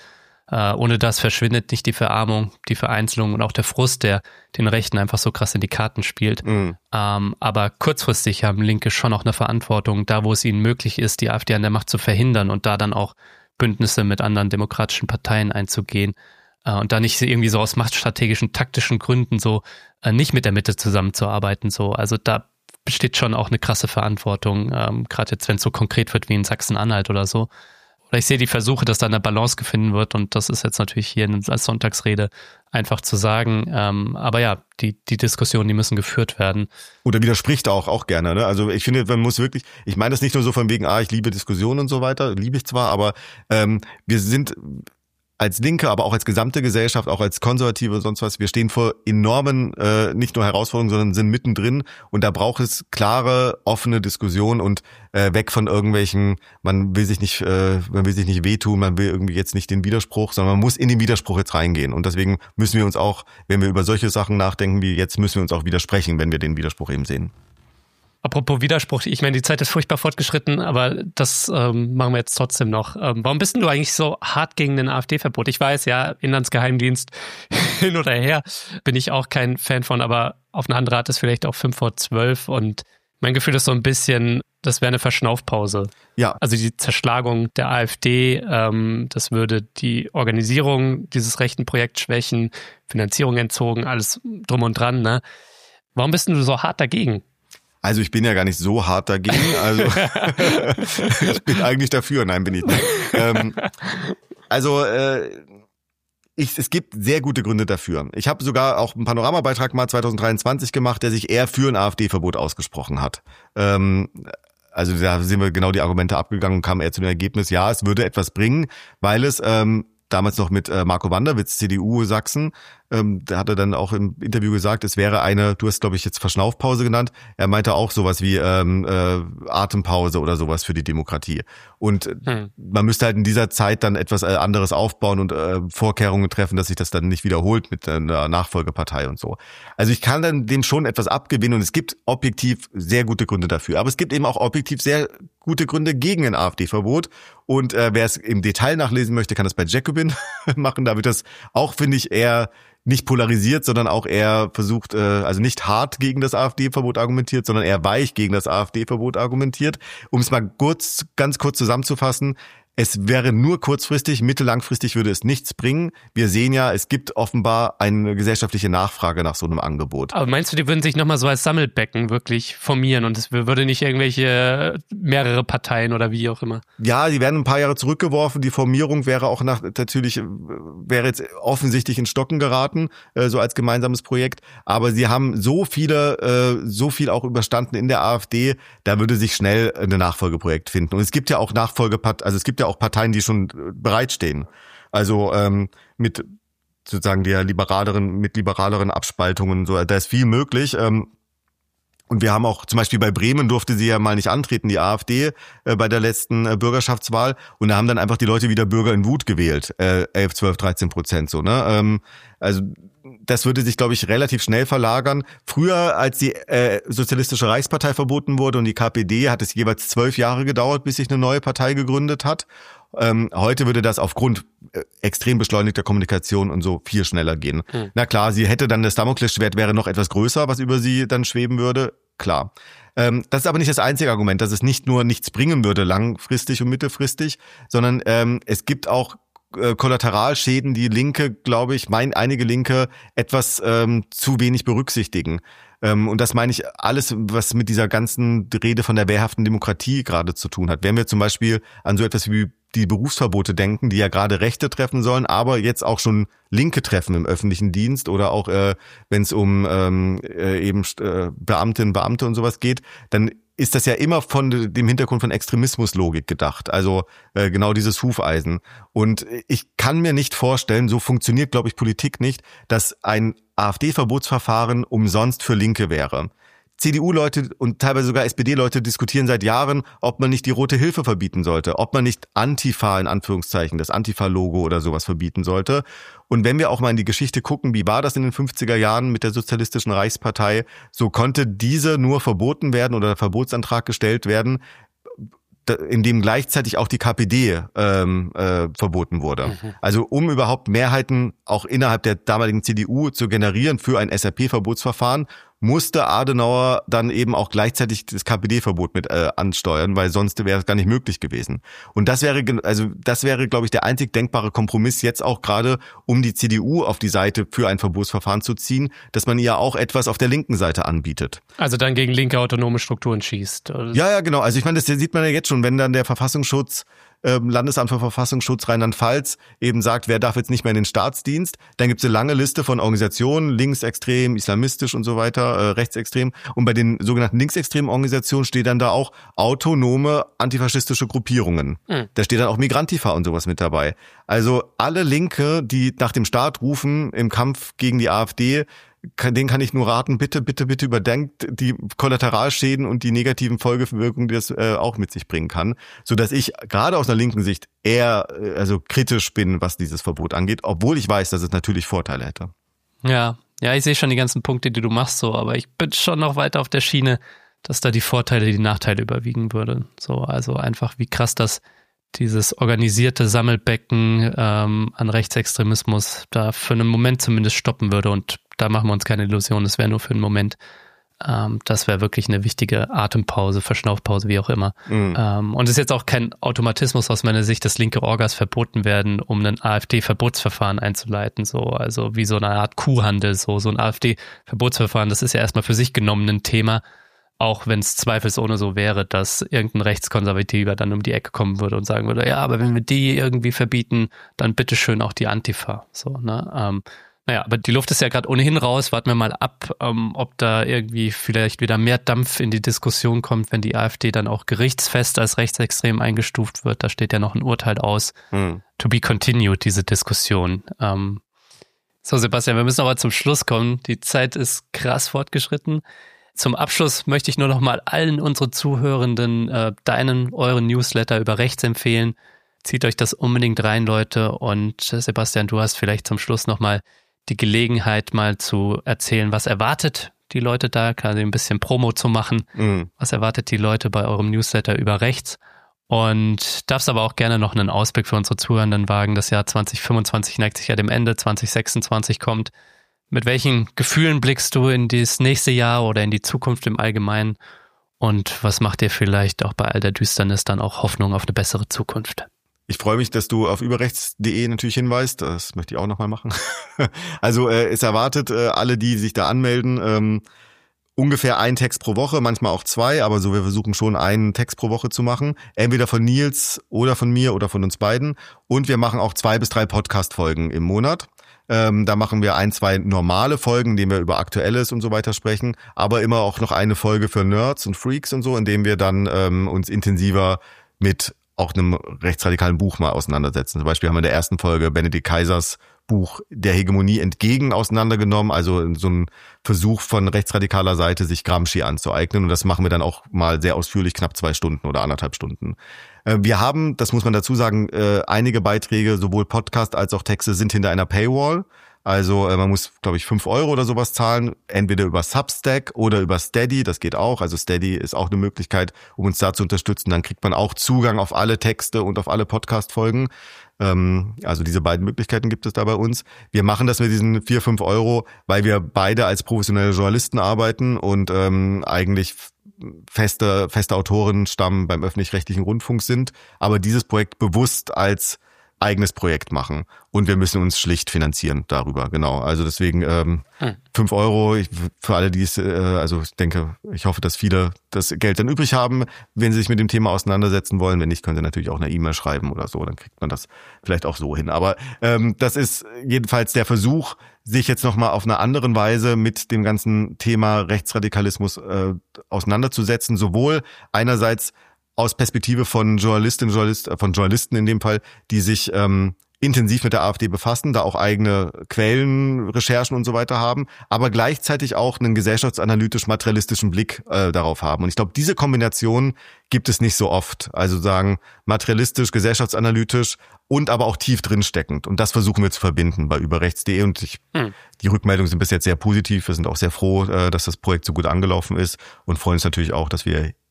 Ohne das verschwindet nicht die Verarmung, die Vereinzelung und auch der Frust, der den Rechten einfach so krass in die Karten spielt. Aber kurzfristig haben Linke schon auch eine Verantwortung, da wo es ihnen möglich ist, die AfD an der Macht zu verhindern und da dann auch Bündnisse mit anderen demokratischen Parteien einzugehen. Und da nicht irgendwie so aus machtstrategischen, taktischen Gründen so nicht mit der Mitte zusammenzuarbeiten. So. Also da besteht schon auch eine krasse Verantwortung, gerade jetzt, wenn es so konkret wird wie in Sachsen-Anhalt oder so. Oder ich sehe die Versuche, dass da eine Balance gefunden wird und das ist jetzt natürlich hier als Sonntagsrede einfach zu sagen. Aber ja, die Diskussionen, die müssen geführt werden. Oder widerspricht auch gerne. Ne? Also ich finde, man muss wirklich, ich meine das nicht nur so von wegen, ich liebe Diskussionen und so weiter, liebe ich zwar, aber wir sind als Linke, aber auch als gesamte Gesellschaft, auch als Konservative und sonst was, wir stehen vor enormen, nicht nur Herausforderungen, sondern sind mittendrin und da braucht es klare, offene Diskussionen und weg von irgendwelchen, man will sich nicht wehtun, man will irgendwie jetzt nicht den Widerspruch, sondern man muss in den Widerspruch jetzt reingehen und deswegen müssen wir uns auch, wenn wir über solche Sachen nachdenken wie jetzt, müssen wir uns auch widersprechen, wenn wir den Widerspruch eben sehen. Apropos Widerspruch, ich meine, die Zeit ist furchtbar fortgeschritten, aber das machen wir jetzt trotzdem noch. Warum bist denn du eigentlich so hart gegen den AfD-Verbot? Ich weiß, ja, Inlandsgeheimdienst hin oder her, bin ich auch kein Fan von, aber auf eine andere Art ist vielleicht auch 11:55 und mein Gefühl ist so ein bisschen, das wäre eine Verschnaufpause. Ja. Also die Zerschlagung der AfD, das würde die Organisierung dieses rechten Projekts schwächen, Finanzierung entzogen, alles drum und dran, ne? Warum bist denn du so hart dagegen? Also ich bin ja gar nicht so hart dagegen, also ich bin eigentlich dafür, nein, bin ich nicht. Es gibt sehr gute Gründe dafür. Ich habe sogar auch einen Panoramabeitrag mal 2023 gemacht, der sich eher für ein AfD-Verbot ausgesprochen hat. Also da sind wir genau die Argumente abgegangen und kamen eher zu dem Ergebnis, ja, es würde etwas bringen, weil es damals noch mit Marco Wanderwitz, CDU Sachsen, der hatte dann auch im Interview gesagt, es wäre eine, du hast glaube ich jetzt Verschnaufpause genannt, er meinte auch sowas wie Atempause oder sowas für die Demokratie. Und man müsste halt in dieser Zeit dann etwas anderes aufbauen und Vorkehrungen treffen, dass sich das dann nicht wiederholt mit einer Nachfolgepartei und so. Also ich kann dann dem schon etwas abgewinnen und es gibt objektiv sehr gute Gründe dafür. Aber es gibt eben auch objektiv sehr gute Gründe gegen ein AfD-Verbot. Und wer es im Detail nachlesen möchte, kann das bei Jacobin machen. Da wird das auch, finde ich, eher nicht polarisiert, sondern auch eher versucht, also nicht hart gegen das AfD-Verbot argumentiert, sondern eher weich gegen das AfD-Verbot argumentiert. Um es mal ganz kurz zusammenzufassen, es wäre nur kurzfristig, mittellangfristig würde es nichts bringen. Wir sehen ja, es gibt offenbar eine gesellschaftliche Nachfrage nach so einem Angebot. Aber meinst du, die würden sich nochmal so als Sammelbecken wirklich formieren und es würde nicht irgendwelche mehrere Parteien oder wie auch immer? Ja, die werden ein paar Jahre zurückgeworfen. Die Formierung wäre auch wäre jetzt offensichtlich in Stocken geraten, so als gemeinsames Projekt. Aber sie haben so viel auch überstanden in der AfD, da würde sich schnell ein Nachfolgeprojekt finden. Und es gibt ja auch auch Parteien, die schon bereitstehen. Also mit sozusagen mit liberaleren Abspaltungen, so, da ist viel möglich. Und wir haben auch, zum Beispiel bei Bremen durfte sie ja mal nicht antreten, die AfD, bei der letzten Bürgerschaftswahl. Und da haben dann einfach die Leute wieder Bürger in Wut gewählt. 11, 12, 13%, so, ne? Also das würde sich, glaube ich, relativ schnell verlagern. Früher, als die Sozialistische Reichspartei verboten wurde und die KPD, hat es jeweils 12 Jahre gedauert, bis sich eine neue Partei gegründet hat. Heute würde das aufgrund extrem beschleunigter Kommunikation und so viel schneller gehen. Na klar, sie hätte dann, das Damoklesschwert wäre noch etwas größer, was über sie dann schweben würde. Klar. Das ist aber nicht das einzige Argument, dass es nicht nur nichts bringen würde, langfristig und mittelfristig, sondern es gibt auch Kollateralschäden, die Linke, glaube ich, einige Linke etwas zu wenig berücksichtigen. Und das meine ich alles, was mit dieser ganzen Rede von der wehrhaften Demokratie gerade zu tun hat. Wenn wir zum Beispiel an so etwas wie die Berufsverbote denken, die ja gerade Rechte treffen sollen, aber jetzt auch schon Linke treffen im öffentlichen Dienst oder auch wenn es um Beamtinnen, Beamte und sowas geht, dann ist das ja immer von dem Hintergrund von Extremismuslogik gedacht. Also genau dieses Hufeisen. Und ich kann mir nicht vorstellen, so funktioniert, glaube ich, Politik nicht, dass ein AfD-Verbotsverfahren umsonst für Linke wäre. CDU-Leute und teilweise sogar SPD-Leute diskutieren seit Jahren, ob man nicht die Rote Hilfe verbieten sollte, ob man nicht Antifa in Anführungszeichen, das Antifa-Logo oder sowas verbieten sollte. Und wenn wir auch mal in die Geschichte gucken, wie war das in den 50er Jahren mit der Sozialistischen Reichspartei, so konnte diese nur verboten werden oder der Verbotsantrag gestellt werden, in dem gleichzeitig auch die KPD verboten wurde. Also um überhaupt Mehrheiten auch innerhalb der damaligen CDU zu generieren für ein SRP-Verbotsverfahren, musste Adenauer dann eben auch gleichzeitig das KPD-Verbot mit ansteuern, weil sonst wäre es gar nicht möglich gewesen. Und das wäre, glaube ich, der einzig denkbare Kompromiss jetzt auch gerade, um die CDU auf die Seite für ein Verbotsverfahren zu ziehen, dass man ihr auch etwas auf der linken Seite anbietet. Also dann gegen linke autonome Strukturen schießt. Oder? Ja, genau. Also ich meine, das sieht man ja jetzt schon, wenn dann der Verfassungsschutz Landesamt für Verfassungsschutz Rheinland-Pfalz eben sagt, wer darf jetzt nicht mehr in den Staatsdienst. Dann gibt es eine lange Liste von Organisationen, linksextrem, islamistisch und so weiter, rechtsextrem. Und bei den sogenannten linksextremen Organisationen steht dann da auch autonome antifaschistische Gruppierungen. Da steht dann auch Migrantifa und sowas mit dabei. Also alle Linke, die nach dem Staat rufen im Kampf gegen die AfD, den kann ich nur raten, bitte überdenkt die Kollateralschäden und die negativen Folgewirkungen, die das auch mit sich bringen kann, sodass ich gerade aus einer linken Sicht eher kritisch bin, was dieses Verbot angeht, obwohl ich weiß, dass es natürlich Vorteile hätte. Ja, ich sehe schon die ganzen Punkte, die du machst, so, aber ich bin schon noch weiter auf der Schiene, dass da die Vorteile, die Nachteile überwiegen würden. So, also einfach wie krass das dieses organisierte Sammelbecken an Rechtsextremismus da für einen Moment zumindest stoppen würde, und da machen wir uns keine Illusionen, es wäre nur für einen Moment. Das wäre wirklich eine wichtige Atempause, Verschnaufpause, wie auch immer. Und es ist jetzt auch kein Automatismus aus meiner Sicht, dass linke Orgas verboten werden, um ein AfD-Verbotsverfahren einzuleiten, so, also wie so eine Art Kuhhandel, so ein AfD-Verbotsverfahren, das ist ja erstmal für sich genommen ein Thema, auch wenn es zweifelsohne so wäre, dass irgendein Rechtskonservativer dann um die Ecke kommen würde und sagen würde, ja, aber wenn wir die irgendwie verbieten, dann bitteschön auch die Antifa. So, ne? Naja, aber die Luft ist ja gerade ohnehin raus. Warten wir mal ab, ob da irgendwie vielleicht wieder mehr Dampf in die Diskussion kommt, wenn die AfD dann auch gerichtsfest als rechtsextrem eingestuft wird. Da steht ja noch ein Urteil aus. To be continued, diese Diskussion. So, Sebastian, wir müssen aber zum Schluss kommen. Die Zeit ist krass fortgeschritten. Zum Abschluss möchte ich nur noch mal allen unseren Zuhörenden euren Newsletter über rechts empfehlen. Zieht euch das unbedingt rein, Leute. Und Sebastian, du hast vielleicht zum Schluss noch mal die Gelegenheit, mal zu erzählen, was erwartet die Leute da, quasi ein bisschen Promo zu machen. Was erwartet die Leute bei eurem Newsletter über rechts? Und darfst aber auch gerne noch einen Ausblick für unsere Zuhörenden wagen. Das Jahr 2025 neigt sich ja dem Ende, 2026 kommt. Mit welchen Gefühlen blickst du in das nächste Jahr oder in die Zukunft im Allgemeinen? Und was macht dir vielleicht auch bei all der Düsternis dann auch Hoffnung auf eine bessere Zukunft? Ich freue mich, dass du auf überrechts.de natürlich hinweist. Das möchte ich auch nochmal machen. Also es erwartet alle, die sich da anmelden, ungefähr einen Text pro Woche, manchmal auch 2, aber so wir versuchen schon einen Text pro Woche zu machen. Entweder von Nils oder von mir oder von uns beiden. Und wir machen auch 2 bis 3 Podcast-Folgen im Monat. Da machen wir 1, 2 normale Folgen, in denen wir über Aktuelles und so weiter sprechen, aber immer auch noch eine Folge für Nerds und Freaks und so, in dem wir dann uns intensiver mit auch einem rechtsradikalen Buch mal auseinandersetzen. Zum Beispiel haben wir in der ersten Folge Benedikt Kaisers Buch Der Hegemonie entgegen auseinandergenommen, also so ein Versuch von rechtsradikaler Seite, sich Gramsci anzueignen, und das machen wir dann auch mal sehr ausführlich, knapp 2 Stunden oder 1,5 Stunden. Wir haben, das muss man dazu sagen, einige Beiträge, sowohl Podcast als auch Texte, sind hinter einer Paywall. Also man muss, glaube ich, 5 € oder sowas zahlen, entweder über Substack oder über Steady, das geht auch. Also Steady ist auch eine Möglichkeit, um uns da zu unterstützen. Dann kriegt man auch Zugang auf alle Texte und auf alle Podcast-Folgen. Also diese beiden Möglichkeiten gibt es da bei uns. Wir machen das mit diesen 4-5 €, weil wir beide als professionelle Journalisten arbeiten und eigentlich feste Autorenstamm beim öffentlich-rechtlichen Rundfunk sind, aber dieses Projekt bewusst als eigenes Projekt machen. Und wir müssen uns schlicht finanzieren darüber, genau. Also deswegen 5 €, für alle, die es, also ich denke, ich hoffe, dass viele das Geld dann übrig haben, wenn sie sich mit dem Thema auseinandersetzen wollen. Wenn nicht, können sie natürlich auch eine E-Mail schreiben oder so, dann kriegt man das vielleicht auch so hin. Aber das ist jedenfalls der Versuch, sich jetzt nochmal auf einer anderen Weise mit dem ganzen Thema Rechtsradikalismus auseinanderzusetzen. Sowohl einerseits aus Perspektive von Journalisten in dem Fall, die sich intensiv mit der AfD befassen, da auch eigene Quellen, Recherchen und so weiter haben, aber gleichzeitig auch einen gesellschaftsanalytisch-materialistischen Blick darauf haben. Und ich glaube, diese Kombination gibt es nicht so oft. Also sagen, materialistisch, gesellschaftsanalytisch und aber auch tief drinsteckend. Und das versuchen wir zu verbinden bei überrechts.de. Und die Rückmeldungen sind bis jetzt sehr positiv. Wir sind auch sehr froh, dass das Projekt so gut angelaufen ist und freuen uns natürlich auch, dass wir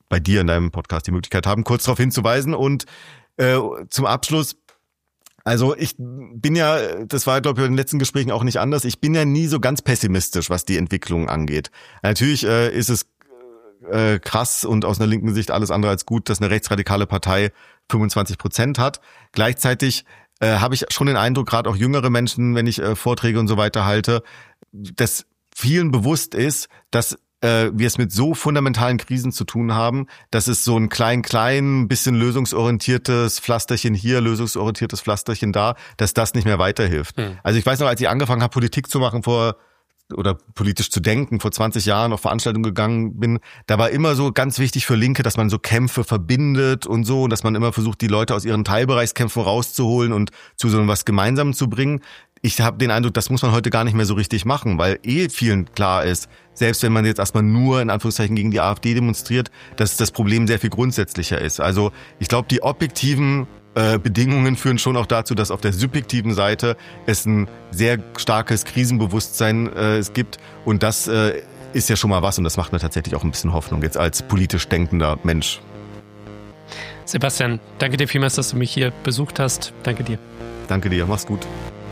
bei dir in deinem Podcast die Möglichkeit haben, kurz darauf hinzuweisen. Und zum Abschluss, also ich bin ja, das war glaube ich in den letzten Gesprächen auch nicht anders, ich bin ja nie so ganz pessimistisch, was die Entwicklung angeht. Natürlich ist es krass und aus einer linken Sicht alles andere als gut, dass eine rechtsradikale Partei 25% hat. Gleichzeitig habe ich schon den Eindruck, gerade auch jüngere Menschen, wenn ich Vorträge und so weiter halte, dass vielen bewusst ist, dass wir es mit so fundamentalen Krisen zu tun haben, dass es so ein klein, bisschen lösungsorientiertes Pflasterchen hier, lösungsorientiertes Pflasterchen da, dass das nicht mehr weiterhilft. Also ich weiß noch, als ich angefangen habe, Politik zu machen oder politisch zu denken, vor 20 Jahren auf Veranstaltungen gegangen bin, da war immer so ganz wichtig für Linke, dass man so Kämpfe verbindet und so, und dass man immer versucht, die Leute aus ihren Teilbereichskämpfen rauszuholen und zu so was Gemeinsamem zu bringen. Ich habe den Eindruck, das muss man heute gar nicht mehr so richtig machen, weil vielen klar ist, selbst wenn man jetzt erstmal nur in Anführungszeichen gegen die AfD demonstriert, dass das Problem sehr viel grundsätzlicher ist. Also ich glaube, die objektiven Bedingungen führen schon auch dazu, dass auf der subjektiven Seite es ein sehr starkes Krisenbewusstsein es gibt, und das ist ja schon mal was, und das macht mir tatsächlich auch ein bisschen Hoffnung jetzt als politisch denkender Mensch. Sebastian, danke dir vielmals, dass du mich hier besucht hast. Danke dir. Danke dir, mach's gut.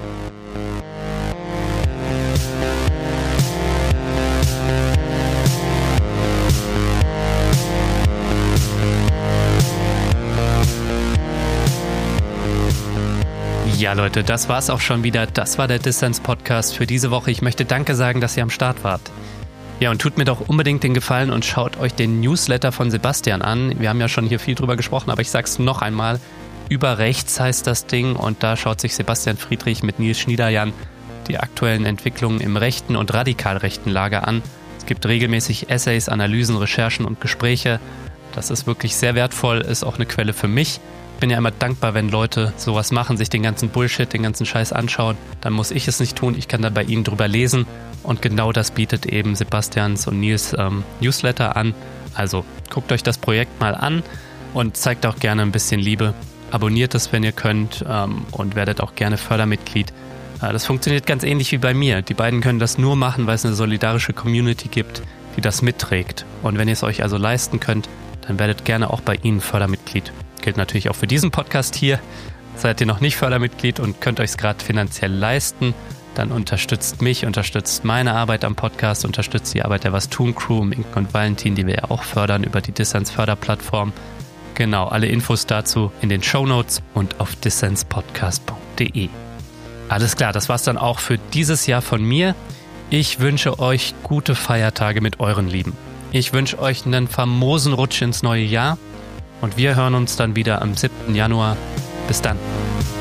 Ja, Leute, das war's auch schon wieder. Das war der Dissens-Podcast für diese Woche. Ich möchte Danke sagen, dass ihr am Start wart. Ja, und tut mir doch unbedingt den Gefallen und schaut euch den Newsletter von Sebastian an. Wir haben ja schon hier viel drüber gesprochen, aber ich sag's noch einmal. Über rechts heißt das Ding, und da schaut sich Sebastian Friedrich mit Nils Schniederjan die aktuellen Entwicklungen im rechten und radikal rechten Lager an. Es gibt regelmäßig Essays, Analysen, Recherchen und Gespräche. Das ist wirklich sehr wertvoll, ist auch eine Quelle für mich. Ich bin ja immer dankbar, wenn Leute sowas machen, sich den ganzen Bullshit, den ganzen Scheiß anschauen. Dann muss ich es nicht tun, ich kann dann bei ihnen drüber lesen. Und genau das bietet eben Sebastians und Nils Newsletter an. Also guckt euch das Projekt mal an und zeigt auch gerne ein bisschen Liebe. Abonniert es, wenn ihr könnt, und werdet auch gerne Fördermitglied. Das funktioniert ganz ähnlich wie bei mir. Die beiden können das nur machen, weil es eine solidarische Community gibt, die das mitträgt. Und wenn ihr es euch also leisten könnt, dann werdet gerne auch bei ihnen Fördermitglied. Gilt natürlich auch für diesen Podcast hier. Seid ihr noch nicht Fördermitglied und könnt euch es gerade finanziell leisten, dann unterstützt mich, unterstützt meine Arbeit am Podcast, unterstützt die Arbeit der Was tun Crew, Inken und Valentin, die wir ja auch fördern über die Dissens-Förderplattform. Genau, alle Infos dazu in den Shownotes und auf dissenspodcast.de. Alles klar, das war's dann auch für dieses Jahr von mir. Ich wünsche euch gute Feiertage mit euren Lieben. Ich wünsche euch einen famosen Rutsch ins neue Jahr. Und wir hören uns dann wieder am 7. Januar. Bis dann.